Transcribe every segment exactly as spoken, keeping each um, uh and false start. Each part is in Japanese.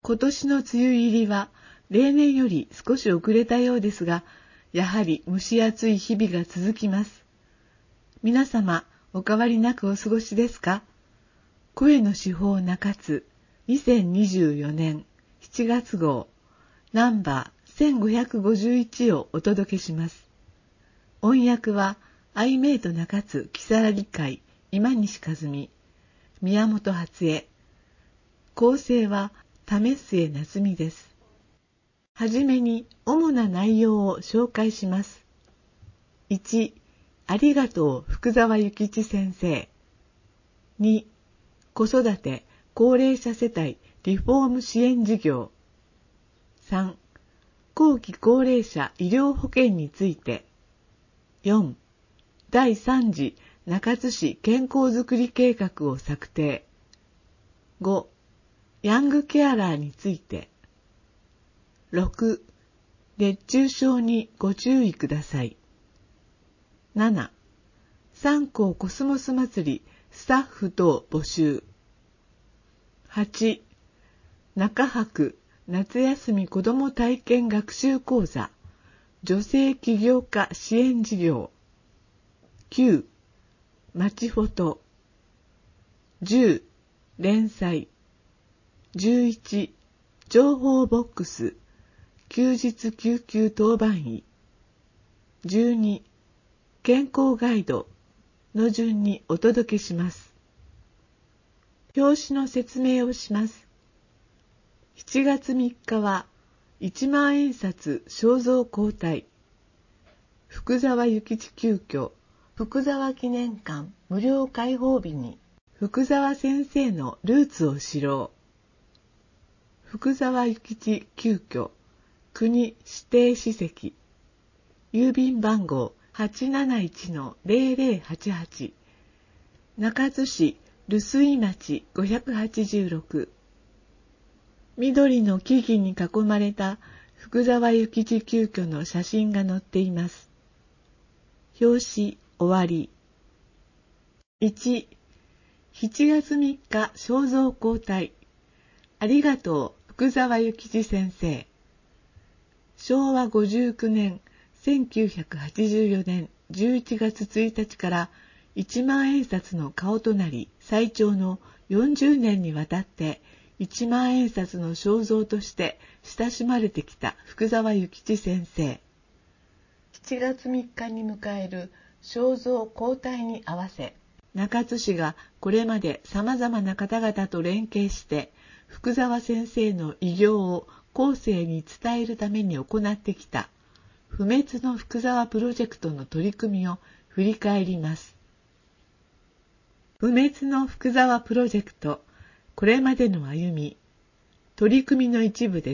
今年の梅雨入りは例年より少し遅れたようですが、やはり蒸し暑い日々が続きます。皆様、お変わりなくお過ごしですか？声の手法中津にせんにじゅうよねんしちがつ号ナンバーせんごひゃくごじゅういちをお届けします。音訳はアイメイト中津木更木会今西和美、宮本初江、構成は為末夏美です。はじめに主な内容を紹介します。いち、ありがとう福沢諭吉先生。に、子育て高齢者世帯リフォーム支援事業。さん、後期高齢者医療保険について。よん、だいさん次中津市健康づくり計画を策定。ご、ヤングケアラーについて。ろく、熱中症にご注意ください。なな、三校コスモス祭りスタッフ等募集。はち、中泊夏休み子ども体験学習講座女性起業家支援事業。きゅう、まちフォト。じゅう、連載。じゅういち、情報ボックス休日救急当番医。じゅうに、健康ガイドの順にお届けします。表紙の説明をします。しちがつみっかはいちまんえん札肖像交代。福沢諭吉急遽福沢記念館無料開放日に福沢先生のルーツを知ろう。福沢諭吉急遽国指定史跡。郵便番号 はちなないちのぜろぜろはちはち 中津市留守居町ごひゃくはちじゅうろく。緑の木々に囲まれた福沢諭吉急遽の写真が載っています。表紙終わり。いち、しちがつみっか肖像交代。ありがとう福沢諭吉先生。しょうわごじゅうきゅうねんせんきゅうひゃくはちじゅうよねんじゅういちがつついたちからいちまんえん札の顔となり、最長のよんじゅうねんにわたっていちまんえん札の肖像として親しまれてきた福沢諭吉先生。しちがつみっかに迎える肖像交代に合わせ、中津市がこれまで様々な方々と連携して福沢先生の偉業を後世に伝えるために行ってきた不滅の福沢プロジェクトの取り組みを振り返ります。不滅の福沢プロジェクト、これまでの歩み、取り組みの一部です。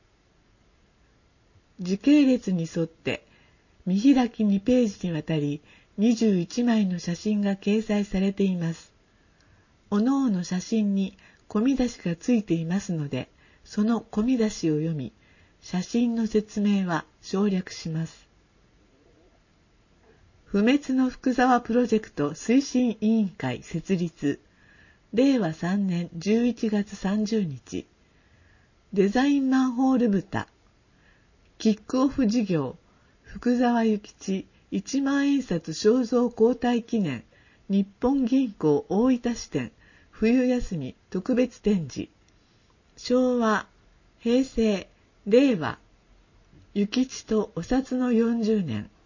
時系列に沿って見開きにページにわたりにじゅういちまいの写真が掲載されています。おのおの写真に込み出しがついていますので、その込み出しを読み、写真の説明は省略します。不滅の福沢プロジェクト推進委員会設立、れいわさんねんじゅういちがつさんじゅうにち、デザインマンホール蓋、キックオフ事業、福沢諭吉いちまんえん札肖像交代記念日本銀行大分支店冬休み特別展示、昭和、平成、令和、諭吉とお札のよんじゅうねん、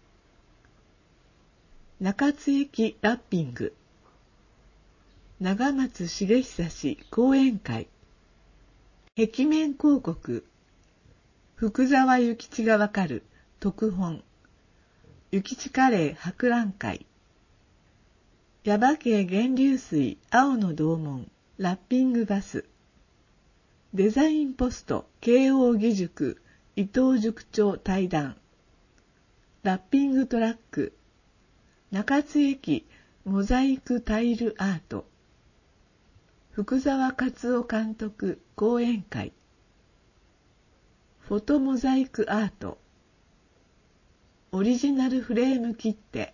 中津駅ラッピング、長松茂久氏講演会、壁面広告、福沢諭吉がわかる特本、諭吉カレー博覧会、耶馬渓源流水青の洞門ラッピングバス、デザインポスト慶応義塾伊藤塾長対談、ラッピングトラック、中津駅モザイクタイルアート、福沢克夫監督講演会、フォトモザイクアート、オリジナルフレーム切手、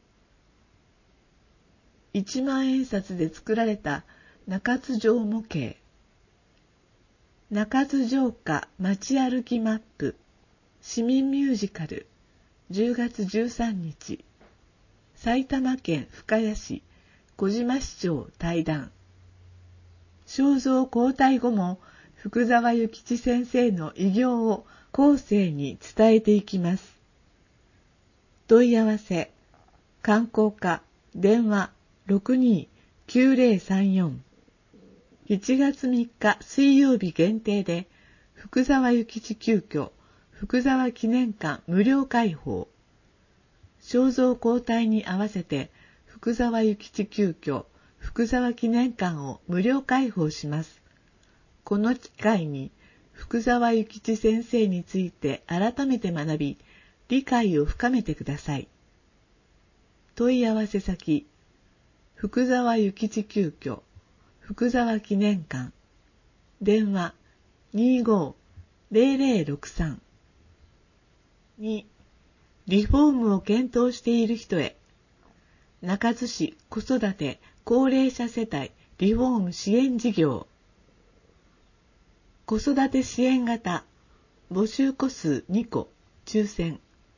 いちまんえん札で作られた中津城模型、 中津城下街歩きマップ市民ミュージカルじゅうがつじゅうさんにち、埼玉県深谷市小島市長対談。正蔵交代後も福沢諭吉先生の偉業を後世に伝えていきます。問い合わせ観光課電話 ろくにーきゅうぜろさんよん。しちがつみっか水曜日限定で福沢諭吉急遽福沢記念館無料開放。正蔵交代に合わせて福沢諭吉急遽福沢記念館を無料開放します。この機会に福沢諭吉先生について改めて学び、理解を深めてください。問い合わせ先、福沢諭吉急遽福沢記念館、電話 にーごーぜろぜろろくさん。に、リフォームを検討している人へ、中津市子育て高齢者世帯リフォーム支援事業。子育て支援型、募集戸数にこ、抽選。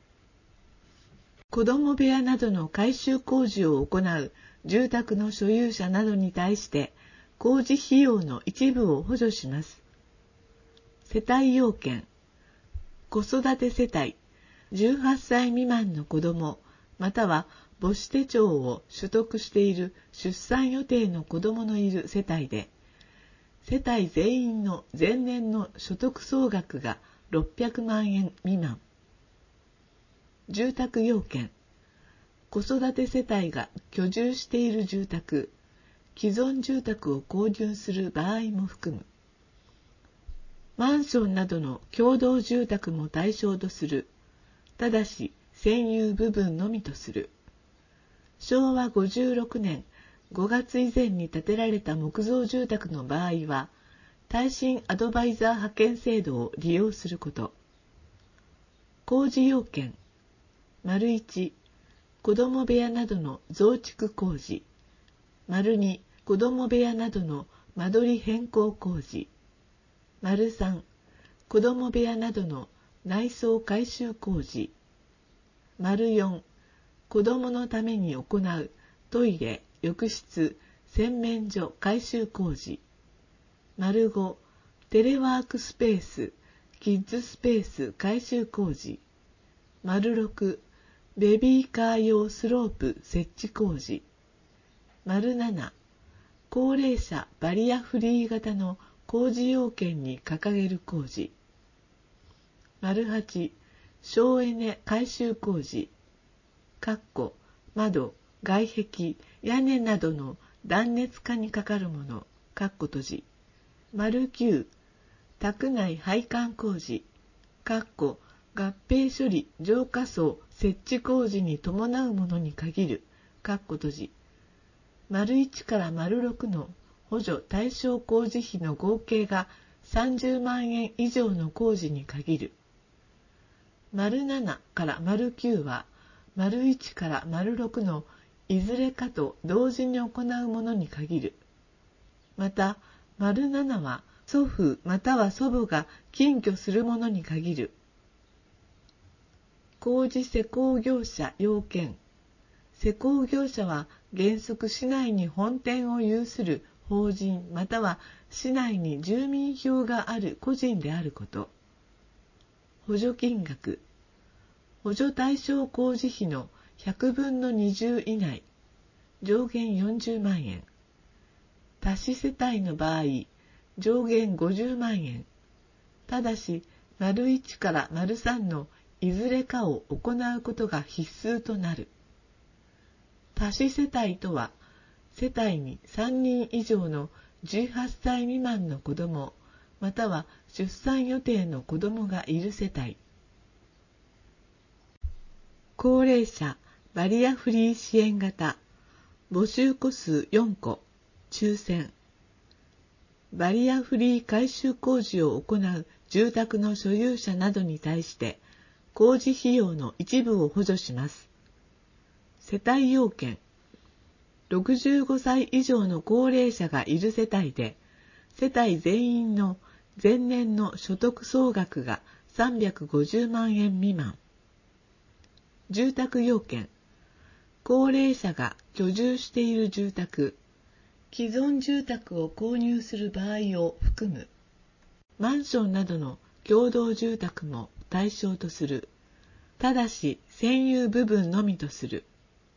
子ども部屋などの改修工事を行う住宅の所有者などに対して工事費用の一部を補助します。世帯要件、子育て世帯、じゅうはっさい未満の子ども、または母子手帳を取得している出産予定の子どものいる世帯で、世帯全員の前年の所得総額がろっぴゃくまんえん未満。住宅要件、子育て世帯が居住している住宅、既存住宅を購入する場合も含む。マンションなどの共同住宅も対象とする。ただし占有部分のみとする。しょうわごじゅうろくねんごがつ以前に建てられた木造住宅の場合は、耐震アドバイザー派遣制度を利用すること。工事要件、丸いち、子ども部屋などの増築工事。丸に、子ども部屋などの間取り変更工事。丸さん、子ども部屋などの内装改修工事。丸よん、子どものために行うトイレ、浴室、洗面所改修工事。丸ご、テレワークスペース、キッズスペース改修工事。丸ろく、ベビーカー用スロープ設置工事。丸なな、高齢者バリアフリー型の工事要件に掲げる工事。丸はち、省エネ改修工事。かっこ窓、外壁、屋根などの断熱化にかかるもの。かっこ閉じ。丸きゅう、宅内配管工事。かっこ合併処理浄化槽設置工事に伴うものに限る。かっこ閉じ。丸いちから丸ろくの補助対象工事費の合計がさんじゅうまんえん以上の工事に限る。丸ななから丸きゅうは丸いちから丸ろくのいずれかと同時に行うものに限る。また丸ななは祖父または祖母が近居するものに限る。工事施工業者要件。施工業者は原則市内に本店を有する法人または市内に住民票がある個人であること。補助金額。補助対象工事費のひゃくぶんのにじゅう以内。上限よんじゅうまんえん。多子世帯の場合、上限ごじゅうまんえん。ただし、丸いちから丸さんのいずれかを行うことが必須となる。多子世帯とは、世帯にさんにん以上のじゅうはっさい未満の子ども、または出産予定の子どもがいる世帯。高齢者バリアフリー支援型、募集戸数よんこ、抽選。バリアフリー改修工事を行う住宅の所有者などに対して、工事費用の一部を補助します。世帯要件。ろくじゅうごさい以上の高齢者がいる世帯で、世帯全員の前年の所得総額がさんびゃくごじゅうまんえん未満。住宅要件。高齢者が居住している住宅、既存住宅を購入する場合を含む。マンションなどの共同住宅も対象とする。ただし占有部分のみとする。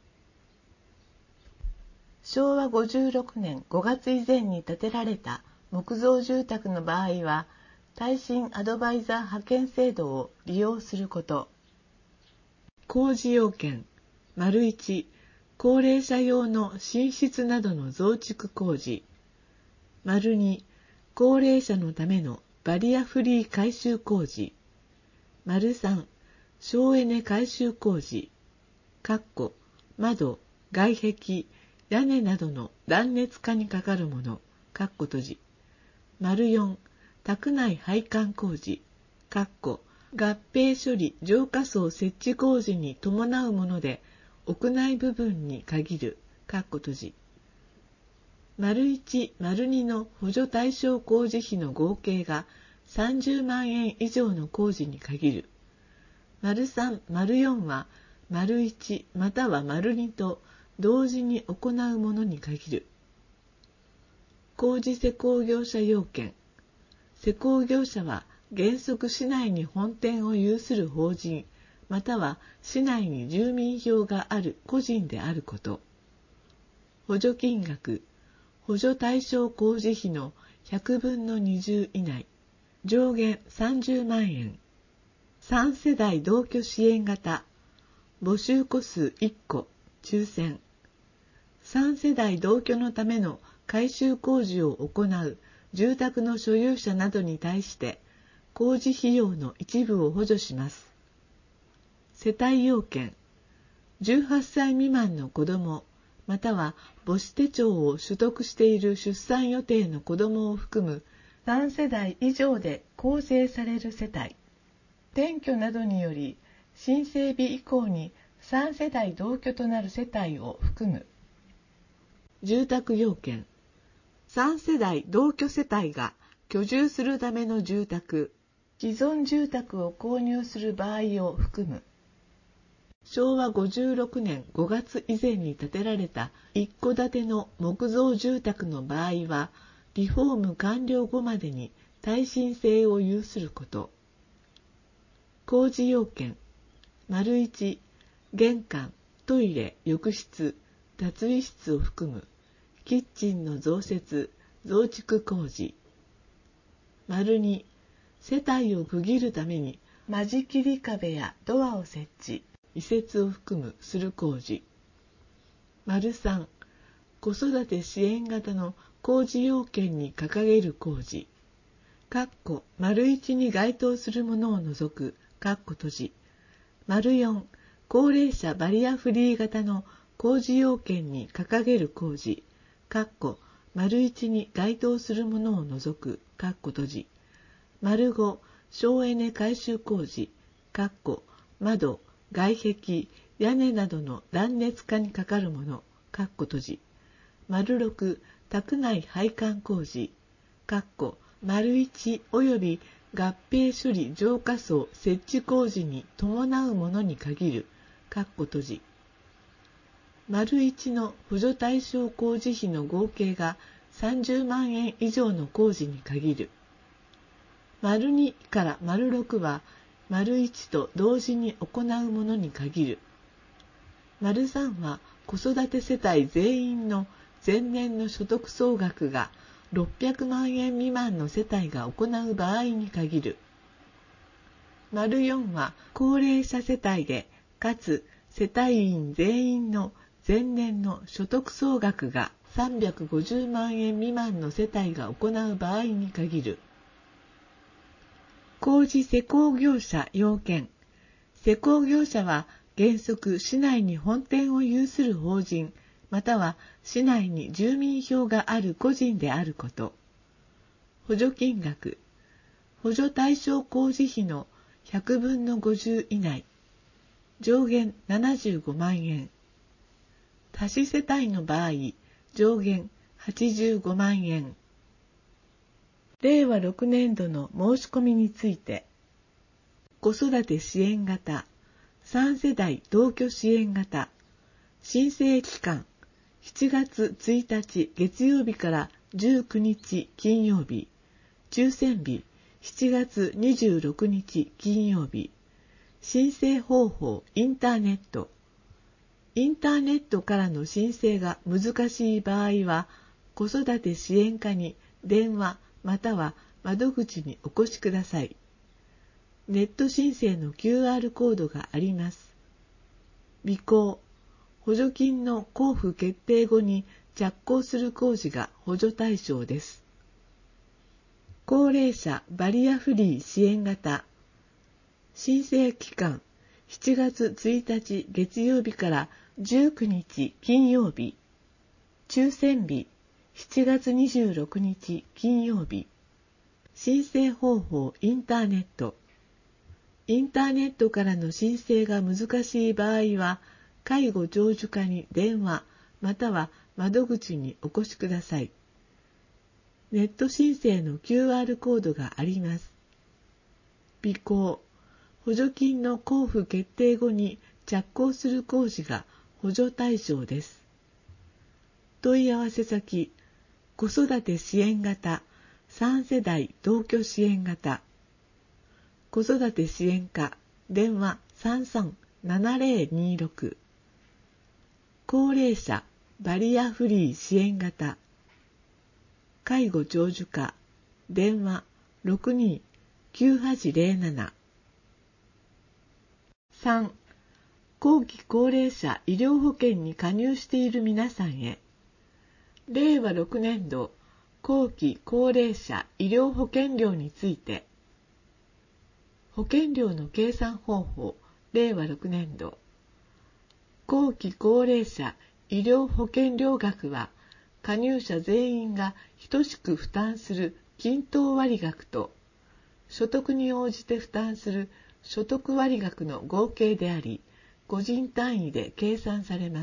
しょうわごじゅうろくねんごがつ以前に建てられた木造住宅の場合は、耐震アドバイザー派遣制度を利用すること。工事要件。丸いち、高齢者用の寝室などの増築工事。丸に、高齢者のためのバリアフリー改修工事。丸さん、省エネ改修工事。かっこ窓、外壁、屋根などの断熱化にかかるもの。かっこ閉じ。丸よん、宅内配管工事。かっこ合併処理浄化槽設置工事に伴うもので、屋内部分に限る。かっこ閉じ。丸いち、丸にの補助対象工事費の合計がさんじゅうまんえん以上の工事に限る。丸さん、丸よんは丸いちまたは丸にと同時に行うものに限る。工事施工業者要件。施工業者は原則市内に本店を有する法人、または市内に住民票がある個人であること。補助金額。補助対象工事費のひゃくぶんのにじゅう以内。上限さんじゅうまんえん。さん世代同居支援型。募集戸数いっこ。抽選。さん世代同居のための改修工事を行う住宅の所有者などに対して工事費用の一部を補助します。世帯要件。じゅうはっさい未満の子ども、または母子手帳を取得している出産予定の子どもを含むさん世代以上で構成される世帯。転居などにより新整備以降にさん世代同居となる世帯を含む。住宅要件。さん世代同居世帯が居住するための住宅、既存住宅を購入する場合を含む。しょうわごじゅうろくねんごがつ以前に建てられた一戸建ての木造住宅の場合は、リフォーム完了後までに耐震性を有すること。工事要件。丸いち、玄関、トイレ、浴室、脱衣室を含むキッチンの増設、増築工事。丸に、世帯を区切るために間仕切り壁やドアを設置、移設を含むする工事。丸さん、子育て支援型の工事要件に掲げる工事。かっこ丸いちに該当するものを除く、かっこ閉じ。丸よん、高齢者バリアフリー型の工事要件に掲げる工事。かっこ丸いちに該当するものを除く、かっこ閉じ。丸ご、省エネ改修工事。かっこ窓、外壁、屋根などの断熱化にかかるもの。かっこ閉じ。丸ろく、宅内配管工事。かっこ丸いちおよび合併処理浄化槽設置工事に伴うものに限る。かっこ閉じ。丸いちの補助対象工事費の合計がさんじゅうまんえん以上の工事に限る。丸にから丸ろくは丸いちと同時に行うものに限る。丸さんは子育て世帯全員の前年の所得総額がろっぴゃくまんえん未満の世帯が行う場合に限る。丸よんは高齢者世帯で、かつ世帯員全員の前年の所得総額がさんびゃくごじゅうまんえん未満の世帯が行う場合に限る。工事施工業者要件。施工業者は原則市内に本店を有する法人、または市内に住民票がある個人であること。補助金額。補助対象工事費のひゃくぶんのごじゅう以内。上限ななじゅうごまんえん。多子世帯の場合、上限はちじゅうごまんえん。 れいわろくねんどの申し込みについて、子育て支援型、さん世代同居支援型、申請期間、しちがつついたち月曜日からじゅうくにち金曜日、抽選日しちがつにじゅうろくにち金曜日、申請方法インターネット。インターネットからの申請が難しい場合は、子育て支援課に電話または窓口にお越しください。ネット申請の キューアール コードがあります。備考、補助金の交付決定後に着工する工事が補助対象です。高齢者バリアフリー支援型、申請期間しちがつついたち月曜日からじゅうくにち金曜日、抽選日しちがつにじゅうろくにち金曜日、申請方法インターネット。インターネットからの申請が難しい場合は、介護長寿課に電話または窓口にお越しください。ネット申請の キューアール コードがあります。備考、補助金の交付決定後に着工する工事が補助対象です。問い合わせ先、子育て支援型、さん世代同居支援型、子育て支援課、電話さんさんななぜろにろく、高齢者バリアフリー支援型、介護長寿課、電話ろくにきゅうはちぜろなな。さん、後期高齢者医療保険に加入している皆さんへ、れいわろくねんど後期高齢者医療保険料について、保険料の計算方法、れいわろくねんど。後期高齢者医療保険料額は、加入者全員が等しく負担する均等割額と、所得に応じて負担する所得割額の合計であり、個人単位で計算されます。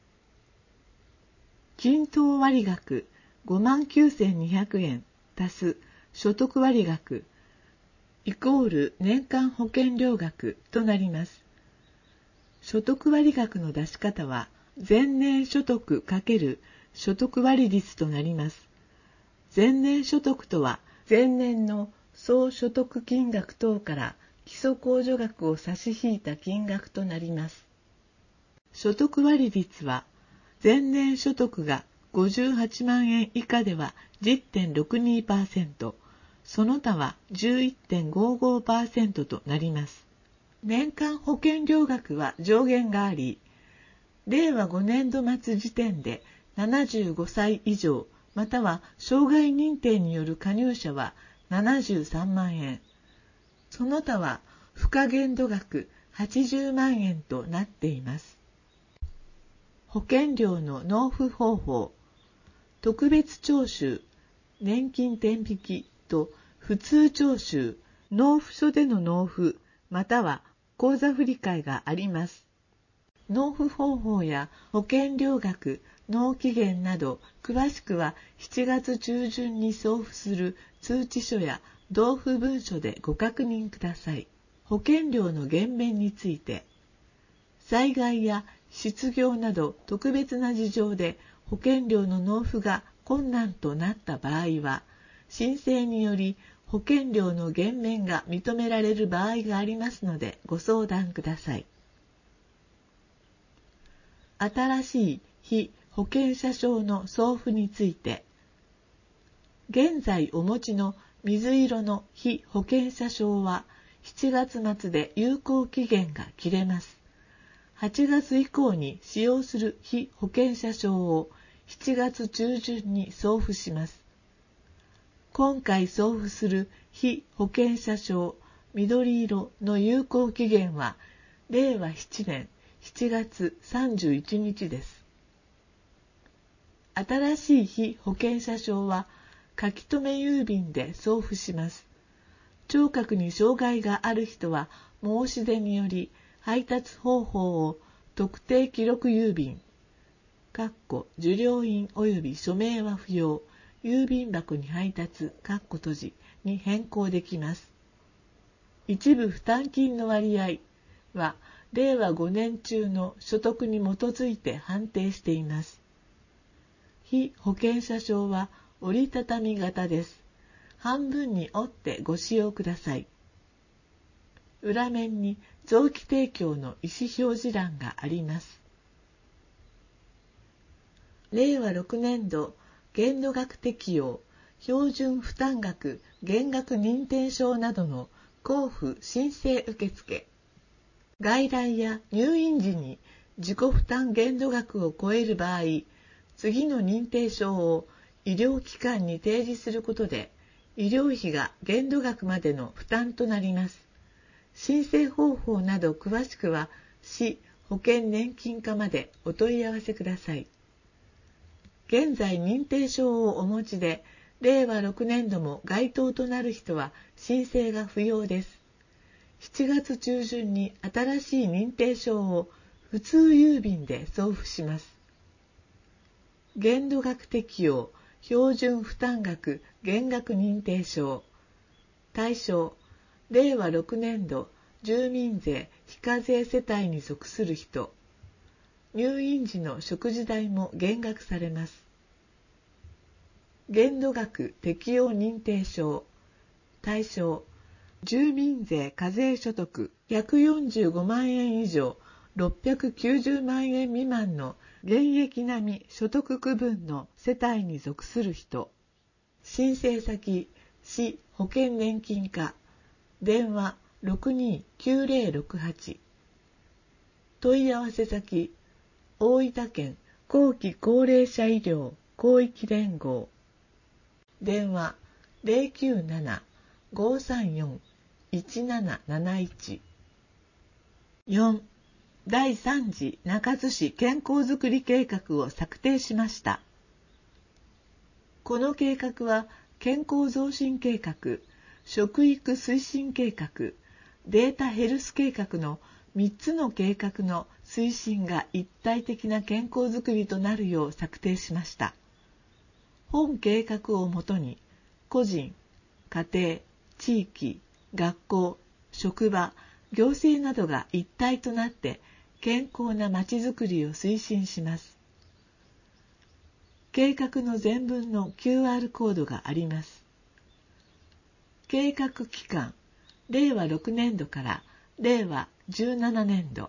均等割額ごまんきゅうせんにひゃくえん足す所得割額イコール年間保険料額となります。所得割額の出し方は前年所得×所得割率となります。前年所得とは前年の総所得金額等から基礎控除額を差し引いた金額となります。所得割率は前年所得がごじゅうはちまんえん以下では じゅってんろくにパーセント、その他は じゅういってんごごパーセント となります。年間保険料額は上限があり、れいわごねんど末時点でななじゅうごさい以上または障害認定による加入者はななじゅうさんまんえん、その他は不可限度額はちじゅうまんえんとなっています。保険料の納付方法、特別徴収、年金天引きと普通徴収、納付書での納付または口座振替があります。納付方法や保険料額、納期限など詳しくはしちがつちゅうじゅんに送付する通知書や同封文書でご確認ください。保険料の減免について、災害や失業など特別な事情で保険料の納付が困難となった場合は、申請により保険料の減免が認められる場合がありますのでご相談ください。新しい被保険者証の送付について、現在お持ちの水色の被保険者証はしちがつ末で有効期限が切れます。はちがつ以降に使用する被保険者証をしちがつちゅうじゅんに送付します。今回送付する被保険者証緑色の有効期限はれいわななねんしちがつさんじゅういちにちです。新しい被保険者証は書留郵便で送付します。聴覚に障害がある人は申し出により配達方法を特定記録郵便（受領印及び署名は不要） 郵便箱に配達（閉じ）に変更できます。一部負担金の割合はれいわごねん中の所得に基づいて判定しています。被保険者証は折りたたみ型です。半分に折ってご使用ください。裏面に臓器提供の意思表示欄があります。れいわろくねん度限度額適用標準負担額減額認定証などの交付申請受付。外来や入院時に自己負担限度額を超える場合、次の認定証を医療機関に提示することで、医療費が限度額までの負担となります。申請方法など詳しくは、市保険年金課までお問い合わせください。現在認定証をお持ちで、れいわろくねん度も該当となる人は申請が不要です。しちがつ中旬に新しい認定証を普通郵便で送付します。限度額適用標準負担額減額認定証。対象、れいわろくねん度住民税非課税世帯に属する人。入院時の食事代も減額されます。限度額適用認定証。対象、住民税課税所得ひゃくよんじゅうごまんえん以上ろっぴゃくきゅうじゅうまんえん未満の現役並み所得区分の世帯に属する人。申請先、市保険年金課。電話 ろくにーきゅうぜろろくはち。問い合わせ先、大分県後期高齢者医療広域連合。電話 ゼロきゅうなな ごーさんよん いちなななないち。よん. だいさん次中津市健康づくり計画を策定しました。この計画は健康増進計画、食育推進計画、データヘルス計画のみっつの計画の推進が一体的な健康づくりとなるよう策定しました。本計画をもとに個人、家庭、地域、学校、職場、行政などが一体となって健康なまちづくりを推進します。計画の全文の キューアール コードがあります。計画期間、れいわろくねん度かられいわじゅうななねん度。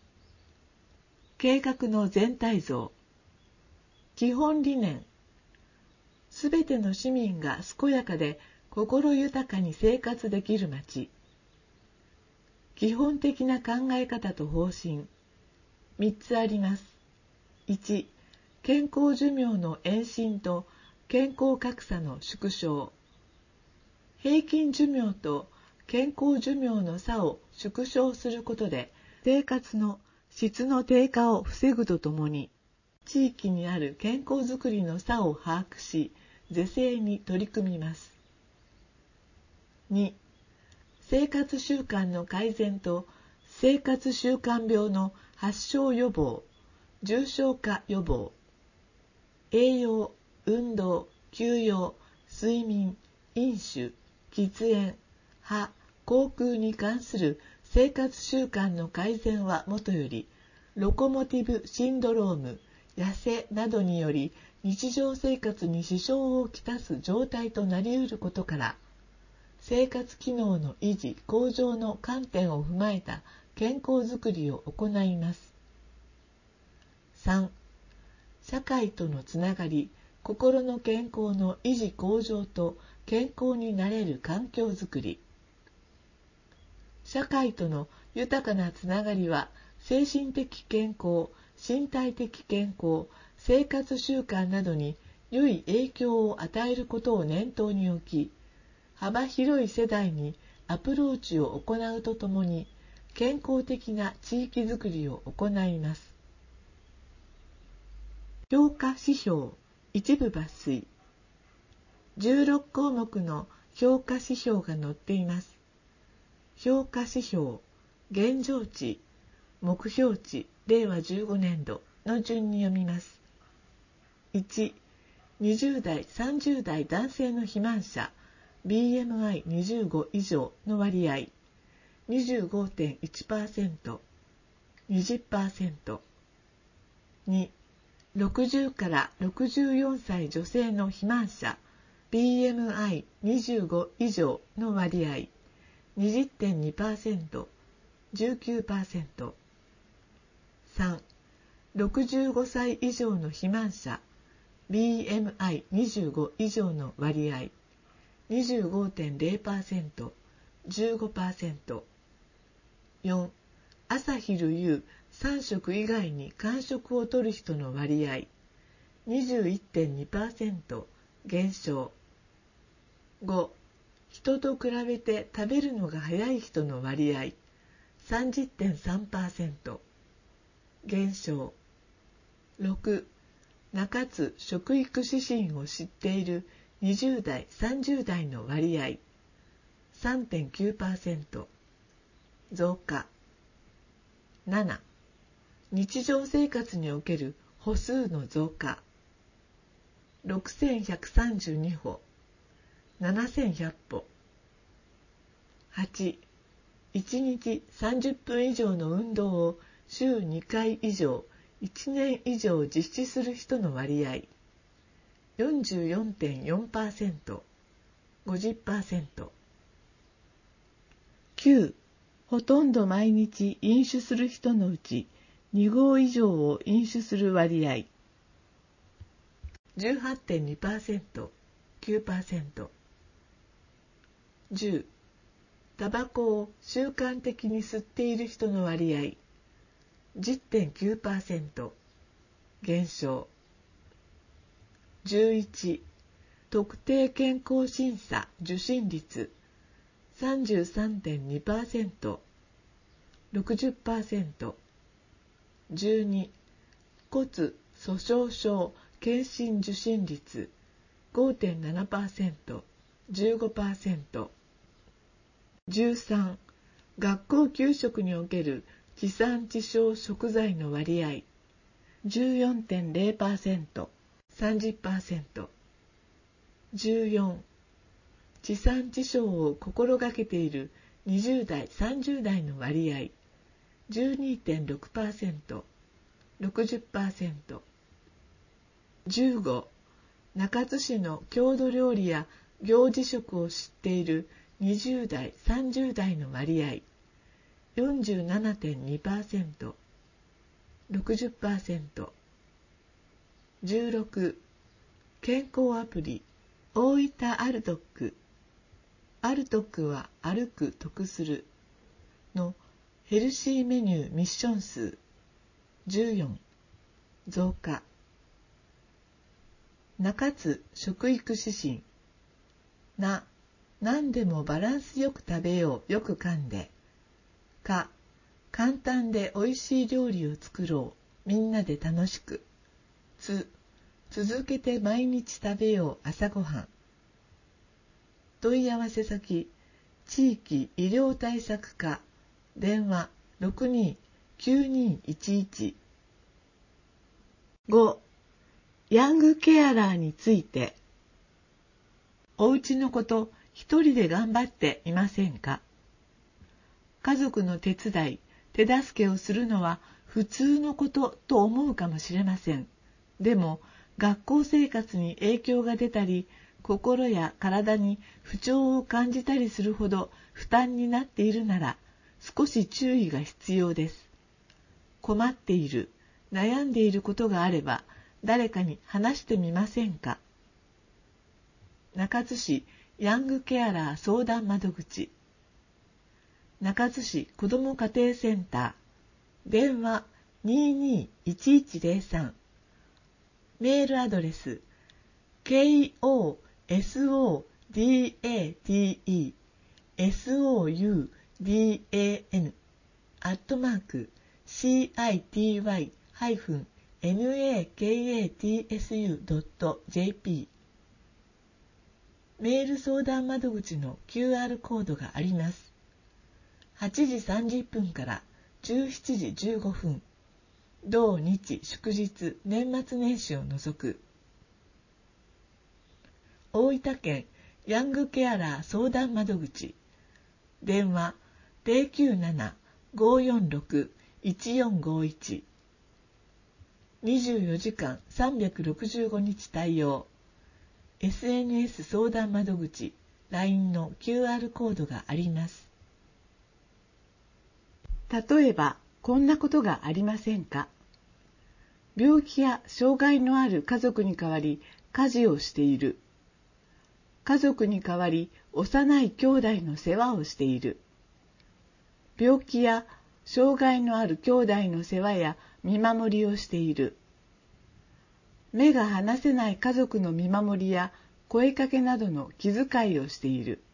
計画の全体像。基本理念。すべての市民が健やかで心豊かに生活できる街。基本的な考え方と方針。みっつあります。いち、健康寿命の延伸と健康格差の縮小。平均寿命と健康寿命の差を縮小することで生活の質の低下を防ぐとともに、地域にある健康づくりの差を把握し、是正に取り組みます。に、生活習慣の改善と生活習慣病の発症予防、重症化予防。栄養、運動、休養、睡眠、飲酒、喫煙、歯、口腔に関する生活習慣の改善はもとより、ロコモティブシンドローム、痩せなどにより日常生活に支障をきたす状態となりうることから、生活機能の維持・向上の観点を踏まえた健康づくりを行います。さん. 社会とのつながり、心の健康の維持向上と健康になれる環境づくり。社会との豊かなつながりは、精神的健康、身体的健康、生活習慣などに良い影響を与えることを念頭に置き、幅広い世代にアプローチを行うとともに、健康的な地域づくりを行います。評価指標、一部抜粋。じゅうろくこうもくの評価指標が載っています。評価指標、現状値、目標値、れいわじゅうごねん度の順に読みます。いち、 にじゅう代、さんじゅう代男性の肥満者 ビーエムアイにじゅうご 以上の割合 にじゅうごてんいちパーセント、にじゅっパーセント。に、ろくじゅうからろくじゅうよんさい女性の肥満者 ビーエムアイにじゅうご 以上の割合 にじゅってんにパーセント、じゅうきゅうパーセント。さん、ろくじゅうごさい以上の肥満者 ビーエムアイにじゅうご 以上の割合 にじゅうごてんゼロパーセント、じゅうごパーセント。よん、朝昼夕さん食以外に間食をとる人の割合 にじゅういってんにパーセント 減少。ご、人と比べて食べるのが早い人の割合 さんじゅってんさんパーセント 減少。ろく、中津食育指針を知っているにじゅう代、さんじゅう代の割合 さんてんきゅうパーセント 増加。なな、日常生活における歩数の増加ろくせんひゃくさんじゅうに歩、ななせんひゃく歩。はち、いちにちさんじゅっぷん以上の運動を週にかい以上、いちねん以上実施する人の割合 よんじゅうよんてんよんパーセント、ごじゅっパーセント。きゅう、ほとんど毎日飲酒する人のうちに合以上を飲酒する割合 じゅうはちてんにパーセント、きゅうパーセント。じゅう、タバコを習慣的に吸っている人の割合 じゅってんきゅうパーセント 減少。じゅういち、特定健康審査受診率 さんじゅうさんてんにパーセント、ろくじゅっパーセント。じゅうに、骨粗しょう症検診受診率 ごてんななパーセント、じゅうごパーセント。じゅうさん、学校給食における地産地消食材の割合 じゅうよんてんゼロパーセント、さんじゅっパーセント。じゅうよん、地産地消を心がけているにじゅう代、さんじゅう代の割合 じゅうにてんろくパーセント、ろくじゅっパーセント。じゅうご、中津市の郷土料理や行事食を知っているにじゅう代、さんじゅう代の割合 よんじゅうななてんにパーセント、ろくじゅっパーセント。じゅうろく、健康アプリ大分アルトック、アルトックは歩く得するのヘルシーメニューミッション数じゅうよん、増加。中津食育指針な、何でもバランスよく食べようよく噛んでか、簡単でおいしい料理を作ろうみんなで楽しくつ、続けて毎日食べよう朝ごはん。問い合わせ先、地域医療対策課、電話 ろくにーきゅうにーいちいち。ご、ヤングケアラーについて。おうちのこと一人で頑張っていませんか？家族の手伝い、手助けをするのは普通のことと思うかもしれません。でも、学校生活に影響が出たり、心や体に不調を感じたりするほど負担になっているなら、少し注意が必要です。困っている、悩んでいることがあれば、誰かに話してみませんか？中津市ヤングケアラー相談窓口、中津市子ども家庭センター、電話 にーにーいちいちゼロさん、メールアドレス ケーオーエスオーディーエーティーイーエスオーユーディーエーエヌ アットマーク シーアイティーワイ ハイフン エヌエーケーエーティーエスユー ドット ジェーピー。 メール相談窓口の キューアール コードがあります。はちじさんじゅっぷんからじゅうしちじじゅうごふん、土日祝日年末年始を除く。 大分県ヤングケアラー相談窓口、電話 ゼロきゅうなな ごーよんろく いちよんごいち、にじゅうよじかんさんびゃくろくじゅうごにち対応。 エスエヌエス 相談窓口 ライン の キューアール コードがあります。例えばこんなことがありませんか？病気や障害のある家族に代わり家事をしている。家族に代わり幼い兄弟の世話をしている。病気や障害のある兄弟の世話や見守りをしている。目が離せない家族の見守りや声かけなどの気遣いをしている。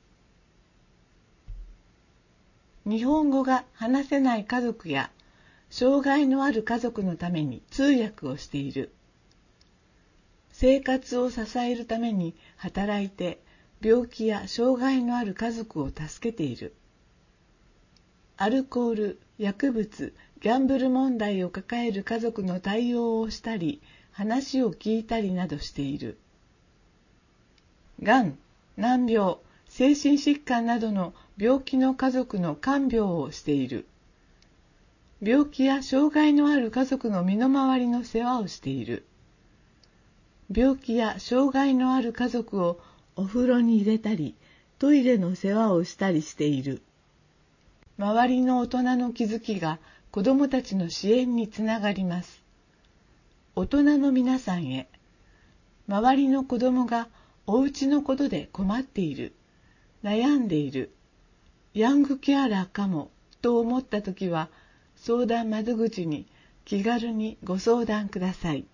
日本語が話せない家族や障害のある家族のために通訳をしている。生活を支えるために働いて病気や障害のある家族を助けている。アルコール、薬物、ギャンブル問題を抱える家族の対応をしたり、話を聞いたりなどしている。がん、難病、精神疾患などの病気の家族の看病をしている。病気や障害のある家族の身の回りの世話をしている。病気や障害のある家族をお風呂に入れたり、トイレの世話をしたりしている。周りの大人の気づきが子どもたちの支援につながります。大人の皆さんへ、周りの子どもがお家のことで困っている、悩んでいる、ヤングケアラーかもと思ったときは、相談窓口に気軽にご相談ください。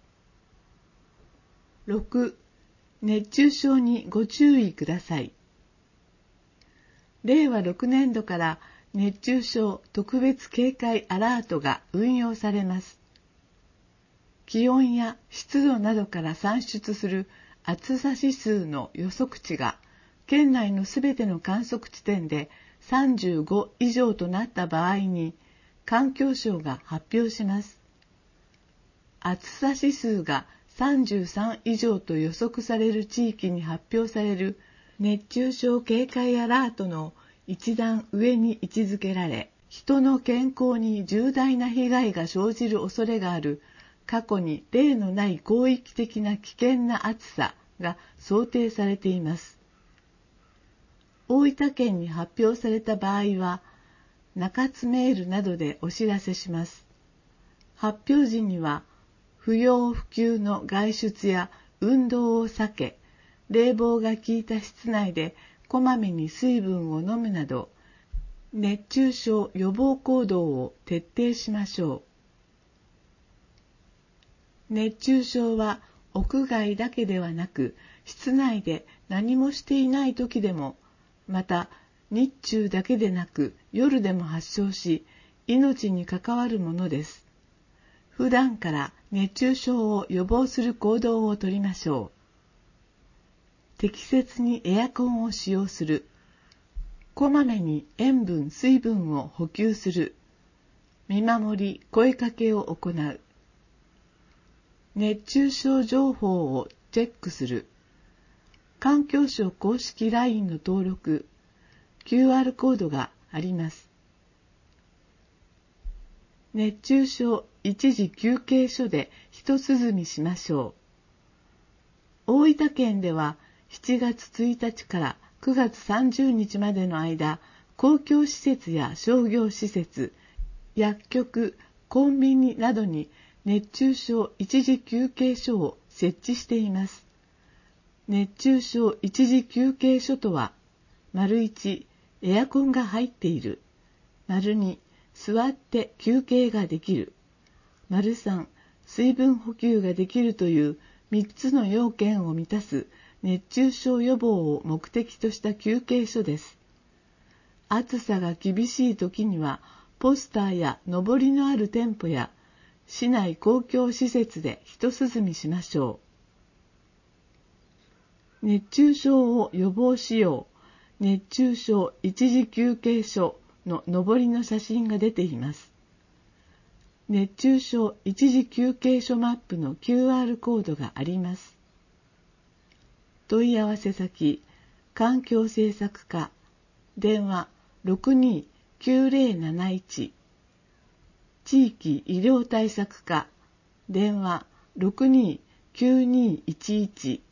ろく、熱中症にご注意ください。れいわろくねんどから熱中症特別警戒アラートが運用されます。気温や湿度などから算出する暑さ指数の予測値が県内のすべての観測地点でさんじゅうご以上となった場合に環境省が発表します。暑さ指数がさんじゅうさん以上と予測される地域に発表される熱中症警戒アラートの一段上に位置づけられ、人の健康に重大な被害が生じる恐れがある過去に例のない広域的な危険な暑さが想定されています。大分県に発表された場合は、中津メールなどでお知らせします。発表時には、不要不急の外出や運動を避け、冷房が効いた室内でこまめに水分を飲むなど、熱中症予防行動を徹底しましょう。熱中症は屋外だけではなく、室内で何もしていない時でも、また日中だけでなく夜でも発症し、命に関わるものです。普段から熱中症を予防する行動をとりましょう。適切にエアコンを使用する。こまめに塩分、水分を補給する。見守り、声かけを行う。熱中症情報をチェックする。環境省公式 ライン の登録、キューアール コードがあります。熱中症一時休憩所で一涼みしましょう。大分県ではしちがつついたちからくがつさんじゅうにちまでの間、公共施設や商業施設、薬局、コンビニなどに熱中症一時休憩所を設置しています。熱中症一時休憩所とは、丸いち、エアコンが入っている。丸に、座って休憩ができる。丸さん、水分補給ができるというみっつの要件を満たす熱中症予防を目的とした休憩所です。暑さが厳しい時には、ポスターや上りのある店舗や市内公共施設で一涼みしましょう。熱中症を予防しよう。熱中症一時休憩所の上りの写真が出ています。熱中症一時休憩所マップの キューアール コードがあります。 問い合わせ先、環境政策課、電話 ろくにーきゅうぜろなないち、地域医療対策課、電話 ろくにーきゅうにーいちいち、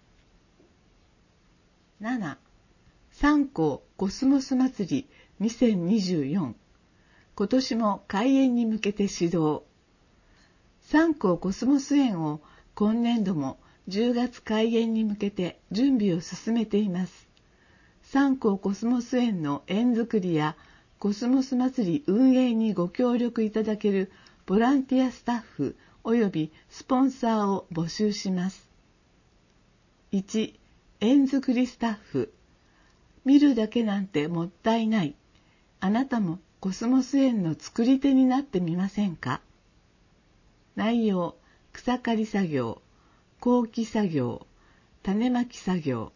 なな、三甲コスモス祭りにせんにじゅうよん、今年も開園に向けて始動。三甲コスモス園を今年度もじゅうがつ開園に向けて準備を進めています。三甲コスモス園の園作りやコスモス祭り運営にご協力いただけるボランティアスタッフ及びスポンサーを募集します。いち、園作りスタッフ。見るだけなんてもったいない。あなたもコスモス園の作り手になってみませんか？内容、草刈り作業、後期作業、種まき作業。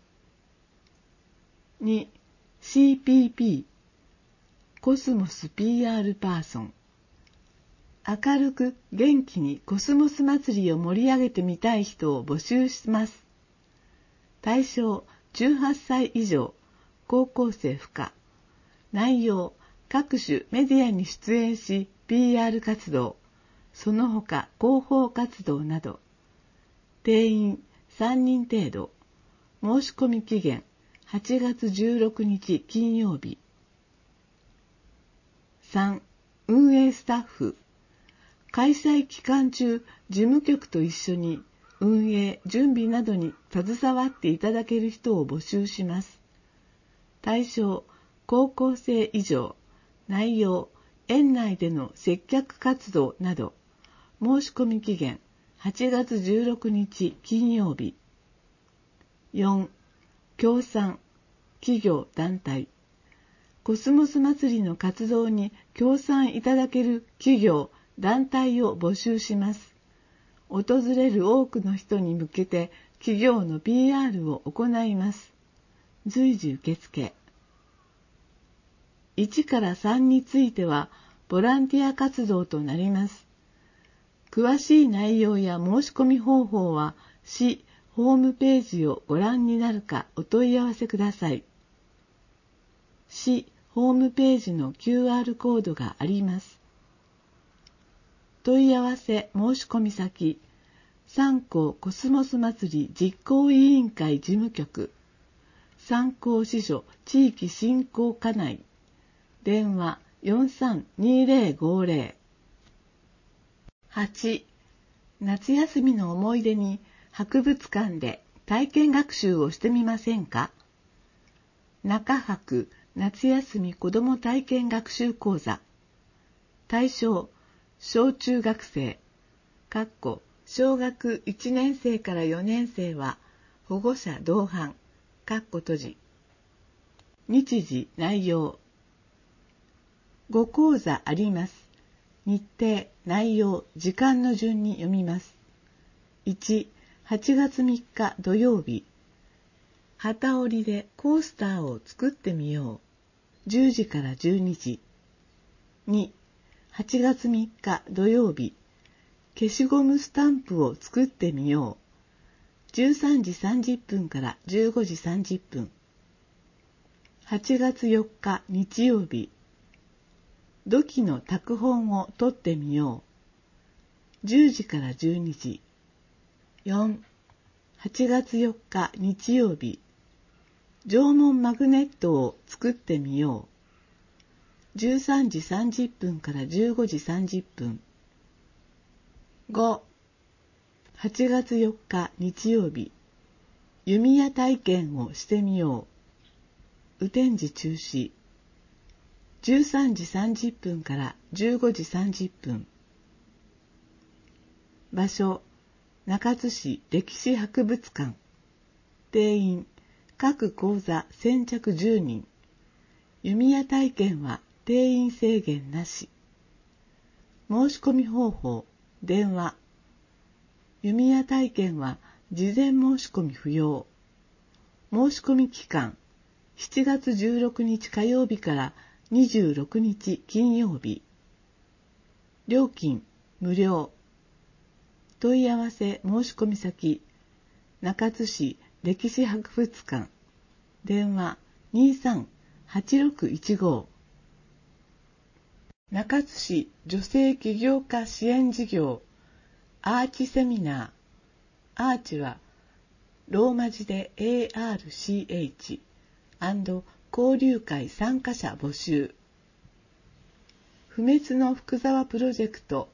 に、シーピーピー、コスモス ピーアール パーソン。明るく元気にコスモス祭りを盛り上げてみたい人を募集します。対象じゅうはっさい以上、高校生不可。内容、各種メディアに出演し ピーアール 活動、その他広報活動など。定員さんにん程度。申し込み期限はちがつじゅうろくにち金曜日。さん、運営スタッフ。開催期間中、事務局と一緒に運営、準備などに携わっていただける人を募集します。対象、高校生以上。内容、園内での接客活動など。申し込み期限はちがつじゅうろくにち金曜日。よん、協賛、企業団体。コスモス祭りの活動に協賛いただける企業、団体を募集します。訪れる多くの人に向けて企業の ピーアール を行います。随時受付。いちからさんについてはボランティア活動となります。詳しい内容や申し込み方法は市ホームページをご覧になるかお問い合わせください。市ホームページの キューアール コードがあります。問い合わせ申し込み先、三甲コスモス祭り実行委員会事務局、三甲支所地域振興課内、電話 よんさんにぜろごぜろ。はち、夏休みの思い出に博物館で体験学習をしてみませんか？中博夏休み子ども体験学習講座。対象、小中学生、かっこ小学いちねん生からよねん生は保護者同伴、かっこ閉じ。日時、内容。ご講座あります。日程、内容、時間の順に読みます。いち、はちがつみっか土曜日。旗織りでコースターを作ってみよう。じゅうじからじゅうにじ。に、はちがつみっか土曜日。消しゴムスタンプを作ってみよう。じゅうさんじさんじゅっぷんからじゅうごじさんじゅっぷん。はちがつよっか日曜日。土器の拓本を取ってみよう。じゅうじからじゅうにじ。よん、はちがつよっか日曜日。縄文マグネットを作ってみよう。じゅうさんじさんじゅっぷんからじゅうごじさんじゅっぷん。ご、はちがつよっか日曜日。弓矢体験をしてみよう。雨天時中止。じゅうさんじさんじゅっぷんからじゅうごじさんじゅっぷん。場所、中津市歴史博物館。定員、各講座先着じゅうにん。弓矢体験は定員制限なし。申し込み方法、電話。弓矢体験は事前申し込み不要。申し込み期間、しちがつじゅうろくにち火曜日からにじゅうろくにち金曜日。料金、無料。問い合わせ申し込み先、中津市歴史博物館。電話 にさんはちろくいちご。中津市女性起業家支援事業アーチセミナー。アーチはローマ字で エーアールシーエイチ 交流会参加者募集。不滅の福沢プロジェクト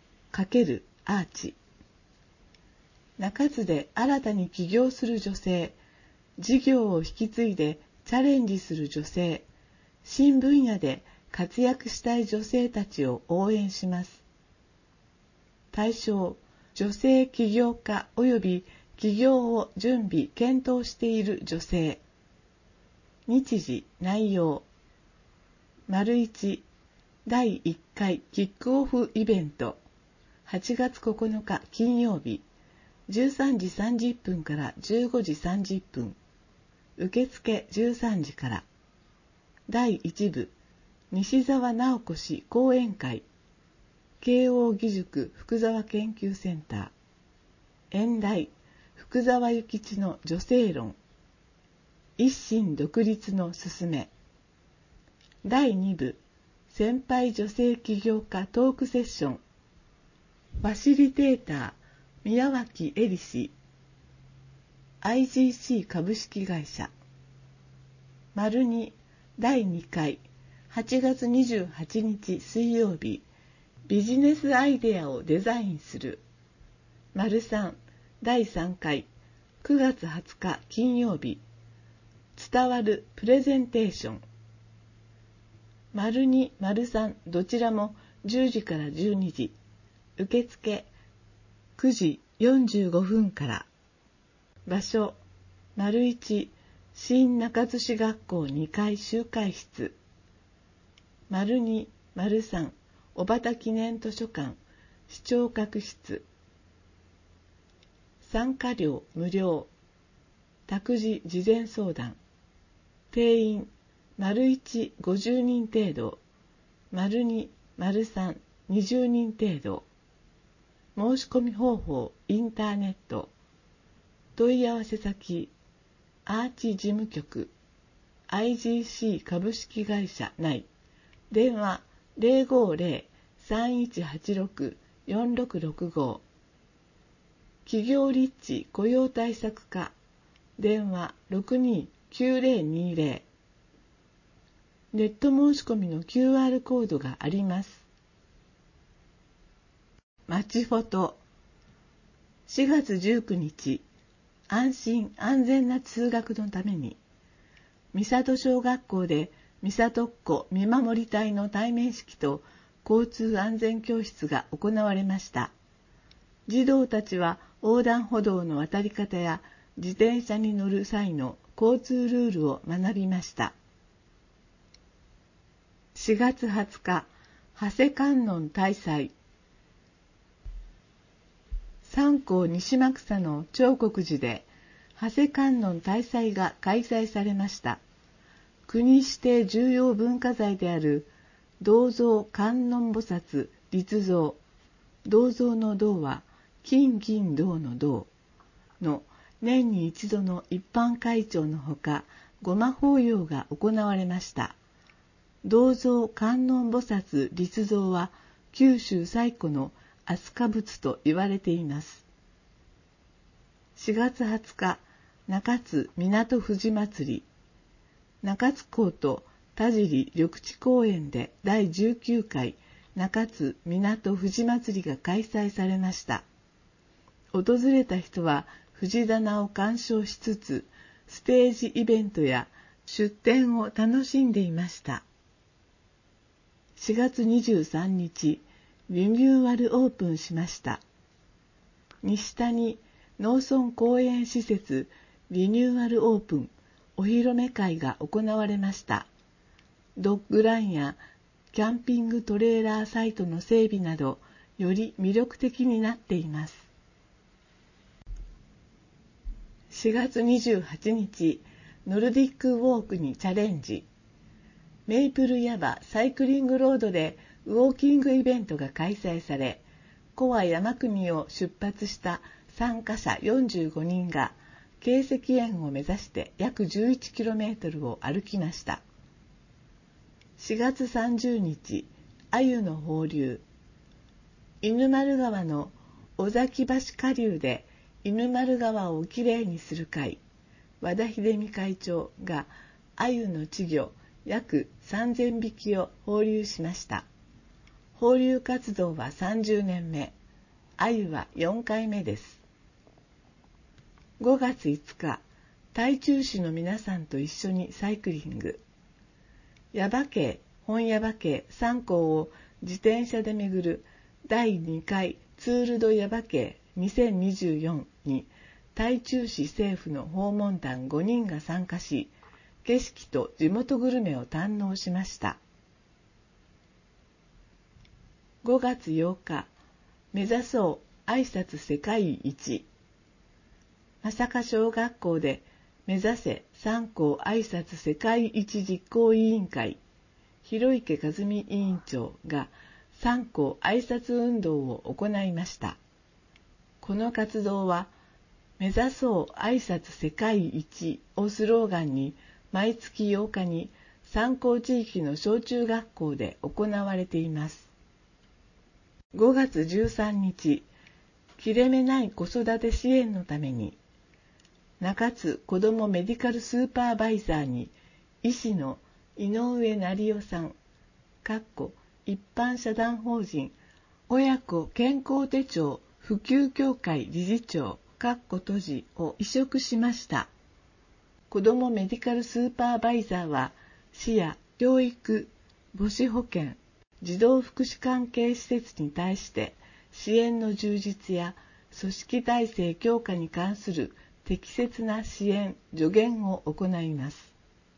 ×アーチ。中津で新たに起業する女性、事業を引き継いでチャレンジする女性、新分野で活躍したい女性たちを応援します。対象、女性起業家及び起業を準備・検討している女性。日時・内容。丸一、だいいっかいキックオフイベント。はちがつここのか金曜日、じゅうさんじさんじゅっぷんからじゅうごじさんじゅっぷん。受付じゅうさんじから。だいいち部、西澤直子氏講演会。慶應義塾福沢研究センター。演題、福沢諭吉の女性論。一心独立のすすめ。だいに部、先輩女性起業家トークセッション。ファシリテーター、宮脇恵里氏。アイジーシー 株式会社。丸に、だいにかい、はちがつにじゅうはちにち水曜日、ビジネスアイデアをデザインする。丸さん、だいさんかい、くがつはつか金曜日、伝わるプレゼンテーション。丸に、丸さん、どちらもじゅうじからじゅうにじ、受付くじよんじゅうごふんから。場所、丸いち、新中津市学校にかい集会室。丸に、丸さん、小畑記念図書館、視聴覚室。参加料無料。託児事前相談。定員、丸いち、ごじゅうにん程度。丸に、丸さん、にじゅうにん程度。申し込み方法、インターネット。問い合わせ先、アーチ事務局、アイジーシー 株式会社内。電話 ゼロごーゼロ さんいちはちろく よんろくろくご。企業立地雇用対策課。電話 ろくにーきゅうゼロにゼロ。ネット申し込みの キューアール コードがあります。マチフォト。しがつじゅうくにち、安心安全な通学のために、三郷小学校で三郷っ子見守り隊の対面式と交通安全教室が行われました。児童たちは横断歩道の渡り方や自転車に乗る際の交通ルールを学びました。しがつはつか、長谷観音大祭。三光西間草の長国寺で長谷観音大祭が開催されました。国指定重要文化財である銅像観音菩薩立像、銅像の銅は金銀銅の銅の年に一度の一般開帳のほか、護摩法要が行われました。銅像観音菩薩立像は九州最古の飛鳥仏と言われています。しがつはつか、中津港富士祭り。中津港と田尻緑地公園でだいじゅうきゅうかい中津港富士祭りが開催されました。訪れた人は藤棚を鑑賞しつつ、ステージイベントや出店を楽しんでいました。しがつにじゅうさんにち、リニューアルオープンしました。西谷農村公園施設リニューアルオープンお披露目会が行われました。ドッグランやキャンピングトレーラーサイトの整備など、より魅力的になっています。しがつにじゅうはちにち、ノルディックウォークにチャレンジ。メイプルヤバサイクリングロードでウォーキングイベントが開催され、コア山国を出発した参加者よんじゅうごにんが京石園を目指して約 じゅういちキロメートル を歩きました。しがつさんじゅうにち、鮎の放流。犬丸川の尾崎橋下流で犬丸川をきれいにする会、和田秀美会長が鮎の稚魚約さんぜんびきを放流しました。放流活動はさんじゅうねんめ、鮎はよんかいめです。ごがついつか、台中市の皆さんと一緒にサイクリング。耶馬渓、本耶馬渓さんこうを自転車で巡るだいにかいツールド耶馬渓にせんにじゅうよんに台中市政府の訪問団ごにんが参加し、景色と地元グルメを堪能しました。ごがつようか、目指そう挨拶世界一。朝霞小学校で目指せ三校挨拶世界一実行委員会、広池和美委員長が三校挨拶運動を行いました。この活動は、目指そう挨拶世界一をスローガンに毎月ようかに三校地域の小中学校で行われています。ごがつじゅうさんにち、切れ目ない子育て支援のために、中津子どもメディカルスーパーバイザーに医師の井上成夫さん、かっこ一般社団法人親子健康手帳普及協会理事長、かっこ閉じを委嘱しました。子どもメディカルスーパーバイザーは、市や教育、母子保健、児童福祉関係施設に対して支援の充実や組織体制強化に関する適切な支援・助言を行います。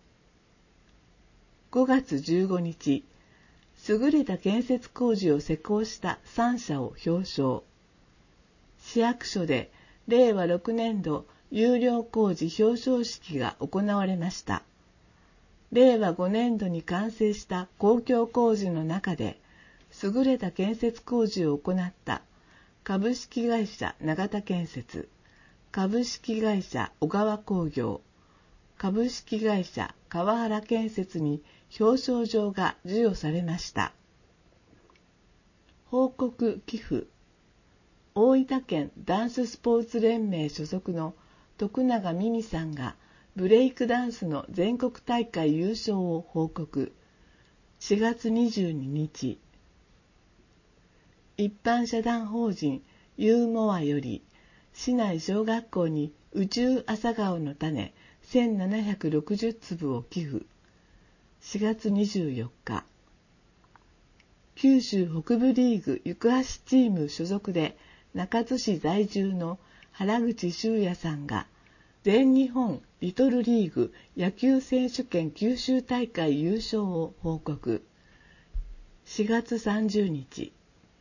ごがつじゅうごにち、優れた建設工事を施工したさんしゃを表彰。市役所でれいわろくねんど有料工事表彰式が行われました。れいわごねんどに完成した公共工事の中で、優れた建設工事を行った株式会社永田建設、株式会社小川工業、株式会社川原建設に表彰状が授与されました。報告寄付。大分県ダンススポーツ連盟所属の徳永美美さんがブレイクダンスの全国大会優勝を報告。しがつにじゅうににち。一般社団法人ユーモアより市内小学校に宇宙朝顔の種せんななひゃくろくじゅっつぶを寄付。しがつにじゅうよっか。九州北部リーグ行橋チーム所属で中津市在住の原口修也さんが全日本リトルリーグ野球選手権九州大会優勝を報告。しがつさんじゅうにち。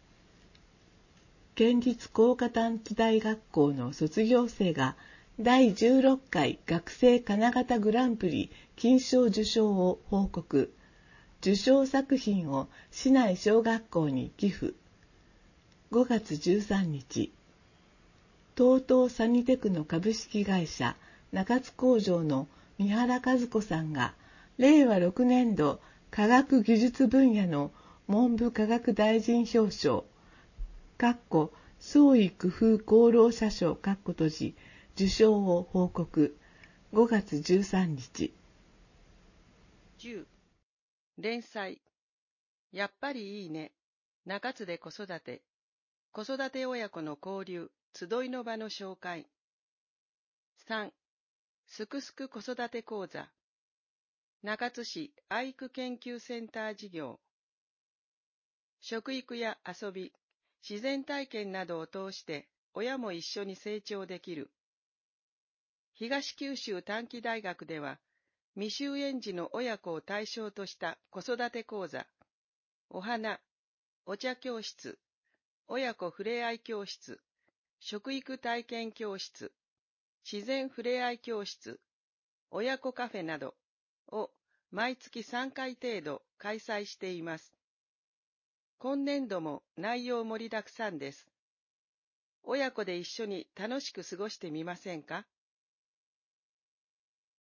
県立工科短期大学校の卒業生がだいじゅうろっかい学生金型グランプリ金賞受賞を報告。受賞作品を市内小学校に寄付。ごがつじゅうさんにち。東東サニテクノ株式会社中津工場の三原和子さんがれいわろくねんど科学技術分野の文部科学大臣表彰、かっこ創意工夫功労者賞かっこ閉じ受賞を報告。ごがつじゅうさんにち。 じゅう連載やっぱりいいね中津で子育て子育て親子の交流集いの場の紹介。さんすくすく子育て講座中津市愛育研究センター事業。食育や遊び自然体験などを通して親も一緒に成長できる。東九州短期大学では未就園児の親子を対象とした子育て講座、お花、お茶教室、親子ふれあい教室、食育体験教室、自然ふれあい教室、親子カフェなどを毎月さんかい程度開催しています。今年度も内容盛りだくさんです。親子で一緒に楽しく過ごしてみませんか？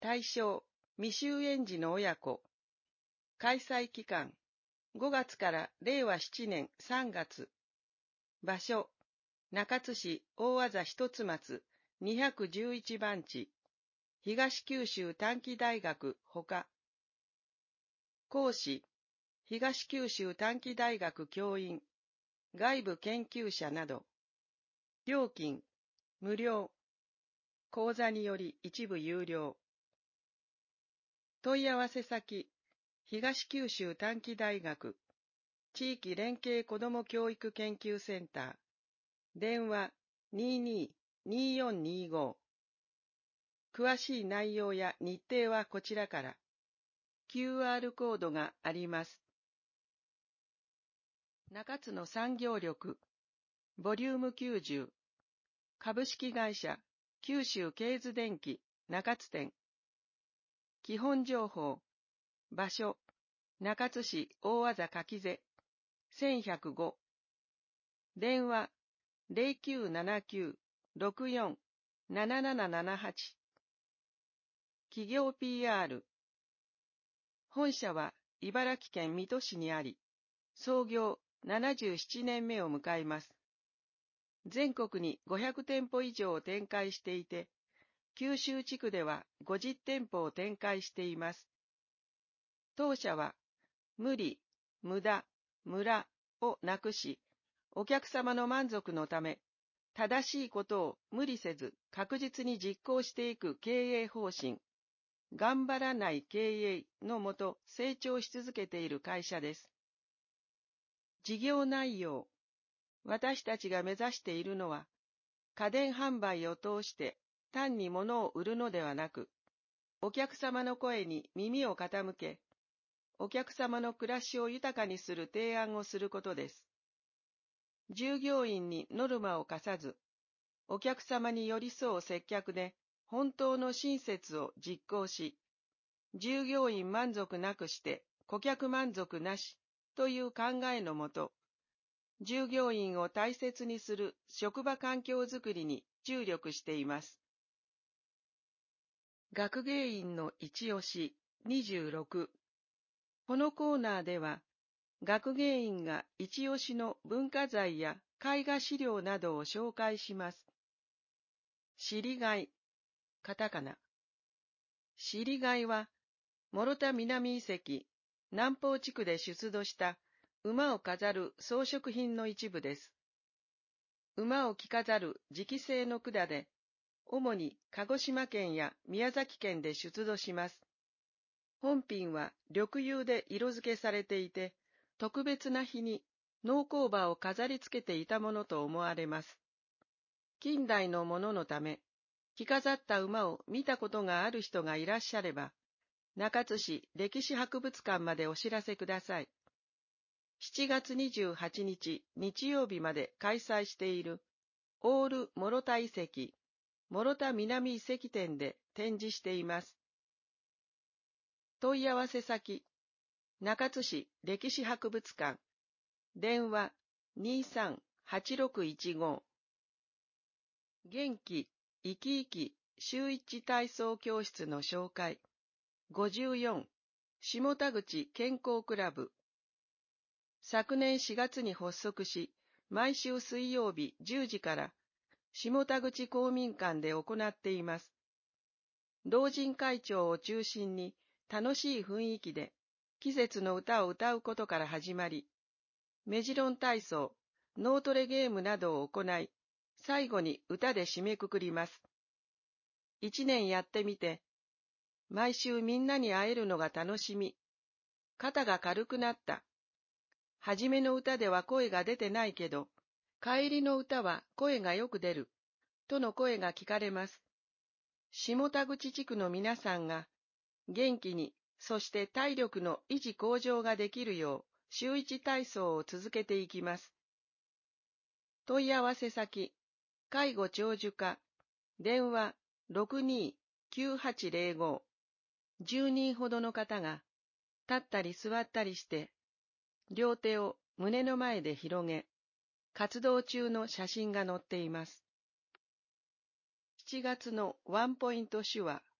対象、未就園児の親子。開催期間、ごがつかられいわななねんさんがつ。場所、中津市大字一つ松にひゃくじゅういちばん地。東九州短期大学ほか。講師、東九州短期大学教員、外部研究者など。料金、無料。講座により一部有料。問い合わせ先、東九州短期大学、地域連携子ども教育研究センター、電話にーにーにーよんにーご。詳しい内容や日程はこちらから。キューアール コードがあります。中津の産業力、ボリュームきゅうじゅう、株式会社、九州ケーズ電機、中津店。基本情報、場所、中津市大字柿瀬、せんひゃくご。電話、ゼロきゅうななきゅうろくよんななななななはち。企業 ピーアール。本社は茨城県水戸市にあり、創業ななじゅうななねんめを迎えます。全国にごひゃくてんぽ以上を展開していて、九州地区ではごじゅってんぽを展開しています。当社は、無理、無駄、ムラをなくし、お客様の満足のため、正しいことを無理せず確実に実行していく経営方針、頑張らない経営のもと成長し続けている会社です。事業内容、私たちが目指しているのは、家電販売を通して単に物を売るのではなく、お客様の声に耳を傾け、お客様の暮らしを豊かにする提案をすることです。従業員にノルマを課さず、お客様に寄り添う接客で本当の親切を実行し、従業員満足なくして顧客満足なしという考えのもと、従業員を大切にする職場環境づくりに注力しています。学芸員の一押しにじゅうろく。このコーナーでは、学芸員が一押しの文化財や絵画資料などを紹介します。知りがい、カタカナ。知りがいは、諸田南遺跡、南方地区で出土した馬を飾る装飾品の一部です。馬を着飾る磁器製の管で、主に鹿児島県や宮崎県で出土します。本品は緑釉で色付けされていて、特別な日に農耕馬を飾り付けていたものと思われます。近代のもののため、着飾った馬を見たことがある人がいらっしゃれば、中津市歴史博物館までお知らせください。しちがつにじゅうはちにち日曜日まで開催しているオール諸田遺跡、諸田南遺跡展で展示しています。問い合わせ先、中津市歴史博物館、電話にーさんはちろくいちご。元気、生き生き、週一体操教室の紹介。ごじゅうよん、下田口健康クラブ。昨年しがつに発足し、毎週水曜日じゅうじから下田口公民館で行っています。老人会長を中心に楽しい雰囲気で季節の歌を歌うことから始まり、メジロン体操、脳トレゲームなどを行い、最後に歌で締めくくります。一年やってみて、毎週みんなに会えるのが楽しみ。肩が軽くなった。はじめの歌では声が出てないけど、帰りの歌は声がよく出る。との声が聞かれます。下田口地区の皆さんが元気に、そして体力の維持向上ができるよう、週一体操を続けていきます。問い合わせ先、介護長寿課、電話ろくにーきゅうはちゼロご。じゅうにんほどの方が、立ったり座ったりして、両手を胸の前で広げ、活動中の写真が載っています。しちがつのワンポイント手話、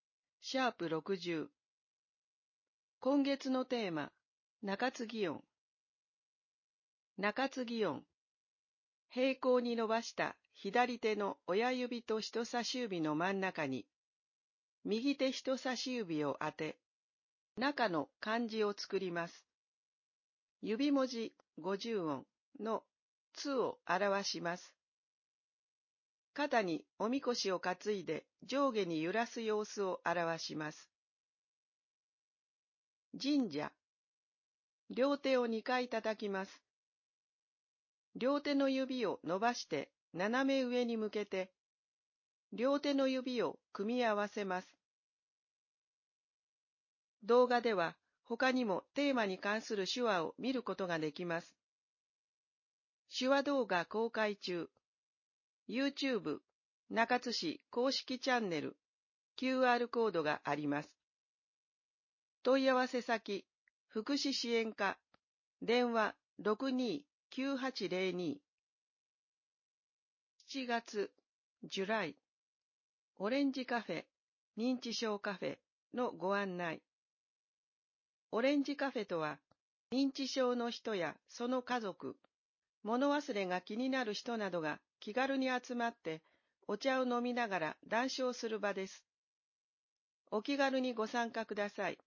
シャープろくじゅう。今月のテーマ、中継ぎ音。中継ぎ音。平行に伸ばした左手の親指と人差し指の真ん中に、右手人差し指を当て、中の漢字を作ります。指文字ごじゅう音のつを表します。肩におみこしを担いで上下に揺らす様子を表します。神社。両手をにかい叩きます。両手の指を伸ばして斜め上に向けて、両手の指を組み合わせます。動画では他にもテーマに関する手話を見ることができます。手話動画公開中。YouTube 中津市公式チャンネル キューアール コードがあります。問い合わせ先、福祉支援課、電話 ろくにーきゅうはちゼロに。しちがつ、ジュライ、オレンジカフェ、認知症カフェのご案内。オレンジカフェとは、認知症の人やその家族、物忘れが気になる人などが気軽に集まってお茶を飲みながら談笑する場です。お気軽にご参加ください。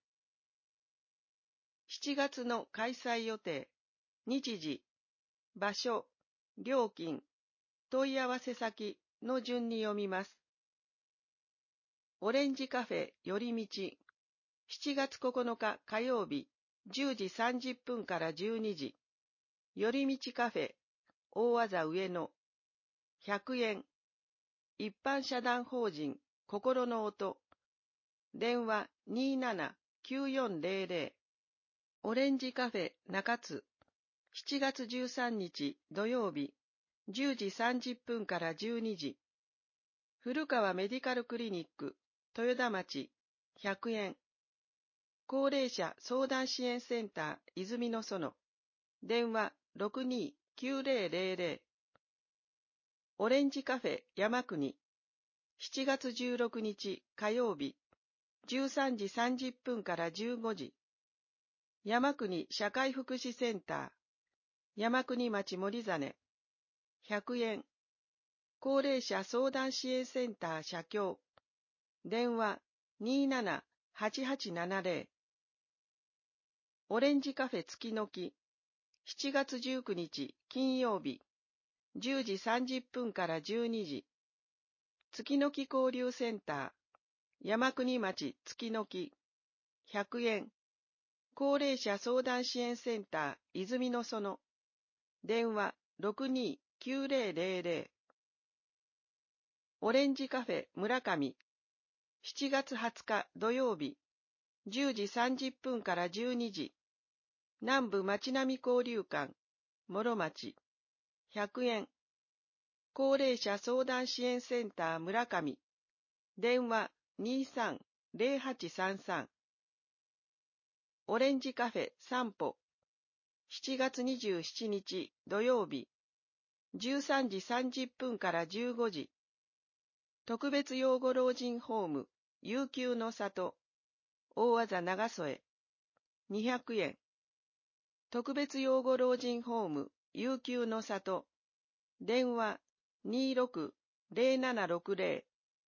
しちがつの開催予定、日時、場所、料金、問い合わせ先の順に読みます。オレンジカフェ寄り道、しちがつここのか火曜日、じゅうじさんじゅっぷんからじゅうにじ、寄り道カフェ、大和座上野、ひゃくえん、一般社団法人心の音、電話 にーななきゅうよんゼロゼロ、オレンジカフェ中津、しちがつじゅうさんにち土曜日、じゅうじさんじゅっぷんからじゅうにじ、古川メディカルクリニック、豊田町、ひゃくえん、高齢者相談支援センター泉の園、電話 ろくにーきゅうゼロゼロゼロ、オレンジカフェ山国、しちがつじゅうろくにち火曜日、じゅうさんじさんじゅっぷんからじゅうごじ、山国社会福祉センター、山国町森実、ひゃくえん、高齢者相談支援センター社協、電話 にーななはちはちななゼロ、オレンジカフェ月の木、しちがつじゅうくにち金曜日、じゅうじさんじゅっぷんからじゅうにじ、月の木交流センター、山国町月の木、ひゃくえん、高齢者相談支援センター泉の園、電話 ろくにーきゅうゼロゼロゼロ、オレンジカフェ村上、しちがつはつか土曜日、じゅうじさんじゅっぷんからじゅうにじ、南部町並交流館、諸町、ひゃくえん、高齢者相談支援センター村上、電話 にーさんゼロはちさんさん、オレンジカフェ散歩、しちがつにじゅうしちにち土曜日、じゅうさんじさんじゅっぷんからじゅうごじ、特別養護老人ホーム、悠久の里、大和座長添、にひゃくえん、特別養護老人ホーム、悠久の里、電話 にーろくゼロななろくゼロ、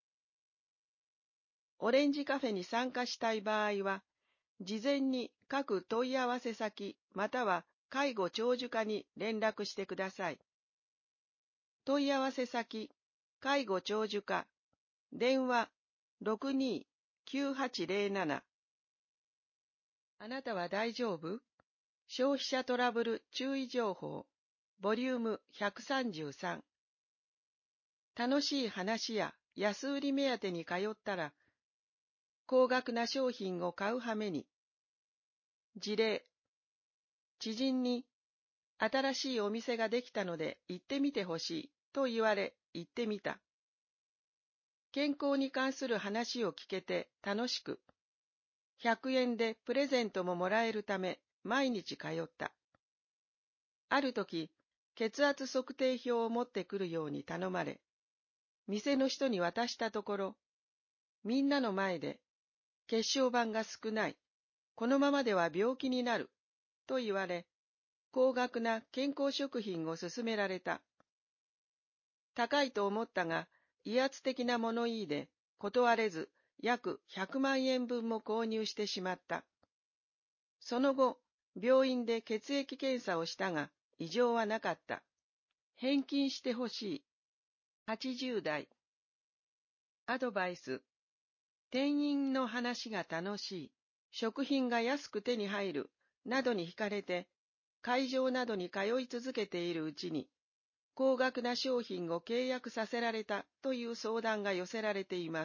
オレンジカフェに参加したい場合は、事前に各問い合わせ先または介護長寿課に連絡してください。問い合わせ先、介護長寿課、電話 ろくにーきゅうはちゼロなな。あなたは大丈夫？消費者トラブル注意情報、ボリュームひゃくさんじゅうさん。楽しい話や安売り目当てに通ったら、高額な商品を買うはめに。事例、知人に新しいお店ができたので行ってみてほしいと言われ行ってみた。健康に関する話を聞けて楽しく、ひゃくえんでプレゼントももらえるため毎日通った。ある時、血圧測定表を持ってくるように頼まれ、店の人に渡したところ、みんなの前で血小板が少ない。このままでは病気になる。と言われ、高額な健康食品を勧められた。高いと思ったが、威圧的な物言いで、断れず、約ひゃくまんえんぶんも購入してしまった。その後、病院で血液検査をしたが、異常はなかった。返金してほしい。はちじゅうだい。アドバイス。店員の話が楽しい。食品が安く手に入る。などに惹かれて、会場などに通い続けているうちに、高額な商品を契約させられたという相談が寄せられています。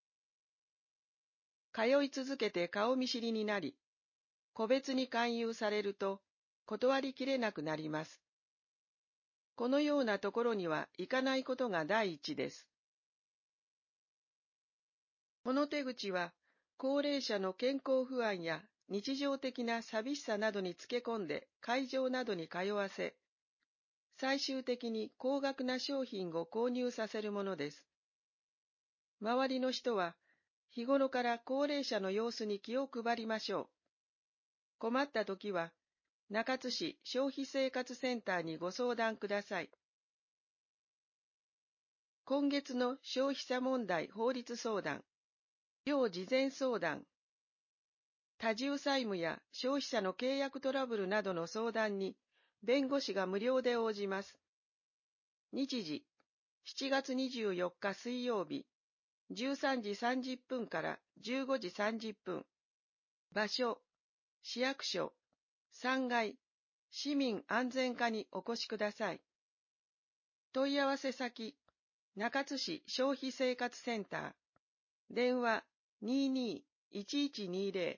通い続けて顔見知りになり、個別に勧誘されると断りきれなくなります。このようなところには行かないことが第一です。この手口は、高齢者の健康不安や日常的な寂しさなどにつけ込んで会場などに通わせ、最終的に高額な商品を購入させるものです。周りの人は、日頃から高齢者の様子に気を配りましょう。困ったときは、中津市消費生活センターにご相談ください。今月の消費者問題法律相談、要事前相談、多重債務や消費者の契約トラブルなどの相談に、弁護士が無料で応じます。日時、しちがつにじゅうよっか水曜日、じゅうさんじさんじゅっぷんからじゅうごじさんじゅっぷん。場所、市役所、さんがい、市民安全課にお越しください。問い合わせ先、中津市消費生活センター。電話 にーにーいちいちにーぜ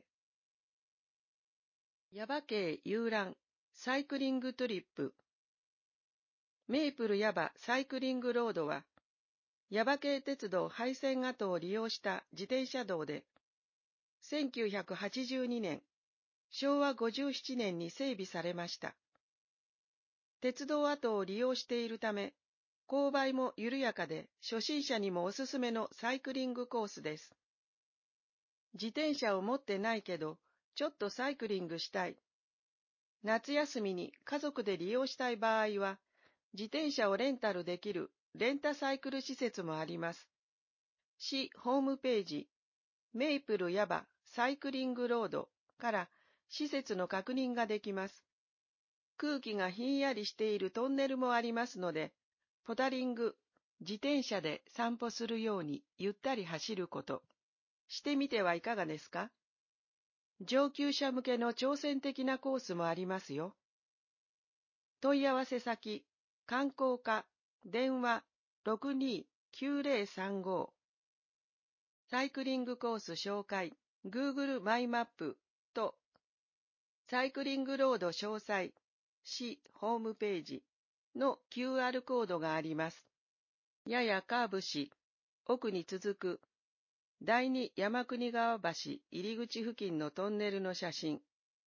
ろ。耶馬渓遊覧サイクリングトリップ。メープル耶馬サイクリングロードは、耶馬渓鉄道廃線跡を利用した自転車道で、せんきゅうひゃくはちじゅうにねん、しょうわごじゅうななねんに整備されました。鉄道跡を利用しているため、勾配も緩やかで初心者にもおすすめのサイクリングコースです。自転車を持ってないけど、ちょっとサイクリングしたい。夏休みに家族で利用したい場合は、自転車をレンタルできるレンタサイクル施設もあります。市ホームページ、メイプル耶馬サイクリングロードから施設の確認ができます。空気がひんやりしているトンネルもありますので、ポタリング、自転車で散歩するようにゆったり走ること、してみてはいかがですか？上級者向けの挑戦的なコースもありますよ。問い合わせ先、観光課、電話ろくにーきゅうぜろさんご。サイクリングコース紹介、Google マイマップと、サイクリングロード詳細、市ホームページの キューアール コードがあります。ややカーブし、奥に続く、第二山国川橋入り口付近のトンネルの写真。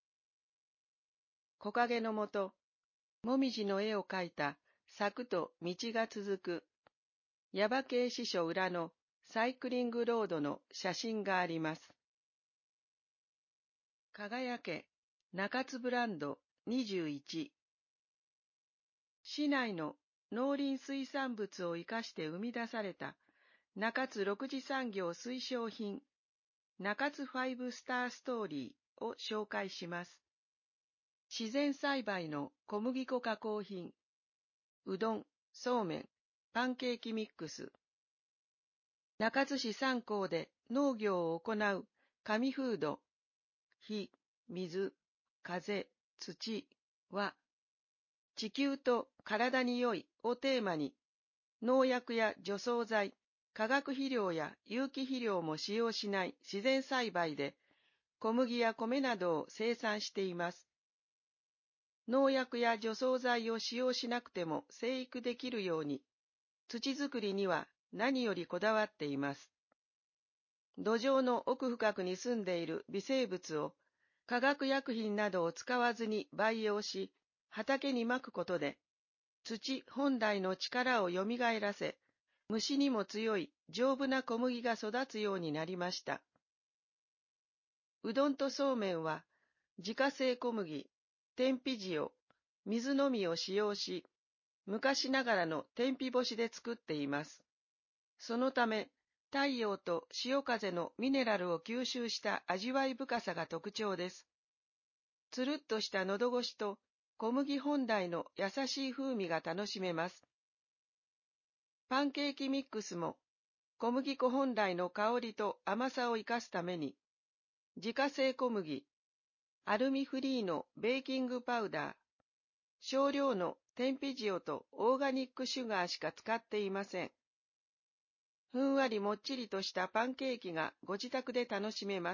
木陰のもと、もみじの絵を描いた柵と道が続く、耶馬渓支所裏のサイクリングロードの写真があります。輝け、中津ブランドにじゅういち。市内の農林水産物を生かして生み出された中津六次産業推奨品、中津ファイブスターストーリーを紹介します。自然栽培の小麦粉加工品、うどん、そうめん、パンケーキミックス。中津市三校で農業を行う紙フード、火、水、風、土は、地球と体に良いをテーマに、農薬や除草剤、化学肥料や有機肥料も使用しない自然栽培で、小麦や米などを生産しています。農薬や除草剤を使用しなくても生育できるように、土作りには何よりこだわっています。土壌の奥深くに住んでいる微生物を化学薬品などを使わずに培養し、畑にまくことで、土本来の力をよみがえらせ、虫にも強い丈夫な小麦が育つようになりました。 うどんとそうめんは、自家製小麦、天日塩、水のみを使用し、昔ながらの天日干しで作っています。そのため、太陽と潮風のミネラルを吸収した味わい深さが特徴です。つるっとしたのど越しと小麦本来の優しい風味が楽しめます。パンケーキミックスも小麦粉本来の香りと甘さを生かすために、自家製小麦、アルミフリーのベーキングパウダー、少量の天日塩とオーガニックシュガーしか使っていません。ふんわりもっちりとしたパンケーキがご自宅で楽しめます。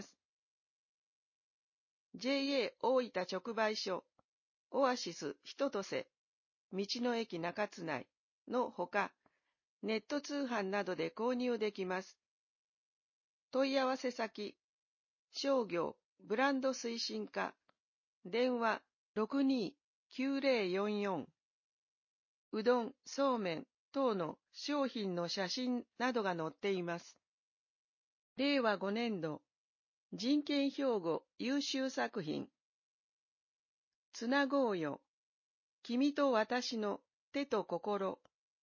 ジェイエー 大分直売所、オアシスひとせ、道の駅中津内のほか、ネット通販などで購入できます。問い合わせ先、商業ブランド推進課、電話 ろくにーきゅうぜろよんよん、うどん、そうめん等の商品の写真などが載っています。れいわごねんど、人権標語優秀作品、つなごうよ、君と私の手と心。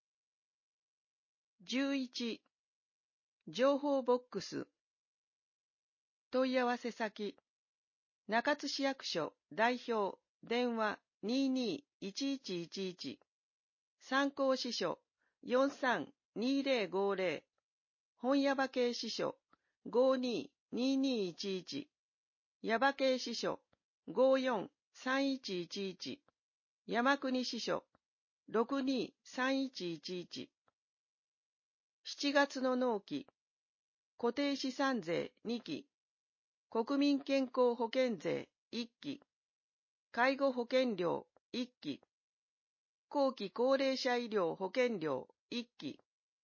じゅういち、情報ボックス。問い合わせ先、中津市役所代表電話 にーにーいちいちいちいち、参考支所 よんさんにーぜろごぜろ、本耶馬渓支所 ごーにーにーにーいちいち、耶馬渓支所 ごーよんさんいちいちいち、山国支所 ろくにーさんいちいちいち。しちがつの納期、固定資産税にき、国民健康保険税いっき、介護保険料いっき、後期高齢者医療保険料いっき。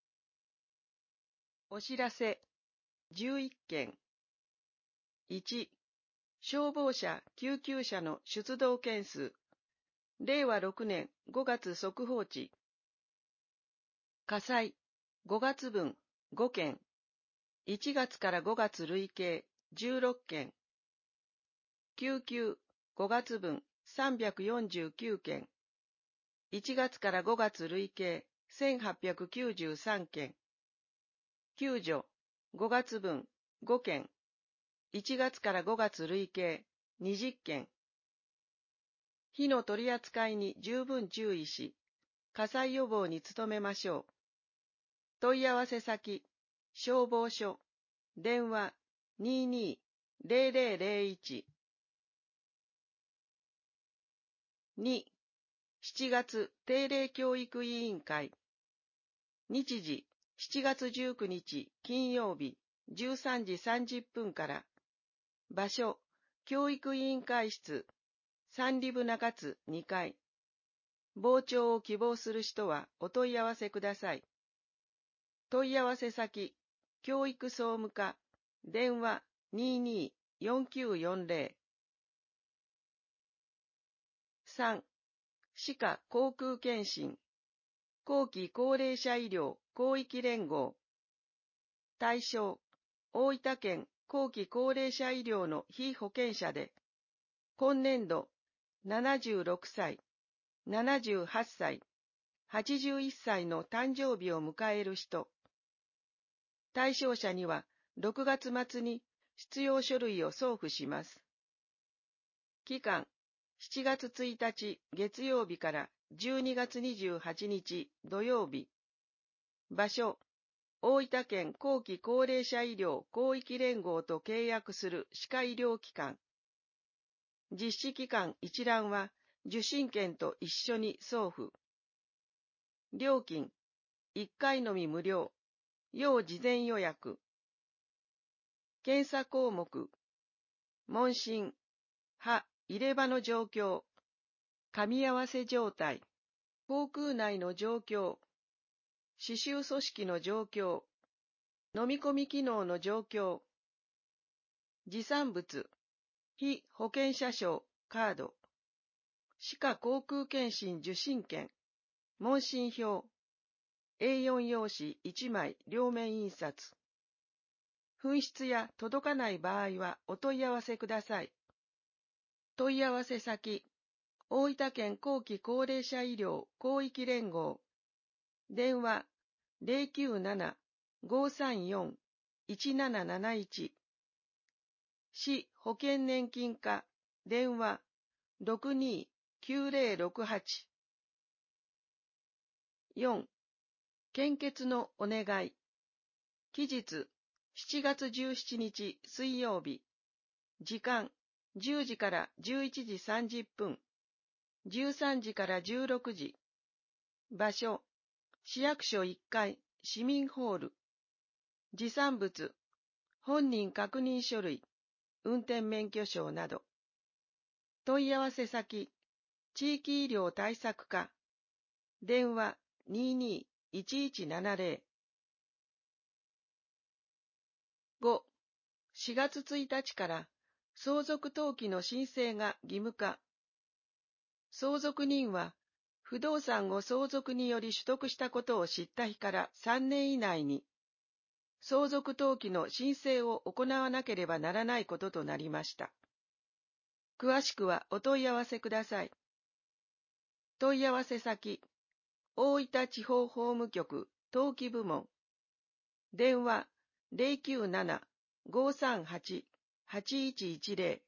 お知らせじゅういっけん。いち、消防車・救急車の出動件数、れいわろくねんごがつ速報値。火災、ごがつぶんごけん、いちがつからごがつ累計じゅうろっけん、救急、ごがつぶんさんびゃくよんじゅうきゅうけん、いちがつからごがつ累計せんはっぴゃくきゅうじゅうさんけん、救助、ごがつぶんごけん、いちがつからごがつ累計にじゅっけん。火の取り扱いに十分注意し、火災予防に努めましょう。問い合わせ先、消防署、電話 にーにーぜろぜろぜろいち。に、しちがつ定例教育委員会。日時、しちがつじゅうくにち金曜日じゅうさんじさんじゅっぷんから。場所、教育委員会室、三里部中津にかい。傍聴を希望する人はお問い合わせください。問い合わせ先、教育総務課、電話 にーにーよんきゅうよんぜろ。さん、歯科航空検診、後期高齢者医療広域連合。対象、大分県後期高齢者医療の被保険者で、今年度ななじゅうろくさい、ななじゅうはっさい、はちじゅういっさいの誕生日を迎える人。対象者にはろくがつまつに必要書類を送付します。期間、しちがつついたち月曜日からじゅうにがつにじゅうはちにち土曜日。場所、大分県後期高齢者医療広域連合と契約する歯科医療機関。実施期間一覧は受診券と一緒に送付。料金、いっかいのみ無料。要事前予約。検査項目、問診、歯、入れ歯の状況、噛み合わせ状態、口腔内の状況、歯周組織の状況、飲み込み機能の状況、持参物、被保険者証、カード、歯科口腔検診受診券、問診票、エーよん 用紙いちまい両面印刷。 紛失や届かない場合はお問い合わせください。問い合わせ先、大分県後期高齢者医療広域連合。電話 ゼロきゅうなな ごさんよん いちなななないち。市保険年金課。電話 ろくにーきゅうぜろろくはち。よん. 献血のお願い。期日しちがつじゅうしちにち水曜日。時間じゅうじからじゅういちじさんじゅっぷん。じゅうさんじからじゅうろくじ。場所市役所いっかい市民ホール。持参物本人確認書類、運転免許証など。問い合わせ先、地域医療対策課。電話 にーにーいちいちななぜろ。ご. しがつついたちから相続登記の申請が義務化。相続人は不動産を相続により取得したことを知った日からさんねん以内に相続登記の申請を行わなければならないこととなりました。詳しくはお問い合わせください。問い合わせ先、大分地方法務局登記部門。電話 ゼロきゅうなな ごさんはち はちいちいちぜ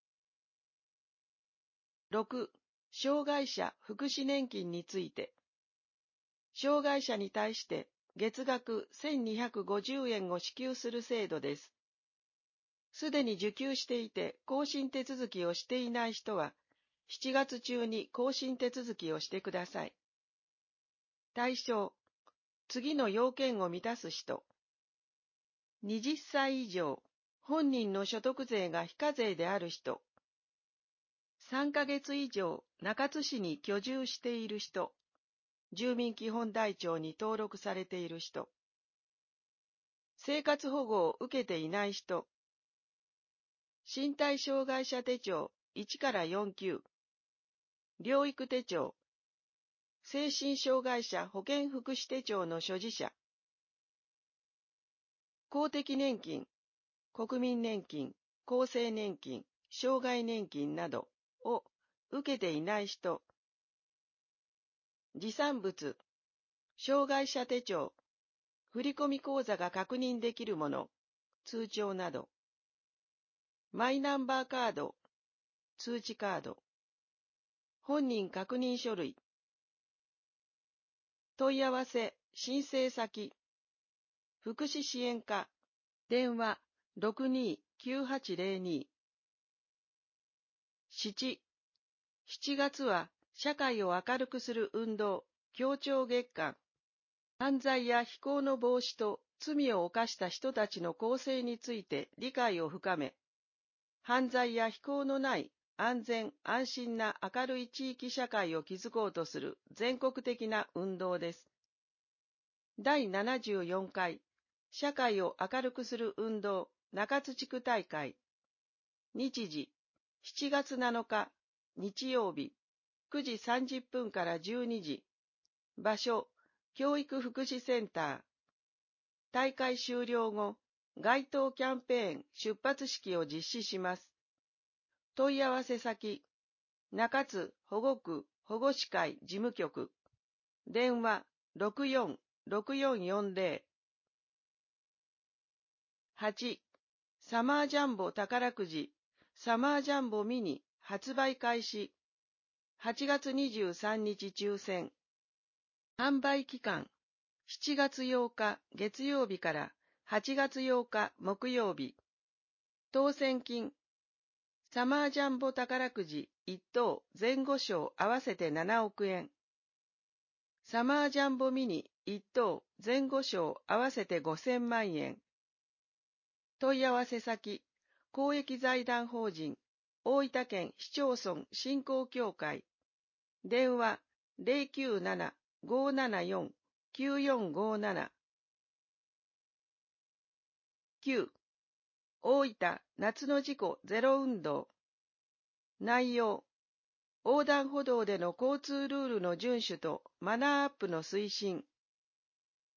ろ。ろく. 障害者福祉年金について。障害者に対して月額せんにひゃくごじゅうえんを支給する制度です。すでに受給していて更新手続きをしていない人は、しちがつ中に更新手続きをしてください。対象、次の要件を満たす人。はたち以上、本人の所得税が非課税である人。さんかげつ以上、中津市に居住している人。住民基本台帳に登録されている人。生活保護を受けていない人。身体障害者手帳いちからよん級。療育手帳。精神障害者保健福祉手帳の所持者。公的年金、国民年金、厚生年金、障害年金などを受けていない人。持参物、障害者手帳、振込口座が確認できるもの、通帳など。マイナンバーカード、通知カード。本人確認書類。問い合わせ、申請先。福祉支援課。電話 ろくにーきゅうはちぜろに。しち. しちがつは社会を明るくする運動、協調月間。犯罪や非行の防止と罪を犯した人たちの更生について理解を深め、犯罪や非行のない安全・安心な明るい地域社会を築こうとする全国的な運動です。だいななじゅうよんかい社会を明るくする運動中津地区大会。日時しちがつなのか日曜日くじさんじゅっぷんからじゅうにじ。場所教育福祉センター。大会終了後、街頭キャンペーン出発式を実施します。問い合わせ先、中津保護区保護司会事務局。電話 ろくよんろくよんよんぜろ。はち. サマージャンボ宝くじサマージャンボミニ発売開始。はちがつにじゅうさんにち抽選。販売期間しちがつようか月曜日からはちがつようか木曜日。当選金サマージャンボ宝くじいっ等前後賞合わせてななおくえん。サマージャンボミニいっ等前後賞合わせてごせんまんえん。問い合わせ先、公益財団法人大分県市町村振興協会。電話 ゼロきゅうなな ごーななよん きゅうよんごーなな。きゅう. 大分夏の事故ゼロ運動。内容、横断歩道での交通ルールの遵守とマナーアップの推進。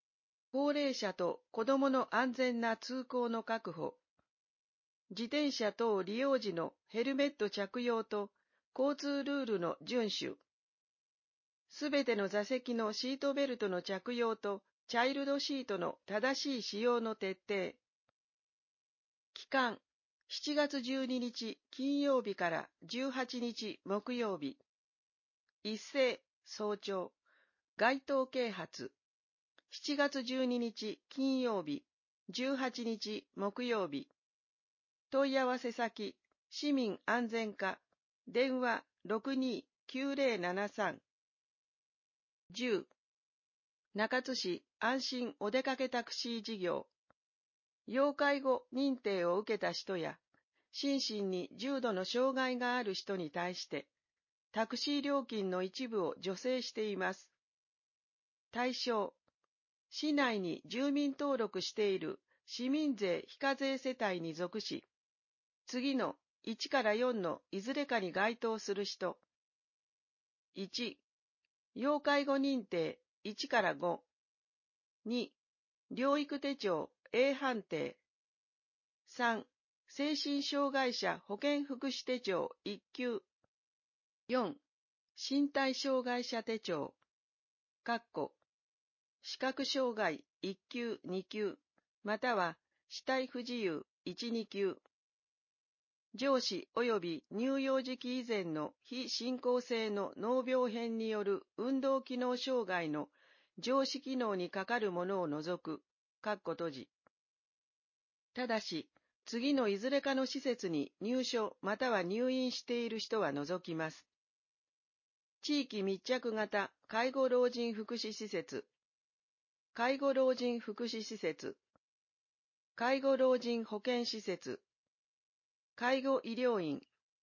高齢者と子供の安全な通行の確保、自転車等利用時のヘルメット着用と交通ルールの遵守、すべての座席のシートベルトの着用とチャイルドシートの正しい使用の徹底。期間、しちがつじゅうににち金曜日からじゅうはちにち木曜日。一斉、早朝、街頭啓発。しちがつじゅうににち金曜日、じゅうはちにち木曜日。問い合わせ先、市民安全課、電話 ろくにーきゅうぜろななさん。じゅう、中津市安心お出かけタクシー事業。要介護認定を受けた人や、心身に重度の障害がある人に対して、タクシー料金の一部を助成しています。対象、市内に住民登録している市民税非課税世帯に属し、次のいちからよんのいずれかに該当する人。いち、要介護認定いちからご。に、療育手帳 A 判定。さん、精神障害者保健福祉手帳いっきゅう。よん、身体障害者手帳。かっこ視覚障害いっきゅう、にきゅう、または肢体不自由いち、にきゅう。上肢及び乳幼児期以前の非進行性の脳病変による運動機能障害の上肢機能にかかるものを除く、かっこ閉じ。ただし、次のいずれかの施設に入所または入院している人は除きます。地域密着型介護老人福祉施設、介護老人福祉施設、介護老人保健施設、介護医療院、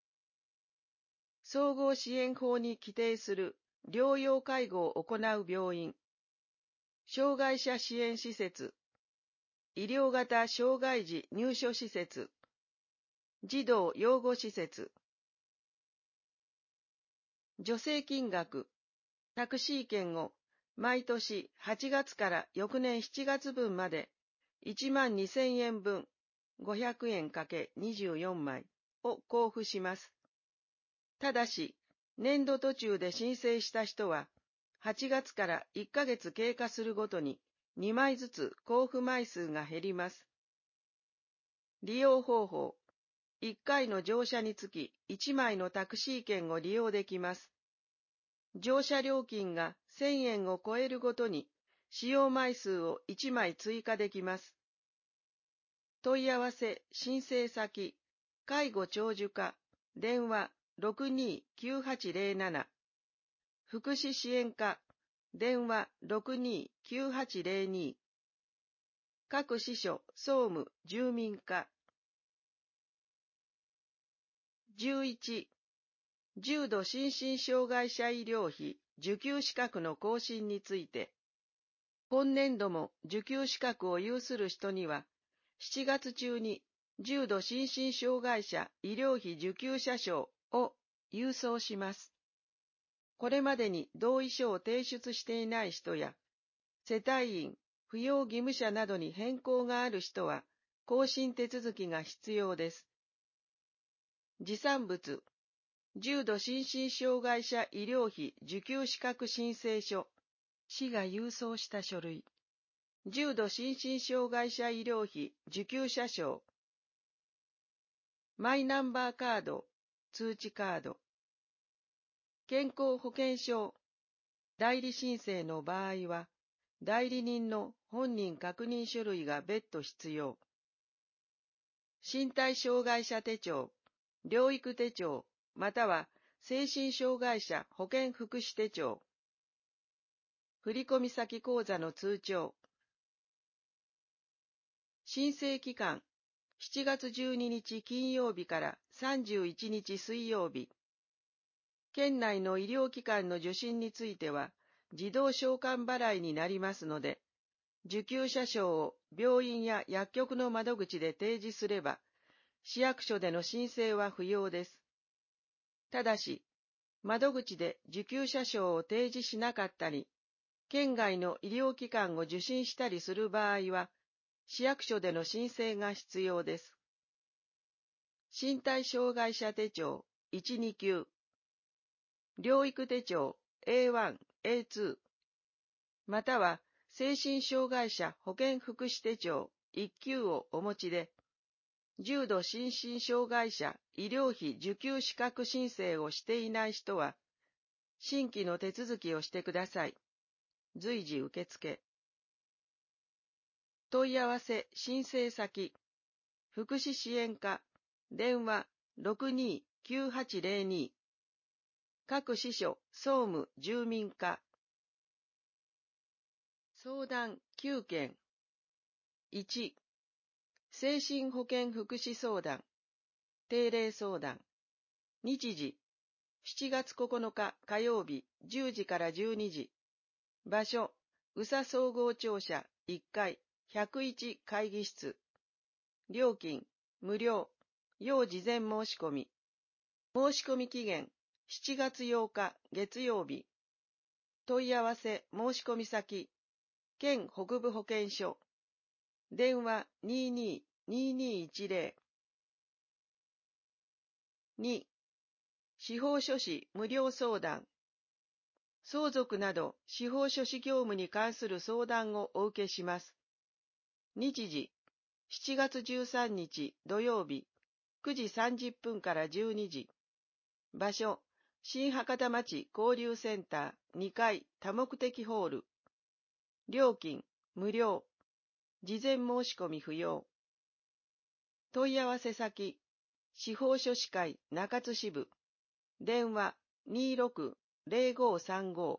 総合支援法に規定する療養介護を行う病院、障害者支援施設、医療型障害児入所施設、児童養護施設。助成金額、タクシー券を毎年はちがつから翌年しちがつぶんまでいちまんにせんえんぶんごひゃくえん ×にじゅうよんまいを交付します。ただし、年度途中で申請した人ははちがつからいっかげつ経過するごとににまいずつ交付枚数が減ります。利用方法、いっかいの乗車につきいちまいのタクシー券を利用できます。乗車料金がせんえんを超えるごとに使用枚数をいちまい追加できます。問い合わせ申請先、介護長寿課、電話 ろくにーきゅうはちぜろなな、福祉支援課、電話 ろくにーきゅうはちぜろに、各支所総務住民課。じゅういち、重度心身障害者医療費受給資格の更新について、今年度も受給資格を有する人には、しちがつ中に重度心身障害者医療費受給者証を郵送します。これまでに同意書を提出していない人や、世帯員、扶養義務者などに変更がある人は、更新手続きが必要です。持参物、重度心身障害者医療費受給資格申請書、市が郵送した書類、重度心身障害者医療費受給者証、マイナンバーカード、通知カード、健康保険証、代理申請の場合は、代理人の本人確認書類が別途必要。身体障害者手帳、療育手帳、または精神障害者保健福祉手帳。振込先口座の通帳。申請期間、しちがつじゅうににち金曜日からさんじゅういちにち水曜日。県内の医療機関の受診については、自動償還払いになりますので、受給者証を病院や薬局の窓口で提示すれば、市役所での申請は不要です。ただし、窓口で受給者証を提示しなかったり、 県外の医療機関を受診したりする場合は、市役所での申請が必要です。身体障害者手帳いち、に級、療育手帳 エーワン、エーツー、または精神障害者保健福祉手帳いっ級をお持ちで、重度心身障害者医療費受給資格申請をしていない人は、新規の手続きをしてください。随時受付。問い合わせ申請先、福祉支援課、電話 ろくにーきゅうはちゼロに、各支所総務住民課。相談きゅうけん。いち、精神保健福祉相談、定例相談。日時、しちがつここのか火曜日じゅうじからじゅうにじ。場所、宇佐総合庁舎いっかいひゃくいち会議室。料金、無料。要事前申し込み。申し込み期限、しちがつようか月曜日。問い合わせ申し込み先、県北部保健所。電話 にーにーにーにーいちゼロ。に、司法書士無料相談。相続など司法書士業務に関する相談をお受けします。日時、しちがつじゅうさんにち土曜日、くじさんじゅっぷんからじゅうにじ。場所、新博多町交流センターにかい多目的ホール。料金、無料。事前申し込み不要。問い合わせ先、司法書士会中津支部。電話 にーろくゼロごさんご。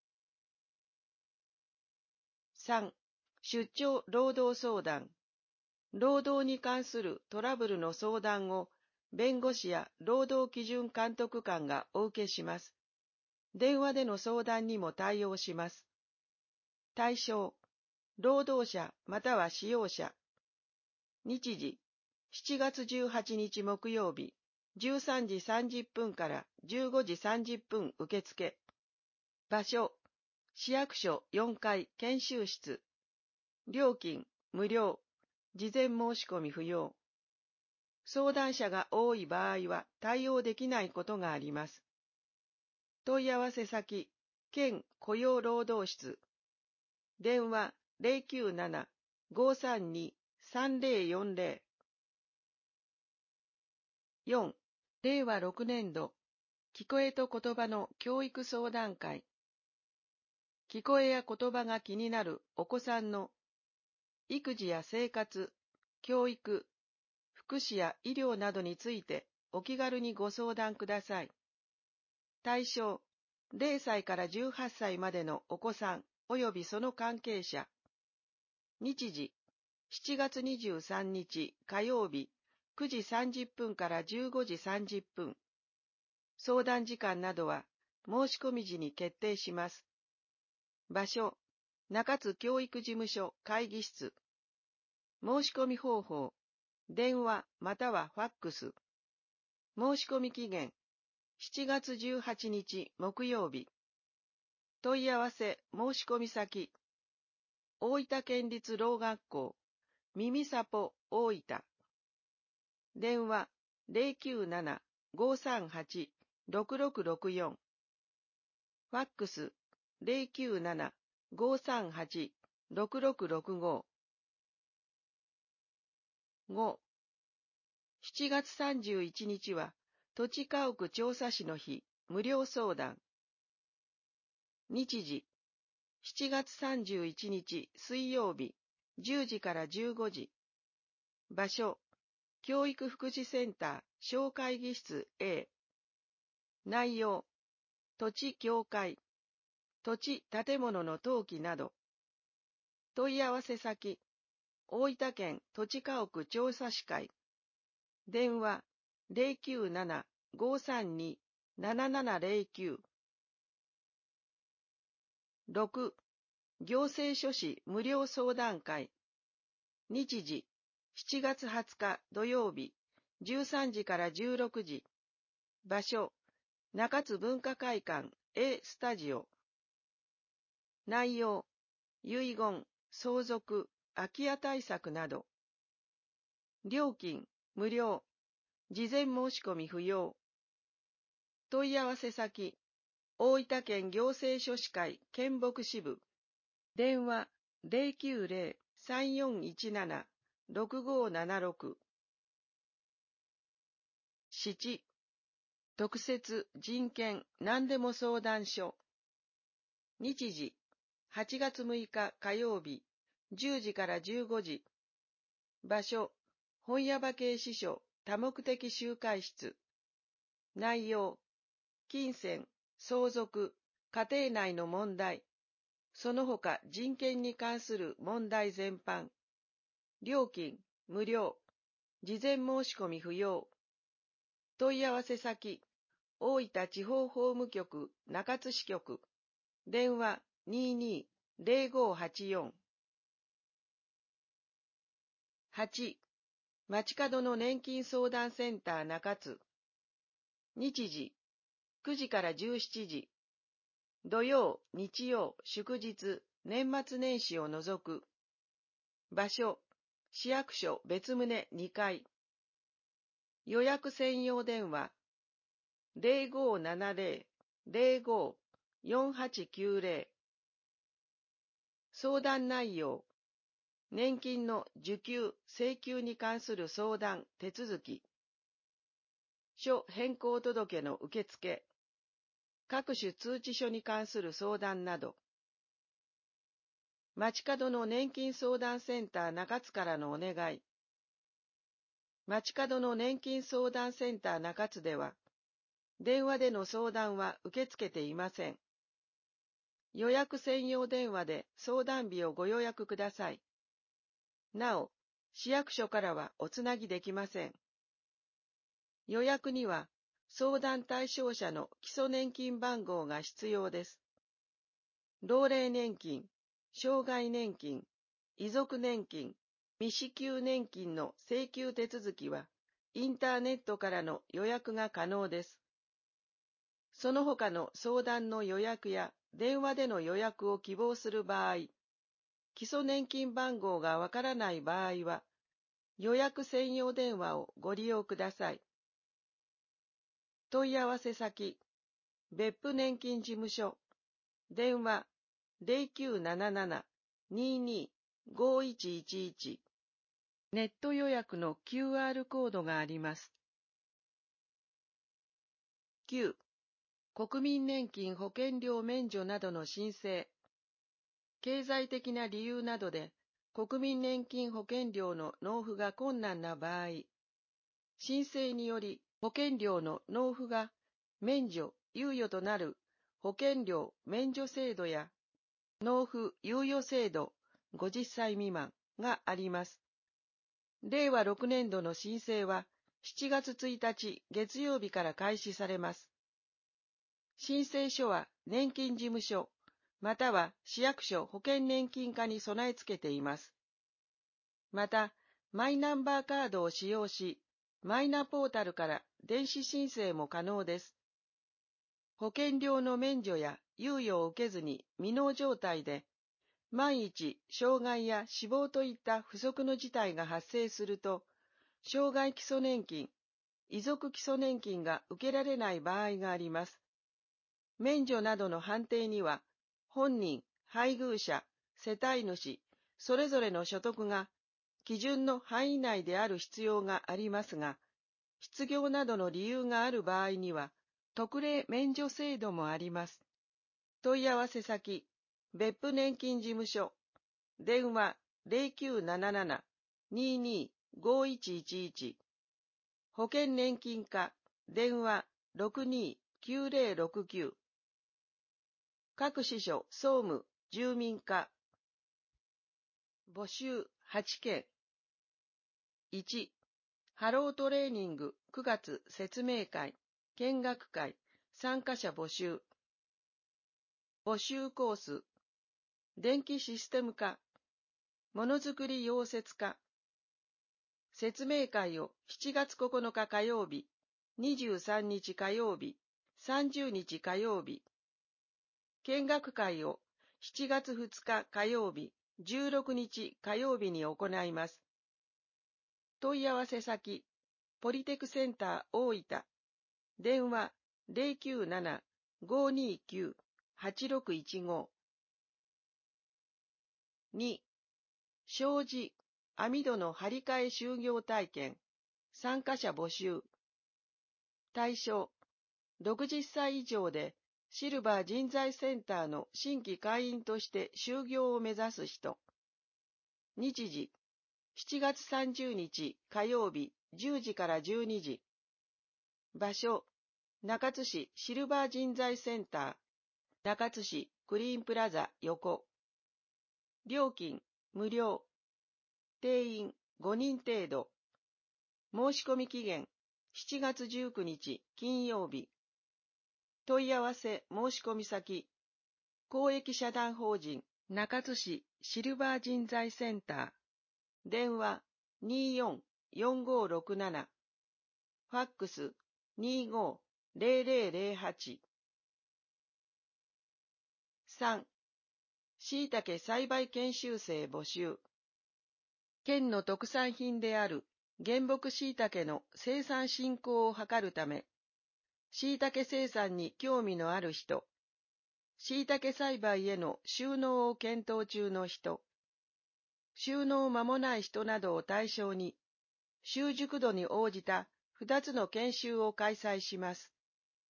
さん、出張労働相談。労働に関するトラブルの相談を弁護士や労働基準監督官がお受けします。電話での相談にも対応します。対象、労働者または使用者。日時、しちがつじゅうはちにち木曜日、じゅうさんじさんじゅっぷんからじゅうごじさんじゅっぷん受付。場所、市役所よんかい研修室。料金、無料。事前申し込み不要。相談者が多い場合は対応できないことがあります。問い合わせ先、県雇用労働室。電話 ゼロきゅうなな ごさんに さんゼロよんゼロ。よん、れいわろくねんど、聞こえと言葉の教育相談会。聞こえや言葉が気になるお子さんの育児や生活、教育、福祉や医療などについてお気軽にご相談ください。対象、れいさいからじゅうはっさいまでのお子さん及びその関係者。日時、しちがつにじゅうさんにち火曜日、くじさんじゅっぷんからじゅうごじさんじゅっぷん。相談時間などは申し込み時に決定します。場所、中津教育事務所会議室。申し込み方法、電話またはファックス。申し込み期限、しちがつじゅうはちにち木曜日。問い合わせ申し込み先、大分県立ろう学校、耳サポ大分。電話 ゼロきゅうなな ごさんはち ろくろくろくよん。ファックス ゼロきゅうなな ごさんはち ろくろくろくご。ご、しちがつさんじゅういちにちは土地家屋調査士の日無料相談。日時、しちがつさんじゅういちにち水曜日じゅうじからじゅうごじ。場所、教育福祉センター小会議室 A。内容、土地境界、土地建物の登記など。問い合わせ先、大分県土地家屋調査士会。電話 ゼロきゅうなな ごさんに ななななゼロきゅう。ろく、行政書士無料相談会。日時、しちがつはつか土曜日、じゅうさんじからじゅうろくじ。場所、中津文化会館 A スタジオ。 内容、遺言、相続、空き家対策など。料金、無料。事前申し込み不要。問い合わせ先、大分県行政書士会県北支部。電話 ゼロきゅうゼロ さんよんいちなな ろくごななろく。七、特設人権何でも相談所。日時、はちがつむいか火曜日、じゅうじからじゅうごじ。場所、本屋場警視署多目的集会室。内容、金銭、相続、家庭内の問題、その他人権に関する問題全般。料金、無料。事前申し込み不要。問い合わせ先、大分地方法務局中津支局。電話にじゅうに ゼロごはちよん。はち、街角の年金相談センター中津。日時、くじからじゅうしちじ。土曜、日曜、祝日、年末年始を除く。場所、市役所別棟にかい。予約専用電話、ゼロごななゼロ ゼロご よんはちきゅうゼロ。相談内容、年金の受給・請求に関する相談・手続き。書変更届の受付。各種通知書に関する相談など。街角の年金相談センター中津からのお願い。街角の年金相談センター中津では、電話での相談は受け付けていません。予約専用電話で相談日をご予約ください。なお、市役所からはおつなぎできません。予約には、相談対象者の基礎年金番号が必要です。老齢年金、障害年金、遺族年金、未支給年金の請求手続きは、インターネットからの予約が可能です。その他の相談の予約や電話での予約を希望する場合、基礎年金番号がわからない場合は、予約専用電話をご利用ください。問い合わせ先、別府年金事務所、電話ゼロきゅうななな にーにー ごいちいちいち。ネット予約の キューアール コードがあります。きゅう、国民年金保険料免除などの申請。経済的な理由などで国民年金保険料の納付が困難な場合、申請により保険料の納付が免除・猶予となる保険料免除制度や納付猶予制度ごじゅっさい未満があります。れいわろくねんどの申請はしちがつついたち月曜日から開始されます。申請書は年金事務所または市役所保険年金課に備え付けています。また、マイナンバーカードを使用し、マイナポータルから電子申請も可能です。保険料の免除や猶予を受けずに未納状態で、万一障害や死亡といった不測の事態が発生すると、障害基礎年金、遺族基礎年金が受けられない場合があります。免除などの判定には、本人、配偶者、世帯主、それぞれの所得が基準の範囲内である必要がありますが、失業などの理由がある場合には、特例免除制度もあります。問い合わせ先、別府年金事務所、電話ゼロきゅうななな にーにー ごいちいちいち、保険年金課、電話ろくにー きゅうぜろろくきゅう、各支所総務住民課。募集はちけん。いち、ハロートレーニングくがつ説明会、見学会、参加者募集。募集コース、電気システム科、ものづくり溶接科。説明会をしちがつここのか火曜日、にじゅうさんにち火曜日、さんじゅうにち火曜日。見学会をしちがつふつか火曜日、じゅうろくにち火曜日に行います。問い合わせ先、ポリテクセンター大分。電話 ゼロきゅうなな ごにきゅう はちろくいちご。に、障子、網戸の張り替え就業体験、参加者募集。対象、ろくじゅっさい以上でシルバー人材センターの新規会員として就業を目指す人。日時、しちがつさんじゅうにち火曜日じゅうじからじゅうにじ。場所、中津市シルバー人材センター、中津市クリーンプラザ横。料金、無料。定員ごにん程度。申し込み期限、しちがつじゅうくにち金曜日。問い合わせ申し込み先、公益社団法人中津市シルバー人材センター。電話にーよん よんごろくなな。ファックスにーご ゼロゼロゼロはち。さん、しいたけ栽培研修生募集。県の特産品である原木しいたけの生産振興を図るため、しいたけ生産に興味のある人、しいたけ栽培への就農を検討中の人、就農間もない人などを対象に、習熟度に応じたふたつの研修を開催します。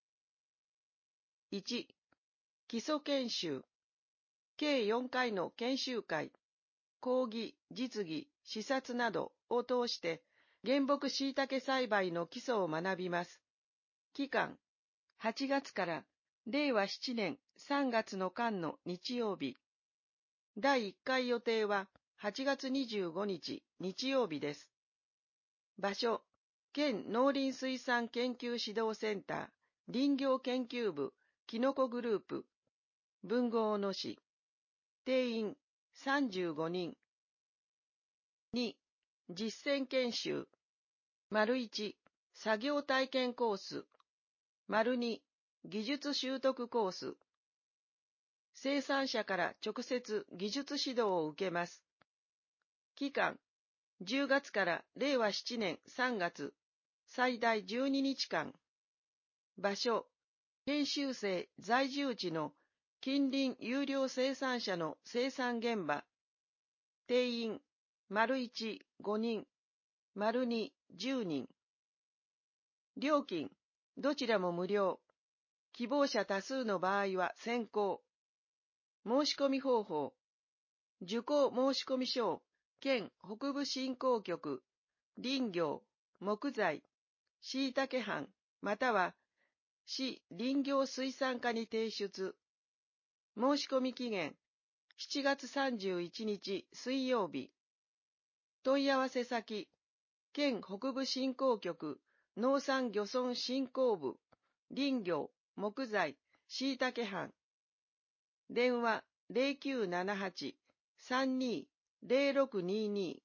いち、基礎研修。計よんかいの研修会、講義、実技、視察などを通して、原木しいたけ栽培の基礎を学びます。期間、はちがつかられいわしちねんさんがつの間の日曜日。だいいっかい予定ははちがつにじゅうごにち日曜日です。場所、県農林水産研究指導センター、林業研究部、きのこグループ、豊後大野市。定員さんじゅうごにん。に、実践研修。丸いち、作業体験コース。丸に、技術習得コース。生産者から直接技術指導を受けます。期間、じゅうがつかられいわしちねんさんがつ、最大じゅうににちかん。場所、研修生在住地の近隣有料生産者の生産現場。定員、丸いち、ごにん、丸に、じゅうにん。料金、どちらも無料。希望者多数の場合は先行。申し込み方法。受講申込書を県北部振興局、林業、木材、しいたけ班、または市林業水産課に提出。申し込み期限、しちがつさんじゅういちにち水曜日。問い合わせ先、県北部振興局、農産漁村振興部、林業、木材、しいたけ班。電話ゼロきゅうななはち さんにー ゼロろくにーに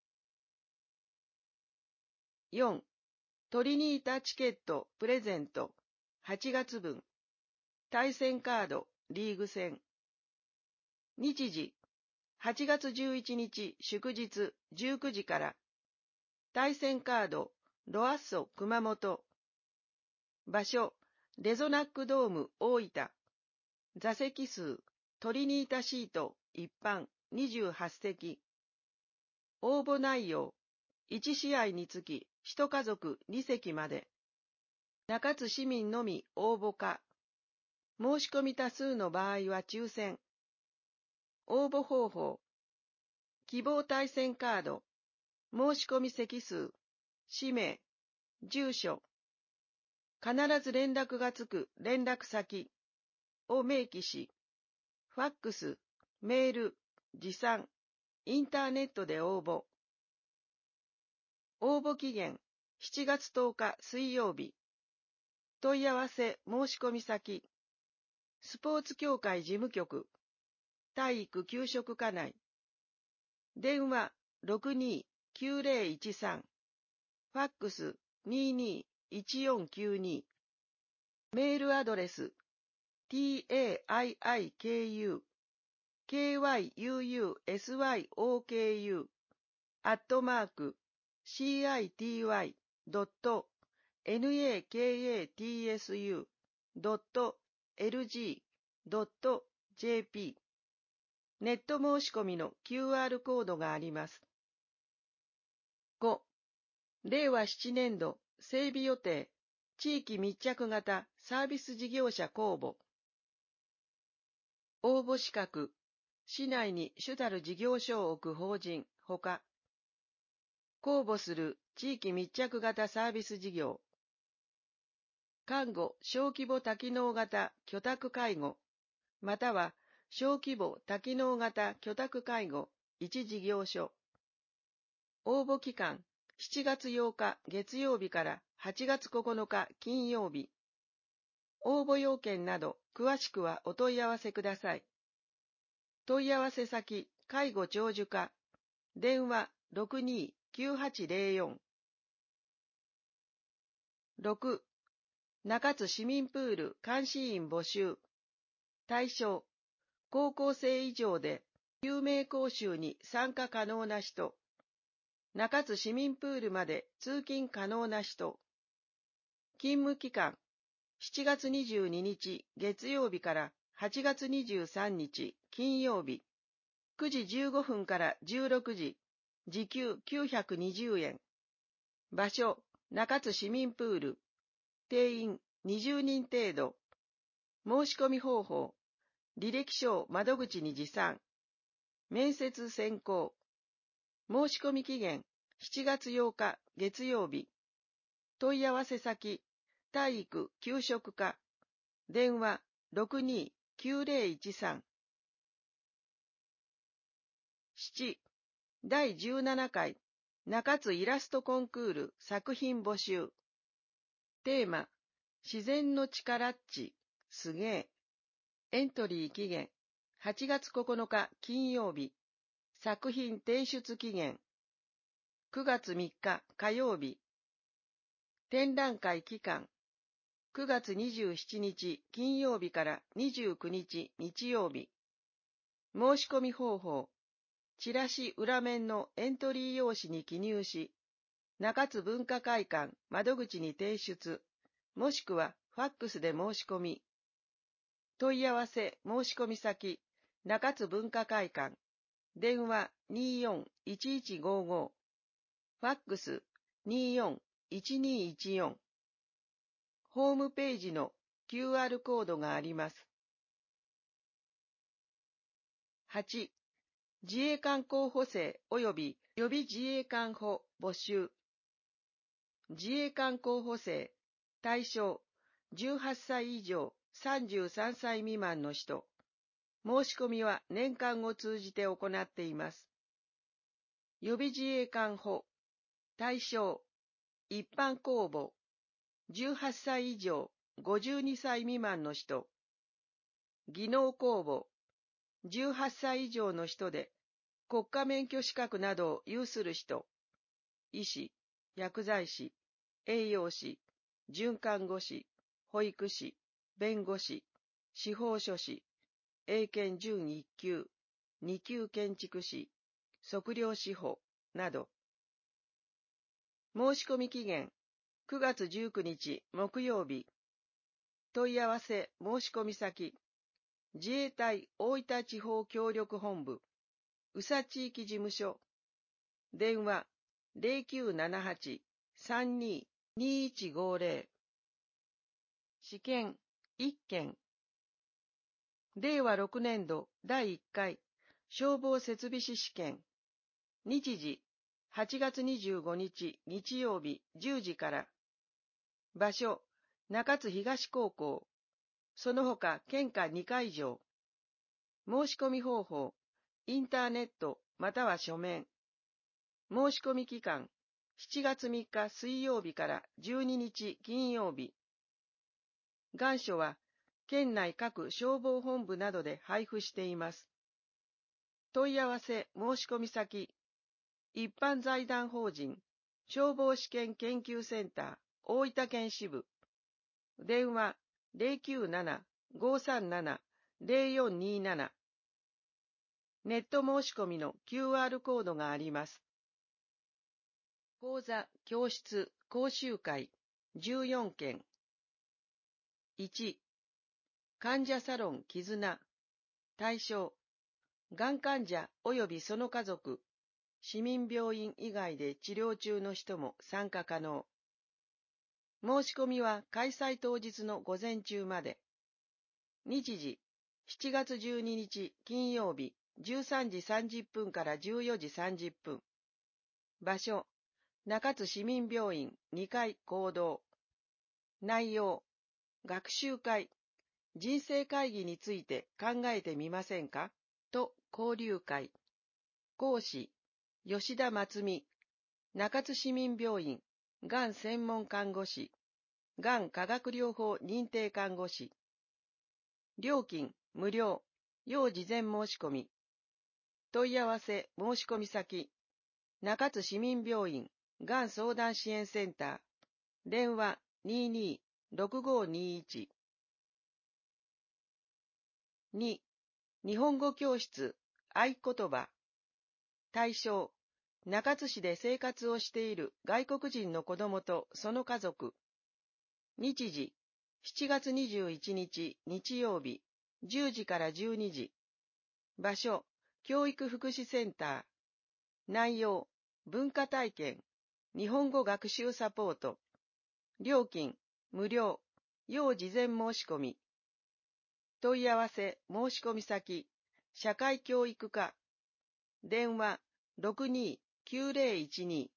ー。よん、トリニータチケットプレゼントはちがつぶん。対戦カードリーグ戦。日時はちがつじゅういちにち祝日じゅうくじから。対戦カードロアッソ熊本。場所レゾナックドーム大分。座席数トリニータシート一般にじゅうはちせき。応募内容いちしあいにつきいちかぞくにせきまで。中津市民のみ応募可。申し込み多数の場合は抽選。応募方法。希望対戦カード。申し込み席数。氏名。住所。必ず連絡がつく連絡先を明記し、ファックス、メール、持参、インターネットで応募。応募期限、しちがつとおか水曜日。問い合わせ申し込み先、スポーツ協会事務局、体育給食課内。電話ろくにーきゅうぜろいちさん。ファックスにーにーいちよんきゅうに。メールアドレス ティーエーアイアイケーユーケーワイユーユーエスワイオーケーユー アットマーク シーアイティーワイ ドット ネクツ ドット エルジー ドット ジェーピー ネット申し込みの キューアール コードがあります。ご、れいわななねん度整備予定地域密着型サービス事業者公募。応募資格、市内に主たる事業所を置く法人ほか、公募する地域密着型サービス事業、看護小規模多機能型居宅介護、または小規模多機能型居宅介護一事業所。応募期間、しちがつようか月曜日からはちがつここのか金曜日。応募要件など詳しくはお問い合わせください。問い合わせ先、介護長寿課、電話 ろくにーきゅうはちゼロよん。ろく、中津市民プール監視員募集。対象、高校生以上で救命講習に参加可能な人。中津市民プールまで通勤可能な人。勤務期間、しちがつにじゅうににち月曜日からはちがつにじゅうさんにち金曜日、くじじゅうごふんからじゅうろくじ、時給きゅうひゃくにじゅうえん。場所、中津市民プール。定員にじゅうにん程度。申し込み方法、履歴書を窓口に持参。面接選考。申し込み期限、しちがつようか月曜日。問い合わせ先、体育給食課。電話 ろくにーきゅうゼロいちさん。なな、だいじゅうななかい中津イラストコンクール作品募集。テーマ、自然の力っち、すげえ。エントリー期限、はちがつここのか金曜日。作品提出期限、くがつみっか火曜日。展覧会期間、くがつにじゅうしちにち金曜日からにじゅうくにち日曜日。申し込み方法、チラシ裏面のエントリー用紙に記入し、中津文化会館窓口に提出、もしくはファックスで申し込み。問い合わせ申し込み先、中津文化会館、電話にーよんいちいちごご、ファックスにーよんいちにーいちよん。ホームページの キューアール コードがあります。はち、自衛官候補生及び予備自衛官補募集。自衛官候補生、対象、じゅうはっさい以上さんじゅうさんさい未満の人。申し込みは年間を通じて行っています。予備自衛官補、対象、一般公募、じゅうはっさい以上ごじゅうにさい未満の人。技能公募、じゅうはっさい以上の人で国家免許資格などを有する人。医師、薬剤師、栄養士、准看護師、保育士、弁護士、司法書士、英検準いっきゅう、にきゅう建築士、測量士法など。申し込み期限、くがつじゅうくにち木曜日。問い合わせ申し込み先、自衛隊大分地方協力本部、宇佐地域事務所。電話ゼロきゅうななはち さんにー にいちごゼロ。試験いっけん。れいわろくねん度だいいっかい消防設備士試験。日時はちがつにじゅうごにち日曜日じゅうじから。場所中津東高校。その他県下にかいじょう。申し込み方法、インターネットまたは書面。申し込み期間、しちがつみっか水曜日からじゅうににち金曜日。願書は県内各消防本部などで配布しています。問い合わせ申し込み先、一般財団法人消防試験研究センター大分県支部。電話ゼロきゅうなな ごさんなな ゼロよんにーなな。 ネット申し込みの キューアール コードがあります。講座、教室、講習会、じゅうよんけん。いち、患者サロン絆。対象、がん患者及びその家族、市民病院以外で治療中の人も参加可能。申し込みは開催当日の午前中まで。日時、しちがつじゅうににち金曜日じゅうさんじさんじゅっぷんからじゅうよじさんじゅっぷん。場所、中津市民病院にかい講堂。内容、学習会、人生会議について考えてみませんかと交流会。講師、吉田松美、中津市民病院、がん専門看護師、がん化学療法認定看護師。料金、無料、要事前申し込み。問い合わせ申し込み先、中津市民病院、がん相談支援センター、電話にーにーろくごーにーいち。に、日本語教室、合言葉。対象、中津市で生活をしている外国人の子供とその家族。日時、しちがつにじゅういちにち日曜日、じゅうじからじゅうにじ。場所、教育福祉センター。内容、文化体験、日本語学習サポート。料金、無料、要事前申し込み。問い合わせ申し込み先、社会教育課。電話、ろくにーきゅうぜろいちに。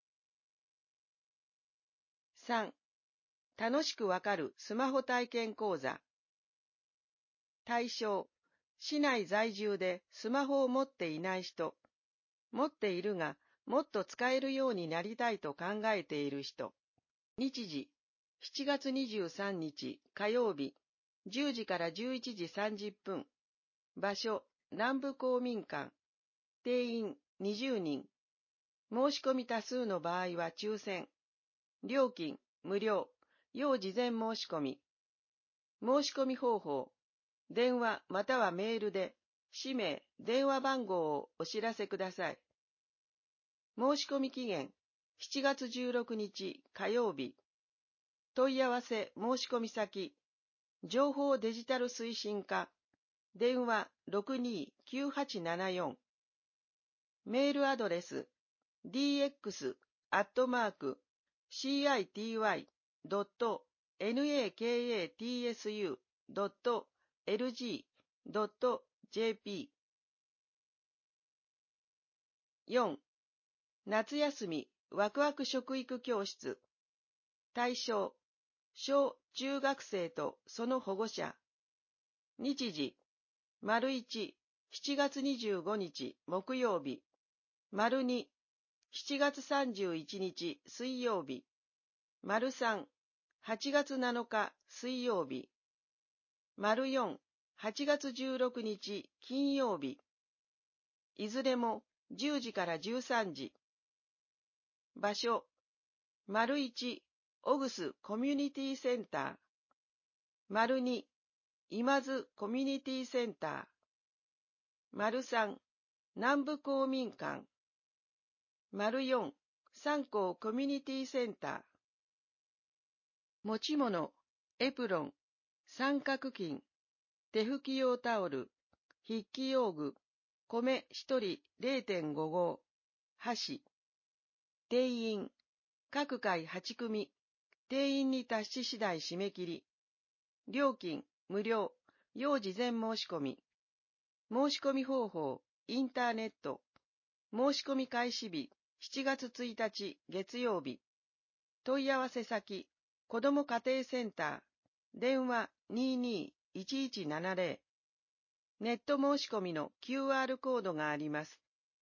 さん、楽しくわかるスマホ体験講座。対象、市内在住でスマホを持っていない人。持っているが、もっと使えるようになりたいと考えている人。日時、しちがつにじゅうさんにち火曜日、じゅうじからじゅういちじさんじゅっぷん。場所、南部公民館。定員にじゅうにん。申し込み多数の場合は抽選。料金、無料。要事前申し込み。申し込み方法。電話またはメールで、氏名、電話番号をお知らせください。申し込み期限、しちがつじゅうろくにち火曜日。問い合わせ申し込み先、情報デジタル推進課、電話ろくにーきゅうはちななよん。メールアドレス、ディーエックス アットマーク シーアイティーワイ ドット ナカツ ドット エルジー ドット ジェーピー。よん、夏休みワクワク食育教室。対象、小中学生とその保護者。日時、丸いち、しちがつにじゅうごにち木曜日。丸に、しちがつさんじゅういちにち水曜日。丸さん、はちがつなのか水曜日。丸よん、はちがつじゅうろくにち金曜日。いずれもじゅうじからじゅうさんじ。場所、丸いち、オグスコミュニティセンター。丸に、今津コミュニティセンター。丸さん、南部公民館。丸よん、三港コミュニティセンター。持ち物、エプロン、三角巾、手拭き用タオル、筆記用具、米ひとり れいてんごごう、箸。定員、各回はちくみ、定員に達し次第締め切り。料金、無料、要事前申し込み。申し込み方法、インターネット。申し込み開始日、しちがつついたち月曜日。問い合わせ先、子ども家庭センター。電話にーにーいちいちななぜろ。ネット申し込みの キューアール コードがあります。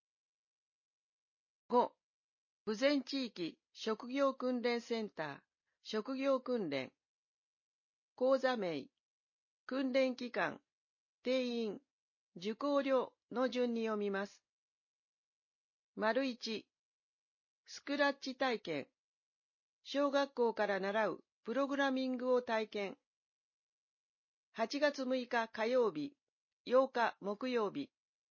ご、豊前地域職業訓練センター、職業訓練。講座名、訓練期間、定員、受講料の順に読みます。丸いち、スクラッチ体験。小学校から習うプログラミングを体験。はちがつむいか火曜日、ようか木曜日。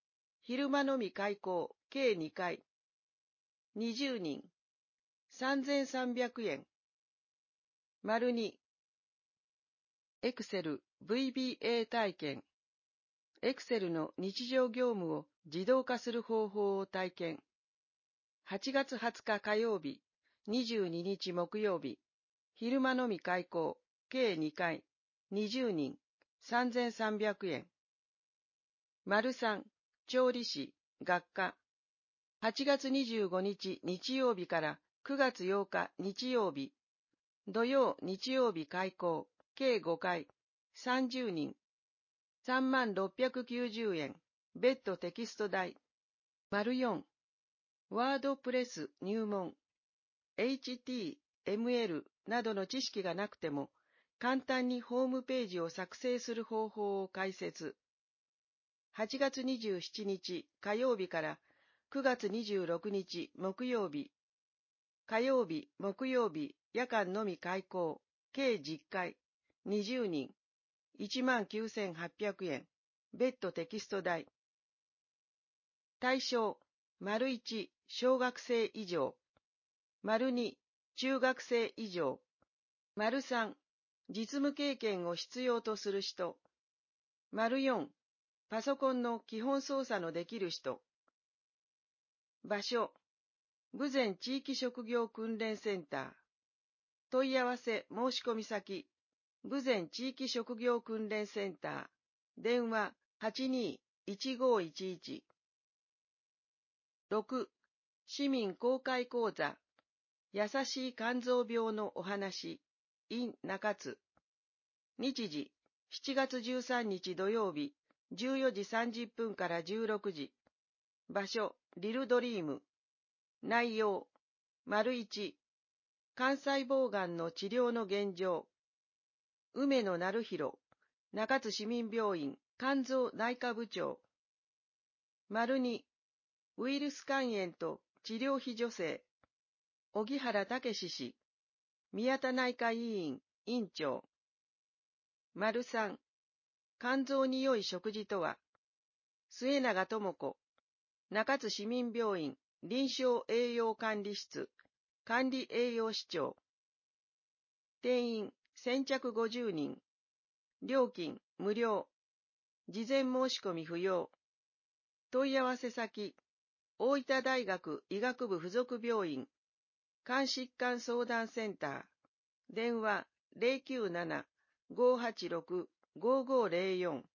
昼間のみ開講、計にかい。にじゅうにん、さんぜんさんびゃくえん。丸に、エクセル ブイビーエー 体験。エクセルの日常業務を自動化する方法を体験。はちがつはつか火曜日、にじゅうににち木曜日、昼間のみ開講、計にかい、にじゅうにん、さんぜんさんびゃくえん。丸さん、調理師、学科。はちがつにじゅうごにち日曜日からくがつようか日曜日、土曜日曜日開講、計ごかい、さんじゅうにん、さんまんろっぴゃくきゅうじゅうえん、別途テキスト代。丸よん、ワードプレス入門、エイチティーエムエル などの知識がなくても、簡単にホームページを作成する方法を解説。はちがつにじゅうしちにち火曜日からくがつにじゅうろくにち木曜日、火曜日、木曜日、夜間のみ開講、計じゅっかい、にじゅうにん、いちまんきゅうせんはっぴゃくえん、別途テキスト代。対象、丸いち、小学生以上、丸に、中学生以上、丸さん、実務経験を必要とする人、丸よん、パソコンの基本操作のできる人。場所、豊前地域職業訓練センター。問い合わせ申し込み先、豊前地域職業訓練センター。電話 はちにーいちごいちいち。ろく、市民公開講座。優しい肝臓病のお話。in 中津。日時、しちがつじゅうさんにち土曜日、じゅうよじさんじゅっぷんからじゅうろくじ。場所、リルドリーム。内容、丸いち、肝細胞がんの治療の現状。梅野成弘、中津市民病院肝臓内科部長。丸に、ウイルス肝炎と治療費助成。荻原武氏、宮田内科医院院長。丸さん、肝臓に良い食事とは。末永智子、中津市民病院臨床栄養管理室管理栄養士長。定員先着ごじゅうにん。料金無料。事前申し込み不要。問い合わせ先、大分大学医学部附属病院肝疾患相談センター。電話 ゼロきゅうなな ごはちろく ごごゼロよん。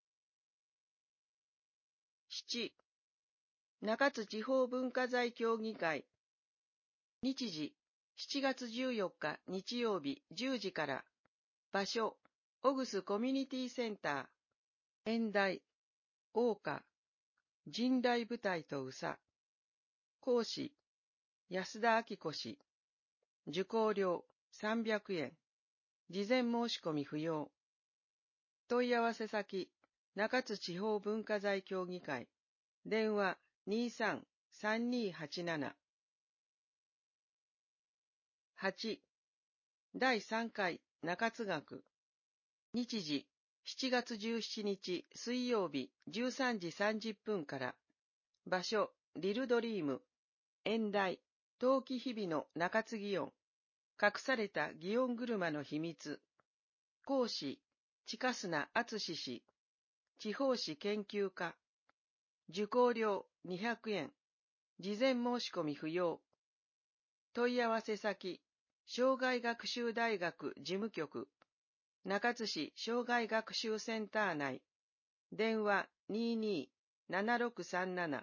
なな、中津地方文化財協議会。日時、しちがつじゅうよっか日曜日じゅうじから。場所、オグスコミュニティセンター。演題、桜花、神来舞台とうさ。講師、安田明子氏。受講料さんびゃくえん。事前申し込み不要。問い合わせ先、中津地方文化財協議会。電話 にさんさんにはちなな。はち、だいさんかい中津学。日時、しちがつじゅうしちにち水曜日じゅうさんじさんじゅっぷんから。場所、リルドリーム。演題、冬季日々の中津祇園。隠された祇園車の秘密。講師、近砂敦氏。地方史研究家。受講料にひゃくえん。事前申し込み不要。問い合わせ先、障害学習大学事務局。中津市障害学習センター内。電話 にじゅうに ななろくさんなな。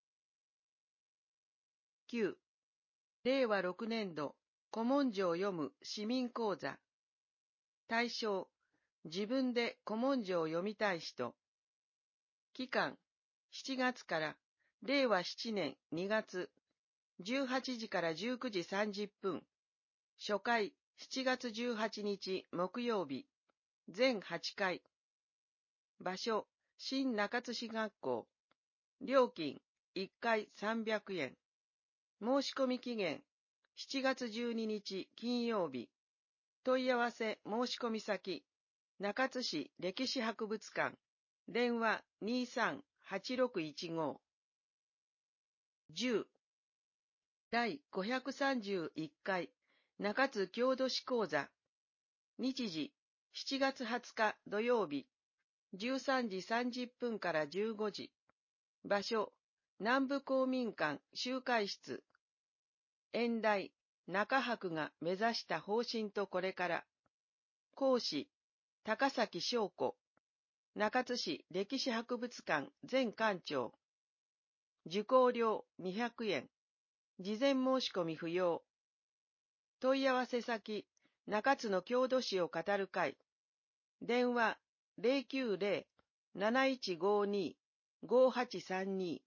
きゅう、れいわろくねんど古文書を読む市民講座。対象、自分で古文書を読みたい人。期間、しちがつかられいわななねんにがつ、じゅうはちじからじゅうくじさんじゅっぷん。初回、しちがつじゅうはちにち木曜日、全はちかい。場所、新中津市学校。料金、いっかいさんびゃくえん。申し込み期限、しちがつじゅうににち金曜日。問い合わせ申し込み先、中津市歴史博物館。電話 にじゅうさんはちろくいちご。じゅう。第ごひゃくさんじゅういっかい中津郷土史講座。日時しちがつはつか土曜日じゅうさんじさんじゅっぷんからじゅうごじ。場所南部公民館集会室。演題中博が目指した方針とこれから。講師高崎翔子。中津市歴史博物館前館長。受講料にひゃくえん。事前申し込み不要。問い合わせ先、中津の郷土史を語る会。電話ゼロきゅうゼロ なないちごに ごはちさんに。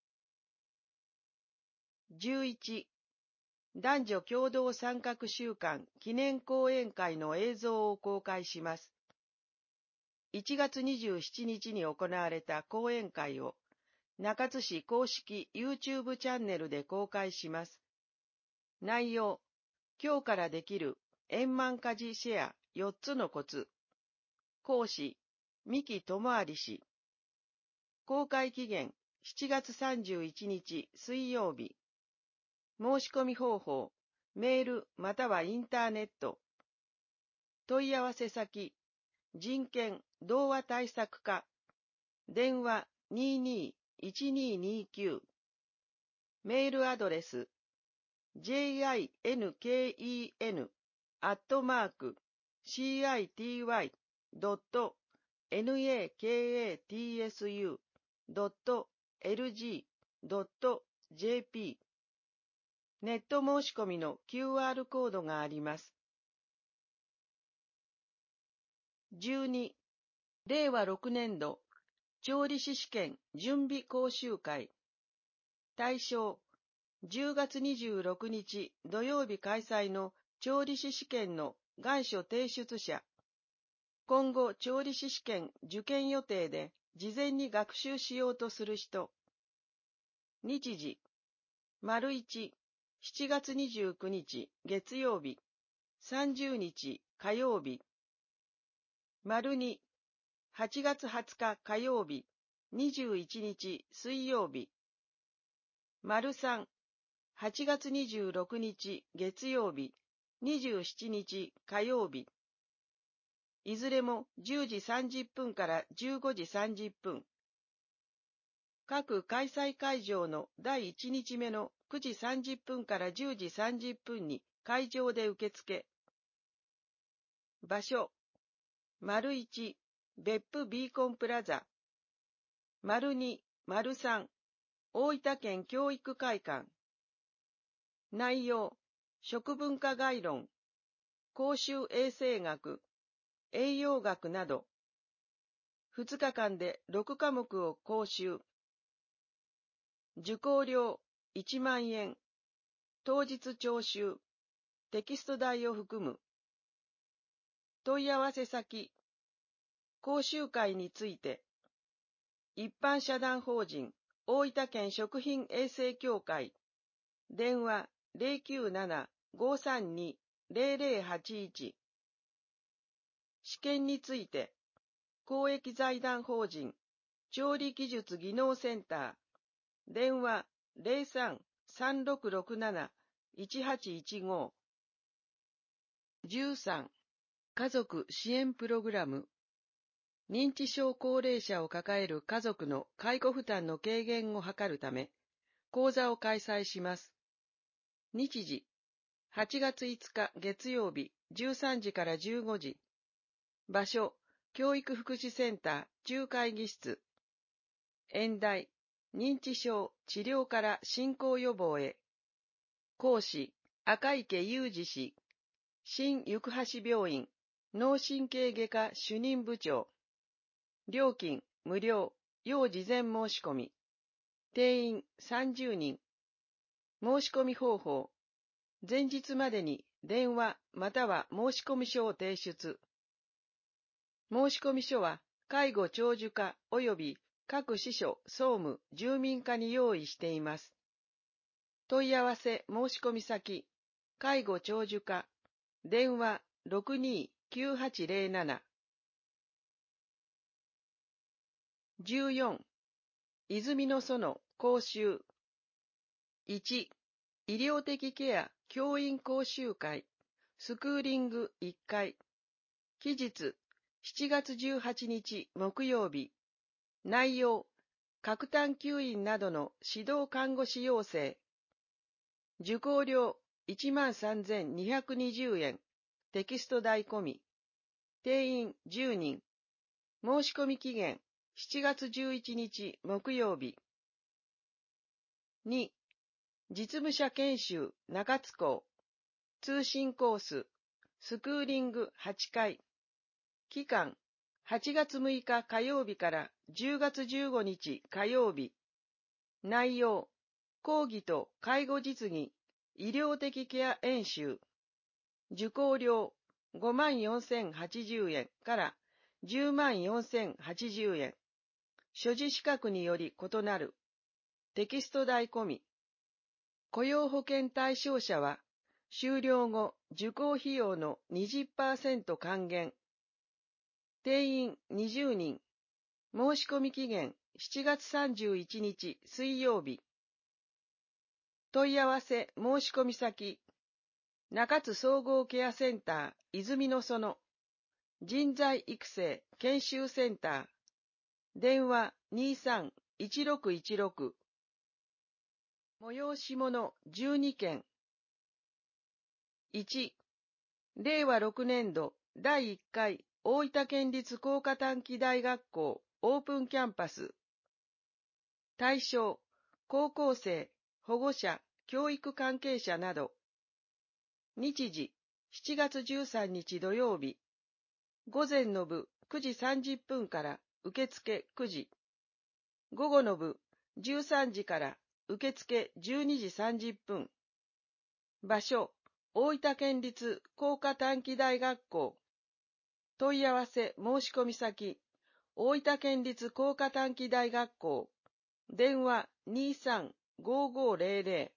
じゅういち。男女共同参画週間記念講演会の映像を公開します。いちがつにじゅうしちにちに行われた講演会を中津市公式 YouTube チャンネルで公開します。内容、今日からできる円満家事シェアよっつのコツ。講師、三木智有氏。公開期限しちがつさんじゅういちにち水曜日。申し込み方法、メールまたはインターネット。問い合わせ先、人権童話対策課。電話ににいちににきゅう。メールアドレス、jinken アットマーク city.nakatsu.lg.jp ネット申し込みの キューアール コードがあります。じゅうに、れいわろくねんど調理師試験準備講習会。対象、じゅうがつにじゅうろくにち土曜日開催の調理師試験の願書提出者。今後調理師試験受験予定で事前に学習しようとする人。日時、丸いち、しちがつにじゅうくにち月曜日、さんじゅうにち火曜日。丸に、はちがつはつか火曜日、にじゅういちにち水曜日。丸さん、はちがつにじゅうろくにち月曜日、にじゅうしちにち火曜日。いずれもじゅうじさんじゅっぷんからじゅうごじさんじゅっぷん。各開催会場のだいいちにちめのくじさんじゅっぷんからじゅうじさんじゅっぷんに会場で受付。場所、丸いち、別府ビーコンプラザ。丸に、丸さん、大分県教育会館。内容、食文化概論、公衆衛生学、栄養学など。ふつかかんでろくかもくを講習。受講料いちまんえん。当日徴収。テキスト代を含む。問い合わせ先。講習会について。一般社団法人大分県食品衛生協会。電話ゼロきゅうなな ごさんに ゼロゼロはちいち。試験について。公益財団法人調理技術技能センター。電話ゼロさん さんろくろくなな いちはちいちご。じゅうさん、家族支援プログラム。認知症高齢者を抱える家族の介護負担の軽減を図るため、講座を開催します。日時、はちがついつか月曜日じゅうさんじからじゅうごじ。場所、教育福祉センター中会議室。演題、認知症治療から進行予防へ。講師、赤池裕二氏。新行橋病院脳神経外科主任部長。料金無料、要事前申し込み。定員さんじゅうにん。申し込み方法。前日までに電話または申込書を提出。申込書は介護長寿課及び各支所総務住民課に用意しています。問い合わせ申込先。介護長寿課。電話ろくにきゅうはちゼロなな。じゅうよん泉の園講習。いち、医療的ケア教員講習会、スクーリングいっかい。期日、しちがつじゅうはちにち木曜日。内容、各探求員などの指導看護師養成。受講料いちまんさんぜんにひゃくにじゅうえん。テキスト代込み。定員じゅうにん。申し込み期限しちがつじゅういちにち木曜日。に、実務者研修中津校。通信コース、スクーリングはちかい。期間、はちがつむいか火曜日からじゅうがつじゅうごにち火曜日。内容、講義と介護実技、医療的ケア演習。受講料ごまんよんせんはちじゅうえんからじゅうまんよんせんはちじゅうえん。所持資格により異なる。テキスト代込み。雇用保険対象者は、終了後、受講費用の にじゅっパーセント 還元。定員にじゅうにん。申し込み期限しちがつさんじゅういちにち水曜日。問い合わせ申し込み先。中津総合ケアセンター泉の園。人材育成研修センター。電話にさんいちろくいちろく。催し物じゅうにけん。いち、れいわろくねんどだいいっかい大分県立工科短期大学校オープンキャンパス。対象、高校生、保護者、教育関係者など。日時、しちがつじゅうさんにち土曜日。午前の部くじさんじゅっぷんから受付くじ。午後の部じゅうさんじから受付じゅうにじさんじゅっぷん。場所、大分県立工科短期大学校。問い合わせ申し込み先、大分県立工科短期大学校。電話にさんごごぜろぜ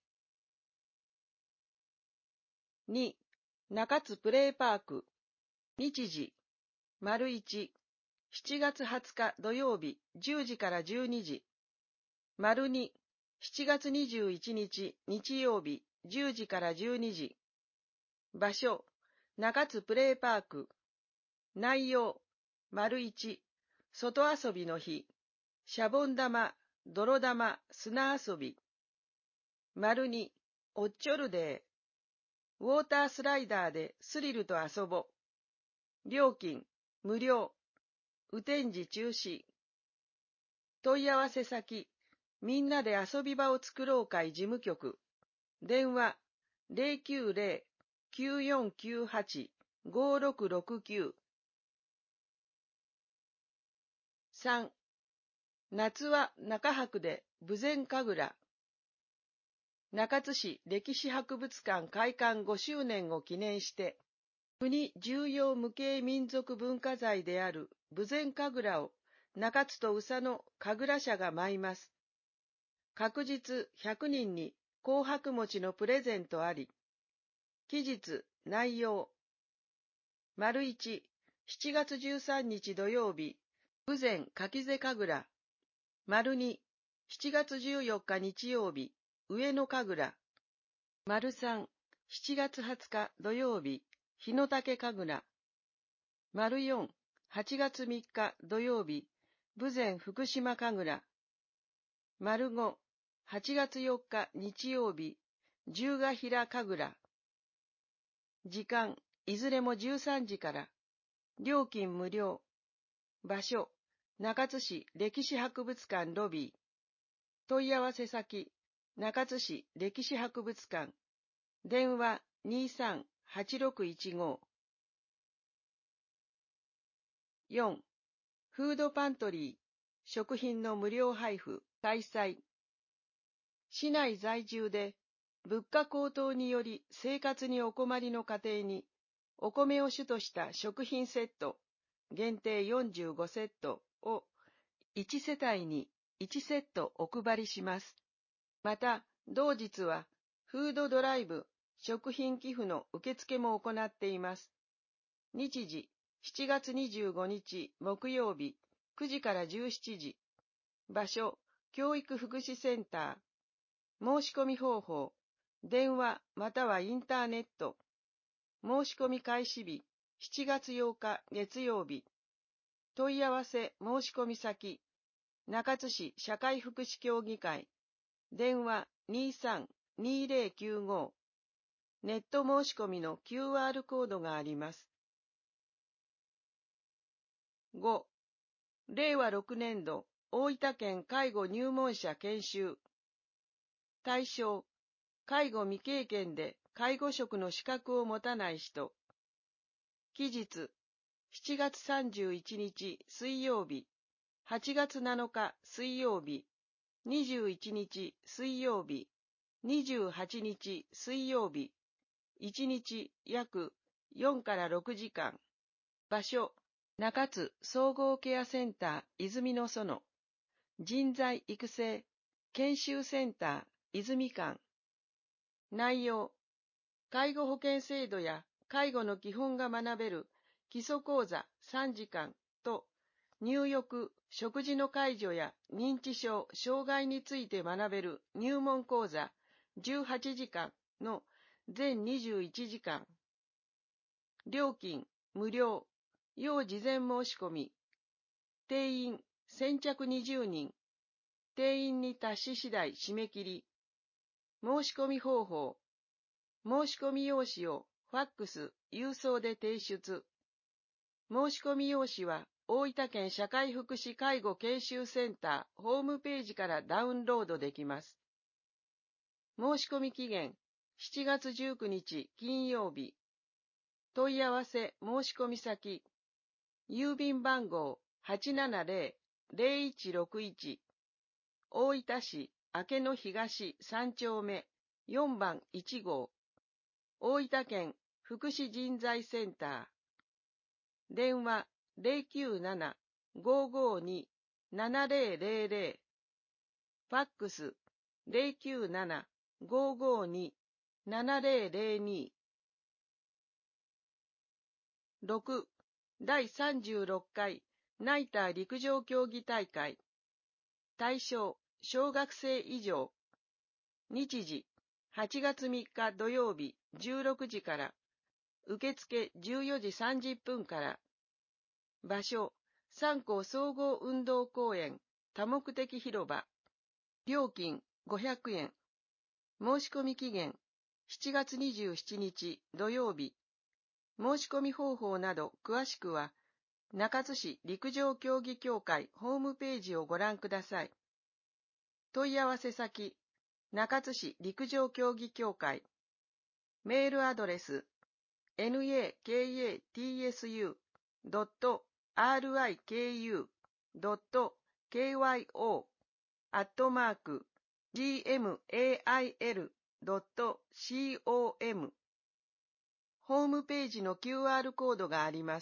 ろ。に、中津プレイパーク。日時、丸いち、しちがつはつか土曜日じゅうじからじゅうにじ。丸に、しちがつにじゅういちにち日曜日じゅうじからじゅうにじ。場所、中津プレイパーク。内容、丸いち、外遊びの日。シャボン玉、泥玉、砂遊び。丸に、おっちょるでー。ウォータースライダーでスリルと遊ぼ。料金、無料。雨天時中止。問い合わせ先、みんなで遊び場を作ろう会事務局。電話、ぜろきゅうぜろ きゅうよんきゅうはち ごろくろくきゅう。さん、夏は中博で豊前神楽。中津市歴史博物館開館ごしゅうねんを記念して、国重要無形民族文化財である豊前神楽を中津と宇佐の神楽社が舞います。確実ひゃくにんに紅白餅のプレゼントあり。期日、内容。丸いち、しちがつじゅうさんにち土曜日、豊前柿瀬神楽。丸に、しちがつじゅうよっか日曜日、上野神楽。丸さん、しちがつはつか土曜日、日の竹神楽。丸よん、はちがつみっか土曜日、豊前福島神楽。丸ご、はちがつよっか日曜日、十ヶ平神楽。時間、いずれもじゅうさんじから。料金無料。場所、中津市歴史博物館ロビー。問い合わせ先、中津市歴史博物館。電話にさんはちろくいちご。よん、フードパントリー、食品の無料配布、開催。市内在住で、物価高騰により生活にお困りの家庭に、お米を主とした食品セット、限定よんじゅうごセットをいちせたいにいちセットお配りします。また、同日は、フードドライブ、食品寄付の受付も行っています。日時、しちがつにじゅうごにち木曜日、くじからじゅうしちじ。場所、 教育福祉センター。申し込み方法。電話またはインターネット。申し込み開始日。しちがつようか月曜日。問い合わせ申し込み先。中津市社会福祉協議会。電話 にさんにーぜろきゅうご。ネット申し込みの キューアール コードがあります。ご. れいわろくねんど大分県介護入門者研修。対象、介護未経験で介護職の資格を持たない人。期日、しちがつさんじゅういちにち水曜日、はちがつなのか水曜日、にじゅういちにち水曜日、にじゅうはちにち水曜日、いちにち約よんからろくじかん。場所、中津総合ケアセンター泉の園。人材育成研修センター泉館。内容、介護保険制度や介護の基本が学べる基礎講座さんじかんと、入浴、食事の介助や認知症、障害について学べる入門講座じゅうはちじかんの全にじゅういちじかん。料金、無料、要事前申し込み。定員、先着にじゅうにん。定員に達し次第締め切り。申し込み方法。申し込み用紙をファックス、郵送で提出。申し込み用紙は大分県社会福祉介護研修センターホームページからダウンロードできます。申し込み期限しちがつじゅうくにち金曜日。問い合わせ申し込み先。郵便番号 はちななぜろ ぜろいちろくいち。大分市明野東さんちょうめよんばんいちごう。大分県福祉人材センター。電話 ゼロきゅうなな ごーごーに ななぜろぜろぜろ。ファックス ゼロきゅうなな ごーごーに ななぜろぜろに。ろく. 第さんじゅうろっかいナイター陸上競技大会。対象、小学生以上。日時、はちがつみっか土曜日じゅうろくじから。受付じゅうよじさんじゅっぷんから。場所、三校総合運動公園多目的広場。料金ごひゃくえん。申し込み期限しちがつにじゅうしちにち土曜日。申し込み方法など詳しくは、中津市陸上競技協会ホームページをご覧ください。問い合わせ先、中津市陸上競技協会。メールアドレス、ナカツ ドット アールアイケーユー ドット ケーワイオー アットマーク ジーエムエーアイエル ドット コム。ホームページの キューアール コードがあります。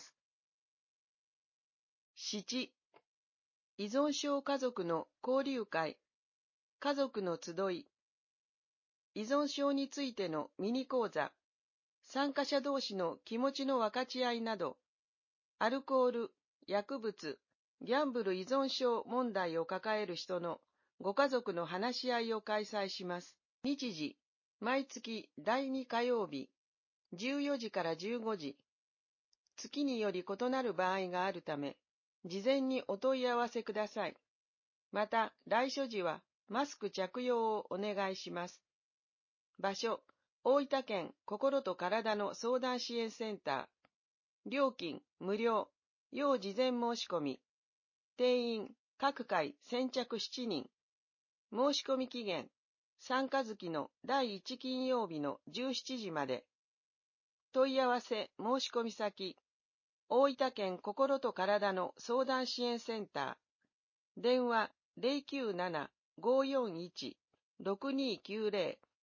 なな. 依存症家族の交流会、家族の集い。依存症についてのミニ講座、参加者同士の気持ちの分かち合いなど、アルコール、薬物、ギャンブル依存症問題を抱える人のご家族の話し合いを開催します。日時、毎月だいに火曜日、じゅうよじからじゅうごじ。月により異なる場合があるため、事前にお問い合わせください。また、来所時はマスク着用をお願いします。場所、大分県心と体の相談支援センター。料金、無料。要事前申し込み。定員、各回先着しちにん。申し込み期限、参加月のだいいち金曜日のじゅうしちじまで。問い合わせ申し込み先、大分県心と体の相談支援センター。電話 ゼロきゅうなな ごーよんいち ろくにきゅうぜろ。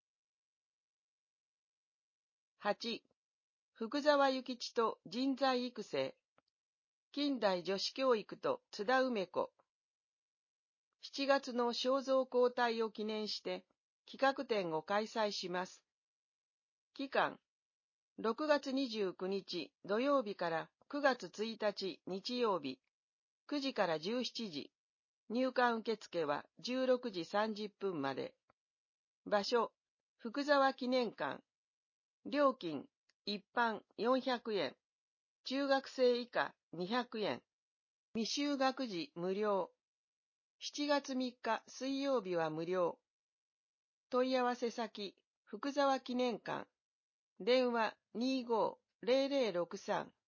はち. 福沢諭吉と人材育成。近代女子教育と津田梅子。しちがつの肖像交代を記念して企画展を開催します。期間、ろくがつにじゅうくにち土曜日からくがつついたち日曜日、くじからじゅうしちじ。 入館受付はじゅうろくじさんじゅっぷんまで。場所、福沢記念館。料金、一般よんひゃくえん。中学生以下にひゃくえん。未就学時無料。しちがつみっか水曜日は無料。問い合わせ先、福沢記念館。電話にじゅうご ゼロゼロろくさん。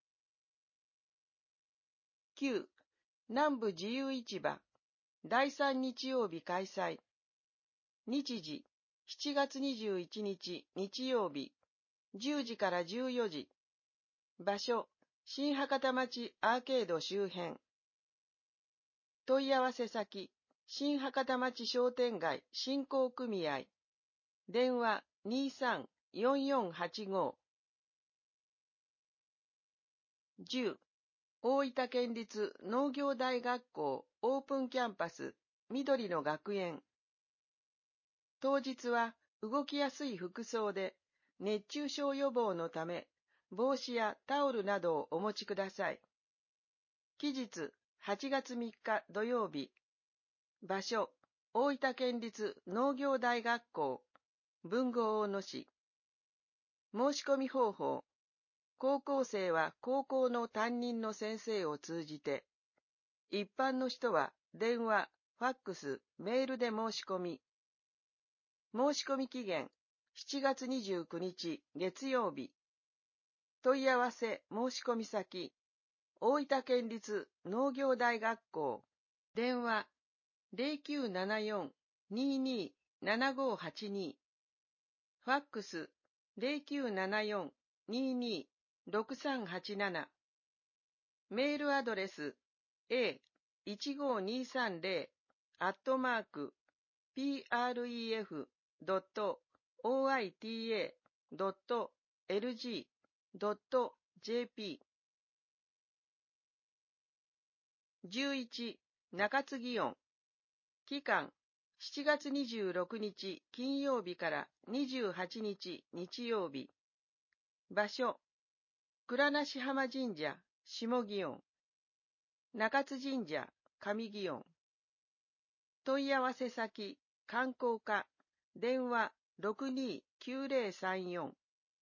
きゅう. 南部自由市場。だいさん日曜日開催。日時、しちがつにじゅういちにち日曜日、じゅうじからじゅうよじ。場所、新博多町アーケード周辺。問い合わせ先、新博多町商店街振興組合。電話にさんよんよんはちご。じゅう. 大分県立農業大学校オープンキャンパス緑の学園。当日は動きやすい服装で熱中症予防のため帽子やタオルなどをお持ちください。期日はちがつみっか土曜日。場所、大分県立農業大学校豊後大野市。申し込み方法。高校生は高校の担任の先生を通じて、一般の人は電話、ファックス、メールで申し込み。申し込み期限しちがつにじゅうくにち月曜日。問い合わせ申し込み先、大分県立農業大学校。電話 ゼロきゅうななよん にーにー ななごはちに。ファックス ゼロきゅうななよん にーにー ろくさんはちなな。メールアドレス エーいちごにーさんゼロ アットマーク ピーアールイーエフ ドット オーアイティーエー ドット エルジー ドット ジェーピー。じゅういち. 中津祇園。期間しちがつにじゅうろくにち金曜日からにじゅうはちにち日曜日。場所、倉梨浜神社下祇園。中津神社上祇園。問い合わせ先、観光課。電話 ろくにーきゅうゼロさんよん。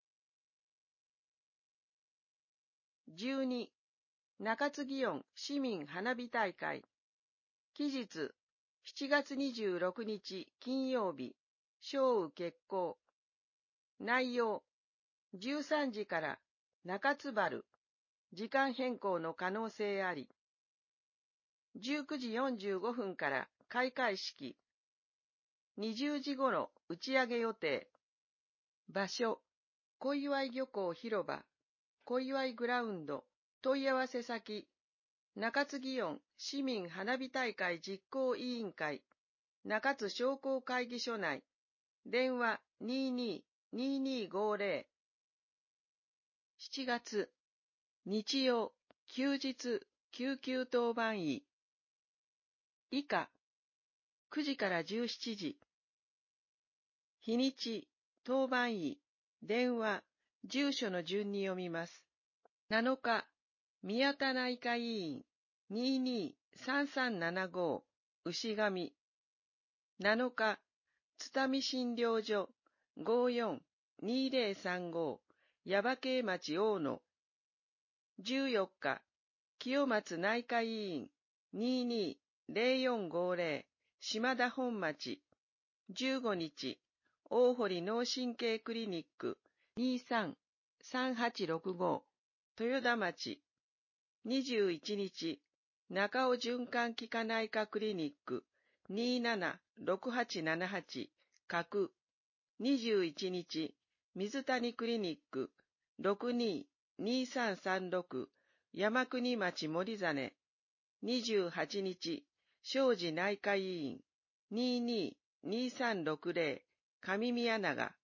じゅうに. 中津祇園市民花火大会。期日しちがつにじゅうろくにち金曜日、正午決行。内容、じゅうさんじから中津原、時間変更の可能性あり。じゅうくじよんじゅうごふんから開会式。にじゅうじ頃打ち上げ予定。場所、小岩漁港広場、小岩グラウンド。問い合わせ先、中津祇園市民花火大会実行委員会、中津商工会議所内。電話 にーにー にーにーごゼロ。しちがつ、日曜、休日、救急当番医。以下、くじからじゅうしちじ。日にち、当番医、電話、住所の順に読みます。なのか、宮田内科医院、にーにーさんさんななご、牛上。なのか、津民診療所、ごーよん にーゼロさんご、耶馬渓町大野。じゅうよっか、清松内科医院、にーにーゼロよんごゼロ、島田本町。じゅうごにち、大堀脳神経クリニック、にーさん さんはちろくご、豊田町。にじゅういちにち、中尾循環器科内科クリニック、にーななろくはちななはち、角。にじゅういちにち、水谷クリニック、ろくにーにーさんさんろく、山国町森実。にじゅうはちにち、庄司内科医院、にーにーにーさんろくゼロ、上宮永。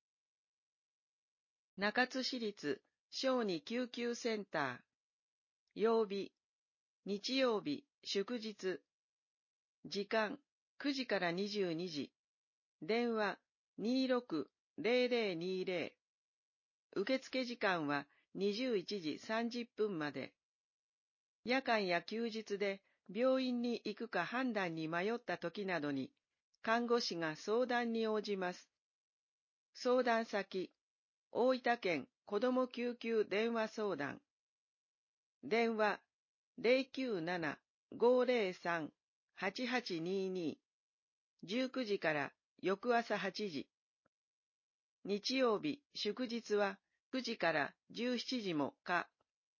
中津市立小児救急センター。曜日、日曜日、祝日。時間、くじからにじゅうにじ。電話、にーろく ゼロゼロにーゼロ。受付時間はにじゅういちじさんじゅっぷんまで。夜間や休日で病院に行くか判断に迷った時などに、看護師が相談に応じます。相談先、大分県子ども救急電話相談。電話 ゼロきゅうなな ごゼロさん はちはちにに じゅうくじから翌朝はちじ。日曜日、祝日はくじからじゅうしちじも可。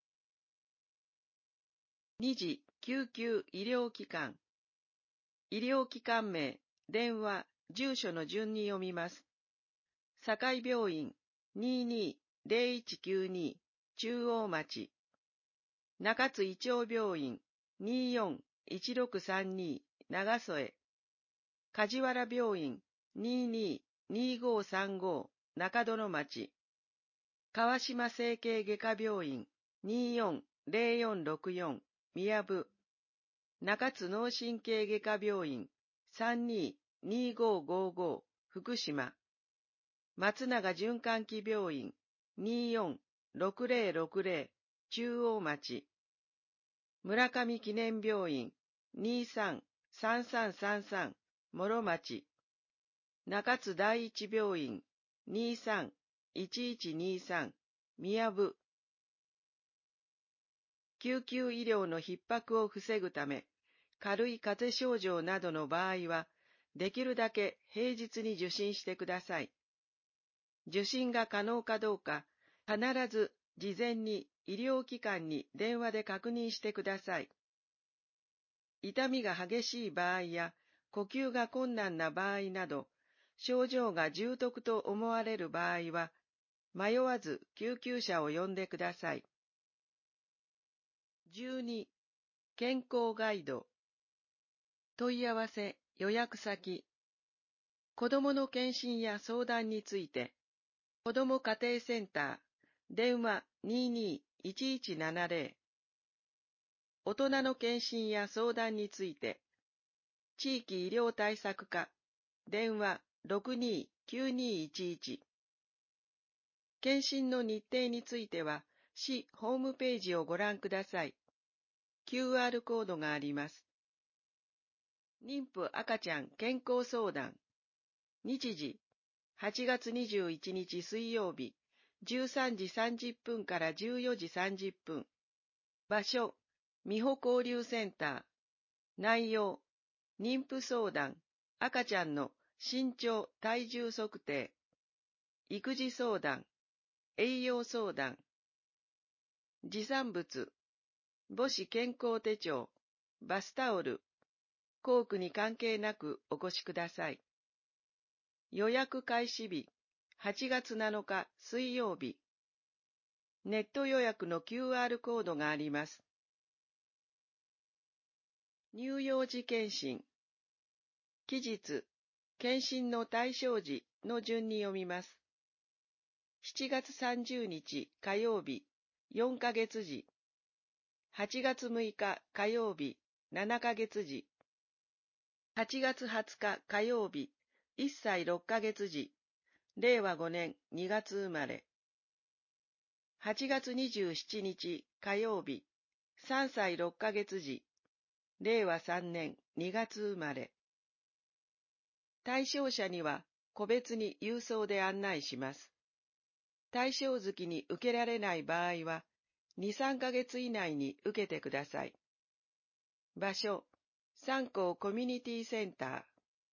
にじ、救急医療機関。医療機関名、電話、住所の順に読みます。堺病院 ににーぜろいちきゅうに 中央町。中津医長病院 によんいちろくさんに 長添。梶原病院 ににーにごさんご 中殿町。川島整形外科病院 によんぜろよんろくよん 宮部。中津脳神経外科病院 さんにーにごごご 福島。松永循環器病院 によんろくぜろろくぜろ 中央町。村上記念病院 にさんさんさんさんさん 諸町。中津第一病院 にさんいちいちにさん 宮部。救急医療の逼迫を防ぐため、軽い風邪症状などの場合は、できるだけ平日に受診してください。受診が可能かどうか、必ず事前に医療機関に電話で確認してください。痛みが激しい場合や、呼吸が困難な場合など、症状が重篤と思われる場合は、迷わず救急車を呼んでください。じゅうに、健康ガイド。問い合わせ、予約先。子どもの検診や相談について、子ども家庭センター、電話 ににーいちいちななぜろ。大人の検診や相談について、地域医療対策課、電話 ろくにーきゅうにーいちいち。検診の日程については、市ホームページをご覧ください。キューアール コードがあります。妊婦赤ちゃん健康相談。日時、はちがつにじゅういちにち水曜日、じゅうさんじさんじゅっぷんからじゅうよじさんじゅっぷん。場所、美保交流センター。内容、妊婦相談、赤ちゃんの身長・体重測定。育児相談、栄養相談。持参物、母子健康手帳、バスタオル、校区に関係なくお越しください。予約開始日、はちがつなのか水曜日。ネット予約の キューアール コードがあります。乳幼児検診。期日、検診の対象時の順に読みます。しちがつさんじゅうにち火曜日、よんかげつ時。はちがつむいか火曜日、ななかげつ時。はちがつはつか火曜日、いっさいろっかげつ時。れいわごねんにがつ生まれ。はちがつにじゅうしちにち火曜日、さんさいろっかげつ時。れいわさんねんにがつ生まれ。対象者には個別に郵送で案内します。対象月に受けられない場合は、に、さんかげつ以内に受けてください。場所、三校コミュニティセンター。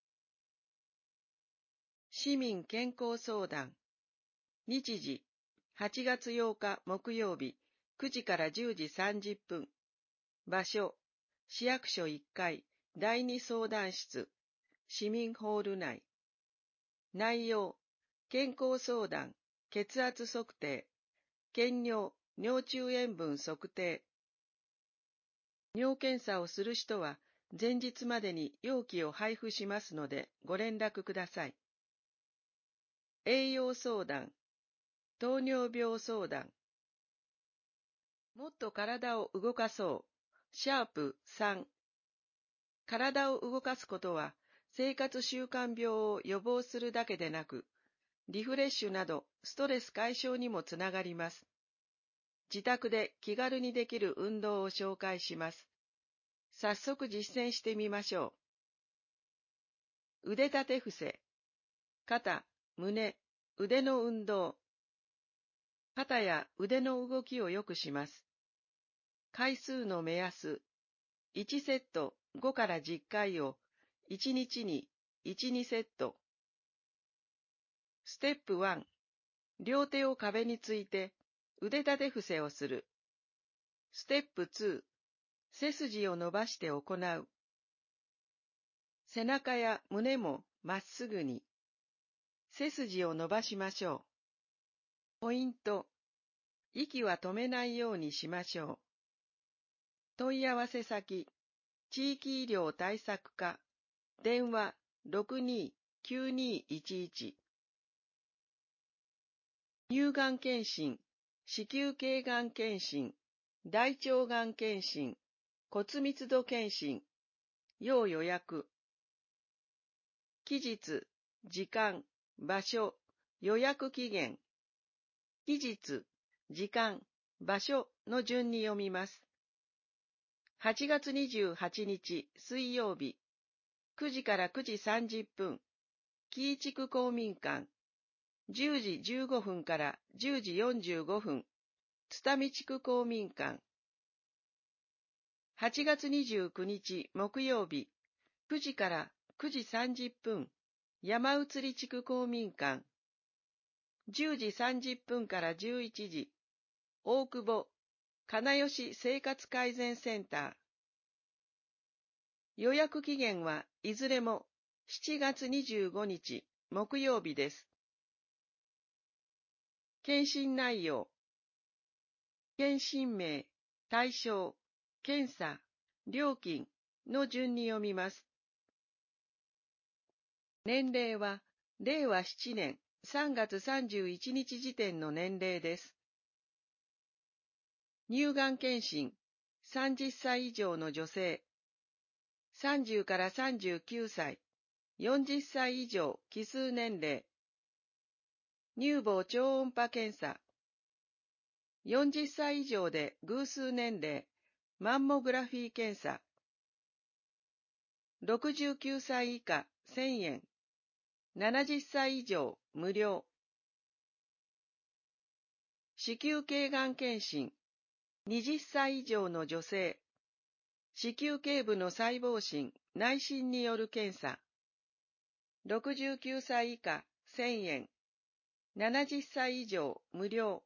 市民健康相談。日時、はちがつようか木曜日、くじからじゅうじさんじゅっぷん。場所、市役所いっかい、だいに相談室、市民ホール内。内容、健康相談、血圧測定、検尿、尿中塩分測定。尿検査をする人は、前日までに容器を配布しますので、ご連絡ください。栄養相談、糖尿病相談。もっと体を動かそう。シャープさん。体を動かすことは、生活習慣病を予防するだけでなく、リフレッシュなどストレス解消にもつながります。自宅で気軽にできる運動を紹介します。 早速実践してみましょう。腕立て伏せ、肩、胸、腕の運動。肩や腕の動きを良くします。回数の目安、いちセットごからじゅっかいをいちにちにいち、にセット。ステップいち、両手を壁について腕立て伏せをする。ステップに、背筋を伸ばして行う。背中や胸もまっすぐに。背筋を伸ばしましょう。ポイント、息は止めないようにしましょう。問い合わせ先、地域医療対策課、電話 ろくにーきゅうにーいちいち。乳がん検診、子宮頸がん検診、大腸がん検診、骨密度検診、要予約。期日、時間、場所、予約期限。期日、時間、場所の順に読みます。はちがつにじゅうはちにち水曜日、くじからくじさんじゅっぷん、紀伊地区公民館、じゅうじじゅうごふんからじゅうじよんじゅうごふん、津田見地区公民館。はちがつにじゅうくにち木曜日、くじからくじさんじゅっぷん、山移り地区公民館。じゅうじさんじゅっぷんからじゅういちじ、大久保、金吉生活改善センター。予約期限はいずれもしちがつにじゅうごにち木曜日です。検診内容。検診名、対象、検査、料金の順に読みます。年齢は、れいわななねんさんがつさんじゅういちにち時点の年齢です。乳がん検診、さんじゅっさい以上の女性。さんじゅうからさんじゅうきゅうさい、よんじゅっさい以上奇数年齢。乳房超音波検査。よんじゅっさい以上で偶数年齢、マンモグラフィー検査。ろくじゅうきゅうさい以下せんえん。ななじゅっさい以上無料。子宮頸がん検診。はたち以上の女性。子宮頸部の細胞診、内診による検査。ろくじゅうきゅうさい以下せんえん。ななじゅっさい以上無料。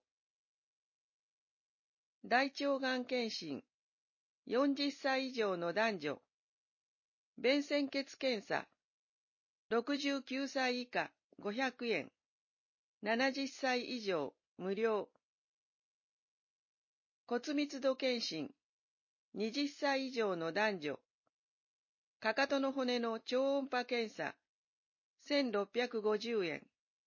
大腸がん検診。よんじゅっさい以上の男女。便潜血検査。ろくじゅうきゅうさい以下ごひゃくえん。ななじゅっさい以上無料。骨密度検診。はたち以上の男女。かかとの骨の超音波検査。せんろっぴゃくごじゅうえん。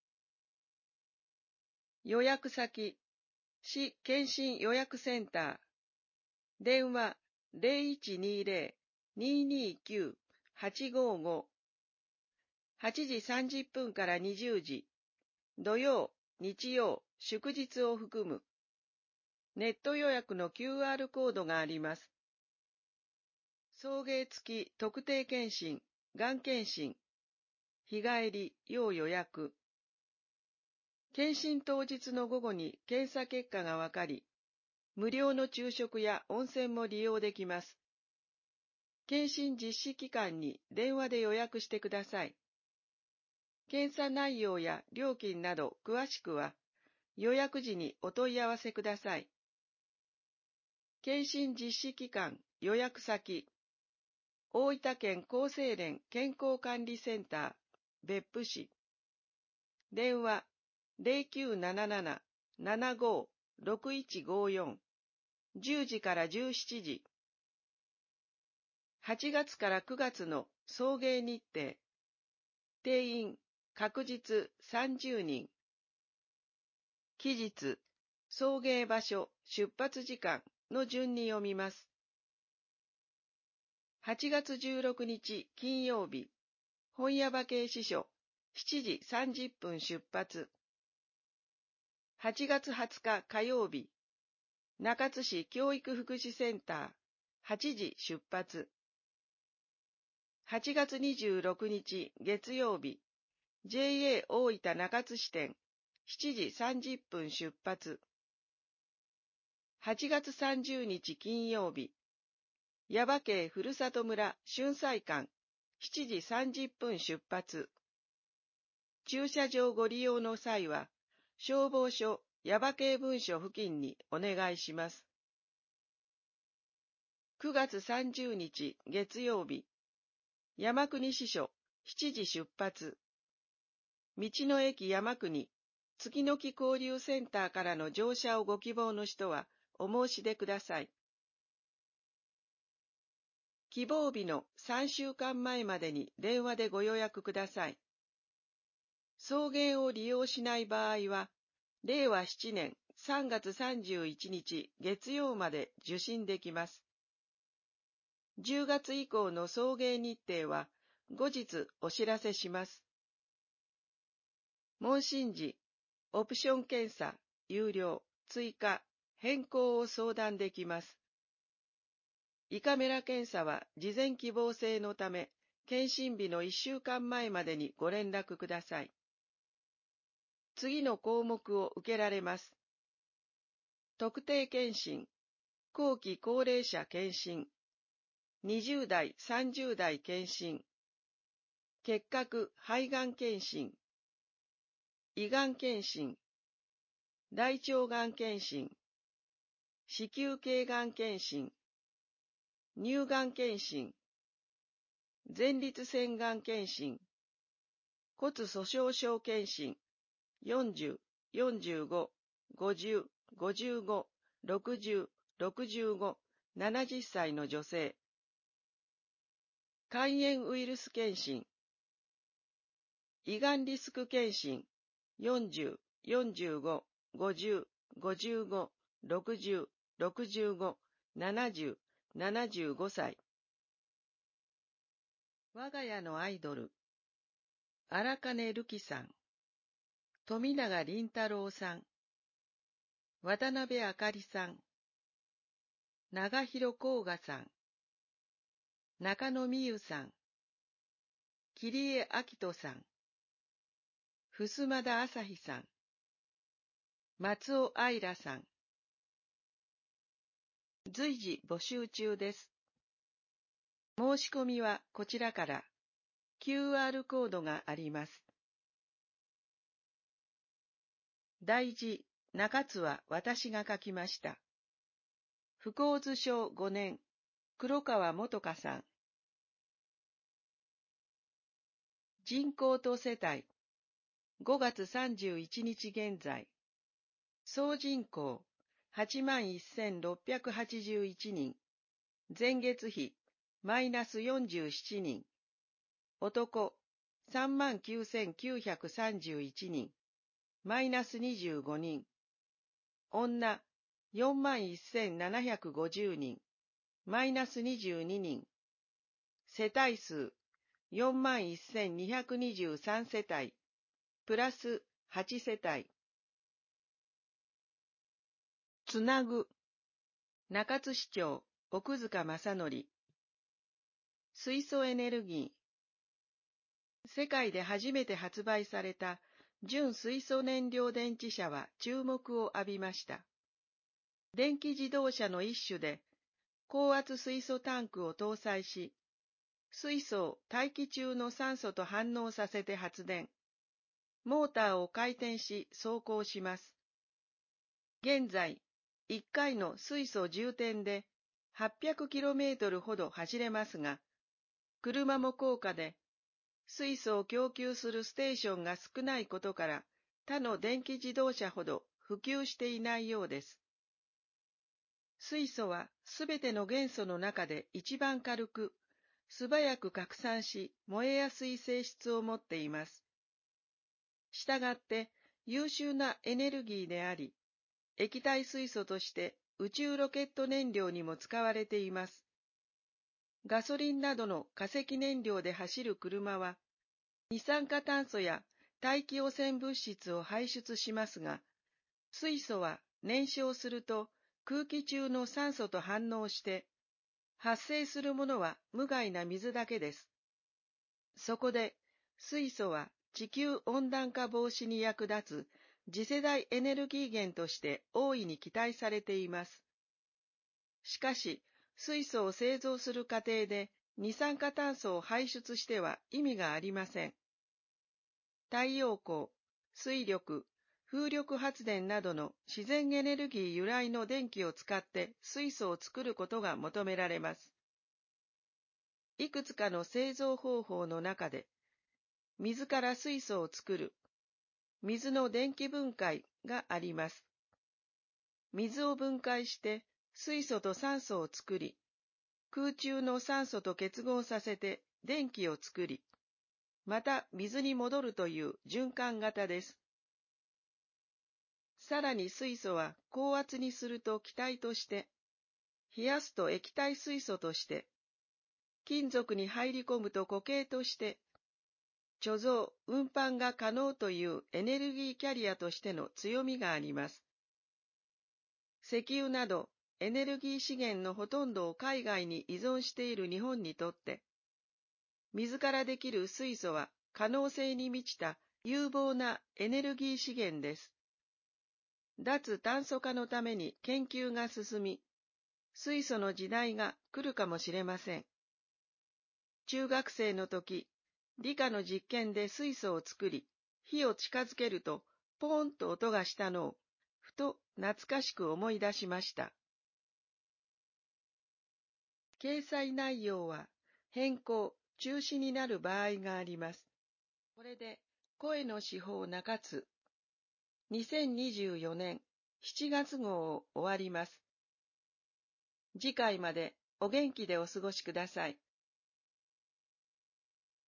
予約先。市検診予約センター。電話 ゼロいちにゼロ にーにーきゅう はちごご。はちじさんじゅっぷんからにじゅうじ。土曜、日曜、祝日を含む。ネット予約の キューアール コードがあります。送迎付き特定検診、がん検診。日帰り、要予約。検診当日の午後に検査結果がわかり、無料の昼食や温泉も利用できます。検診実施期間に電話で予約してください。検査内容や料金など詳しくは予約時にお問い合わせください。検診実施期間、予約先。大分県厚生連健康管理センター、別府市。電話ゼロきゅうななな ななご ろくいちごよん。じゅうじからじゅうしちじ。はちがつからくがつの送迎日程。定員、確実さんじゅうにん。期日、送迎場所、出発時間の順に読みます。はちがつじゅうろくにち金曜日、本屋場警視署、しちじさんじゅっぷん出発。はちがつはつか火曜日、中津市教育福祉センター、はちじ出発。 はちがつにじゅうろくにち月曜日、ジェイエー 大分中津支店、しちじさんじゅっぷん出発。はちがつさんじゅうにち金曜日、耶馬渓ふるさと村春菜館、しちじさんじゅっぷん出発。駐車場ご利用の際は、消防署耶馬渓分署付近にお願いします。くがつさんじゅうにち月曜日、山国支所しちじ出発。道の駅山国、月の木交流センターからの乗車をご希望の人はお申し出ください。希望日のさんしゅうかんまえまでに電話でご予約ください。送迎を利用しない場合は、れいわななねんさんがつさんじゅういちにち月曜まで受信できます。じゅうがつ以降の送迎日程は後日お知らせします。問診時、オプション検査、有料、追加、変更を相談できます。胃カメラ検査は事前希望制のため、検診日のいっしゅうかんまえまでにご連絡ください。次の項目を受けられます。特定健診、後期高齢者健診、にじゅうだい、さんじゅうだい健診、結核肺がん検診、胃がん検診、大腸がん検診、子宮頸がん検診、乳がん検診、前立腺がん検診、骨粗しょう症検診、よんじゅう、よんじゅうご、ごじゅう、ごじゅうご、ろくじゅう、ろくじゅうご、ななじゅっさいの女性。肝炎ウイルス検診、胃がんリスク検診、よんじゅう、よんじゅうご、ごじゅう、ごじゅうご、ろくじゅう、ろくじゅうご、ななじゅう、ななじゅうごさい。我が家のアイドル、荒金瑠希さん、富永麟太郎さん、渡辺あかりさん、長広甲賀さん、中野美優さん、桐江明人さん、襖田朝日さん、松尾愛良さん。随時募集中です。申し込みはこちらから キューアール コードがあります。大字、中津は私が書きました。福幸図省ごねん、黒川元香さん。人口と世帯、ごがつさんじゅういちにち現在、総人口はちまんせんろっぴゃくはちじゅういちにん、前月比マイナスよんじゅうななにん、男さんまんきゅうせんきゅうひゃくさんじゅういちにん、マイナスにじゅうごにん、女よんまんせんななひゃくごじゅうにん、マイナスにじゅうににん、世帯数よんまんせんにひゃくにじゅうさん世帯、プラスはち世帯。つなぐ、中津市長、奥塚正則。水素エネルギー。世界で初めて発売された純水素燃料電池車は注目を浴びました。電気自動車の一種で、高圧水素タンクを搭載し、水素を大気中の酸素と反応させて発電。モーターを回転し走行します。現在、いっかいの水素充填で はっぴゃくキロメートル ほど走れますが、車も高価で、水素を供給するステーションが少ないことから、他の電気自動車ほど普及していないようです。水素はすべての元素の中で一番軽く、素早く拡散し燃えやすい性質を持っています。したがって優秀なエネルギーであり、液体水素として宇宙ロケット燃料にも使われています。ガソリンなどの化石燃料で走る車は、二酸化炭素や大気汚染物質を排出しますが、水素は燃焼すると空気中の酸素と反応して、発生するものは無害な水だけです。 そこで、水素は地球温暖化防止に役立つ次世代エネルギー源として大いに期待されています。しかし、水素を製造する過程で二酸化炭素を排出しては意味がありません。太陽光、水力、風力発電などの自然エネルギー由来の電気を使って水素を作ることが求められます。いくつかの製造方法の中で、水から水素を作る、水の電気分解があります。水を分解して水素と酸素を作り、空中の酸素と結合させて電気を作り、また水に戻るという循環型です。さらに水素は高圧にすると気体として、冷やすと液体水素として、金属に入り込むと固形として、貯蔵・運搬が可能というエネルギーキャリアとしての強みがあります。石油などエネルギー資源のほとんどを海外に依存している日本にとって、水からできる水素は可能性に満ちた有望なエネルギー資源です。脱炭素化のために研究が進み、水素の時代が来るかもしれません。中学生の時、理科の実験で水素を作り、火を近づけるとポーンと音がしたのを、ふと懐かしく思い出しました。掲載内容は変更、中止になる場合があります。これで声の司法中津にせんにじゅうよねんしちがつ号を終わります。次回までお元気でお過ごしください。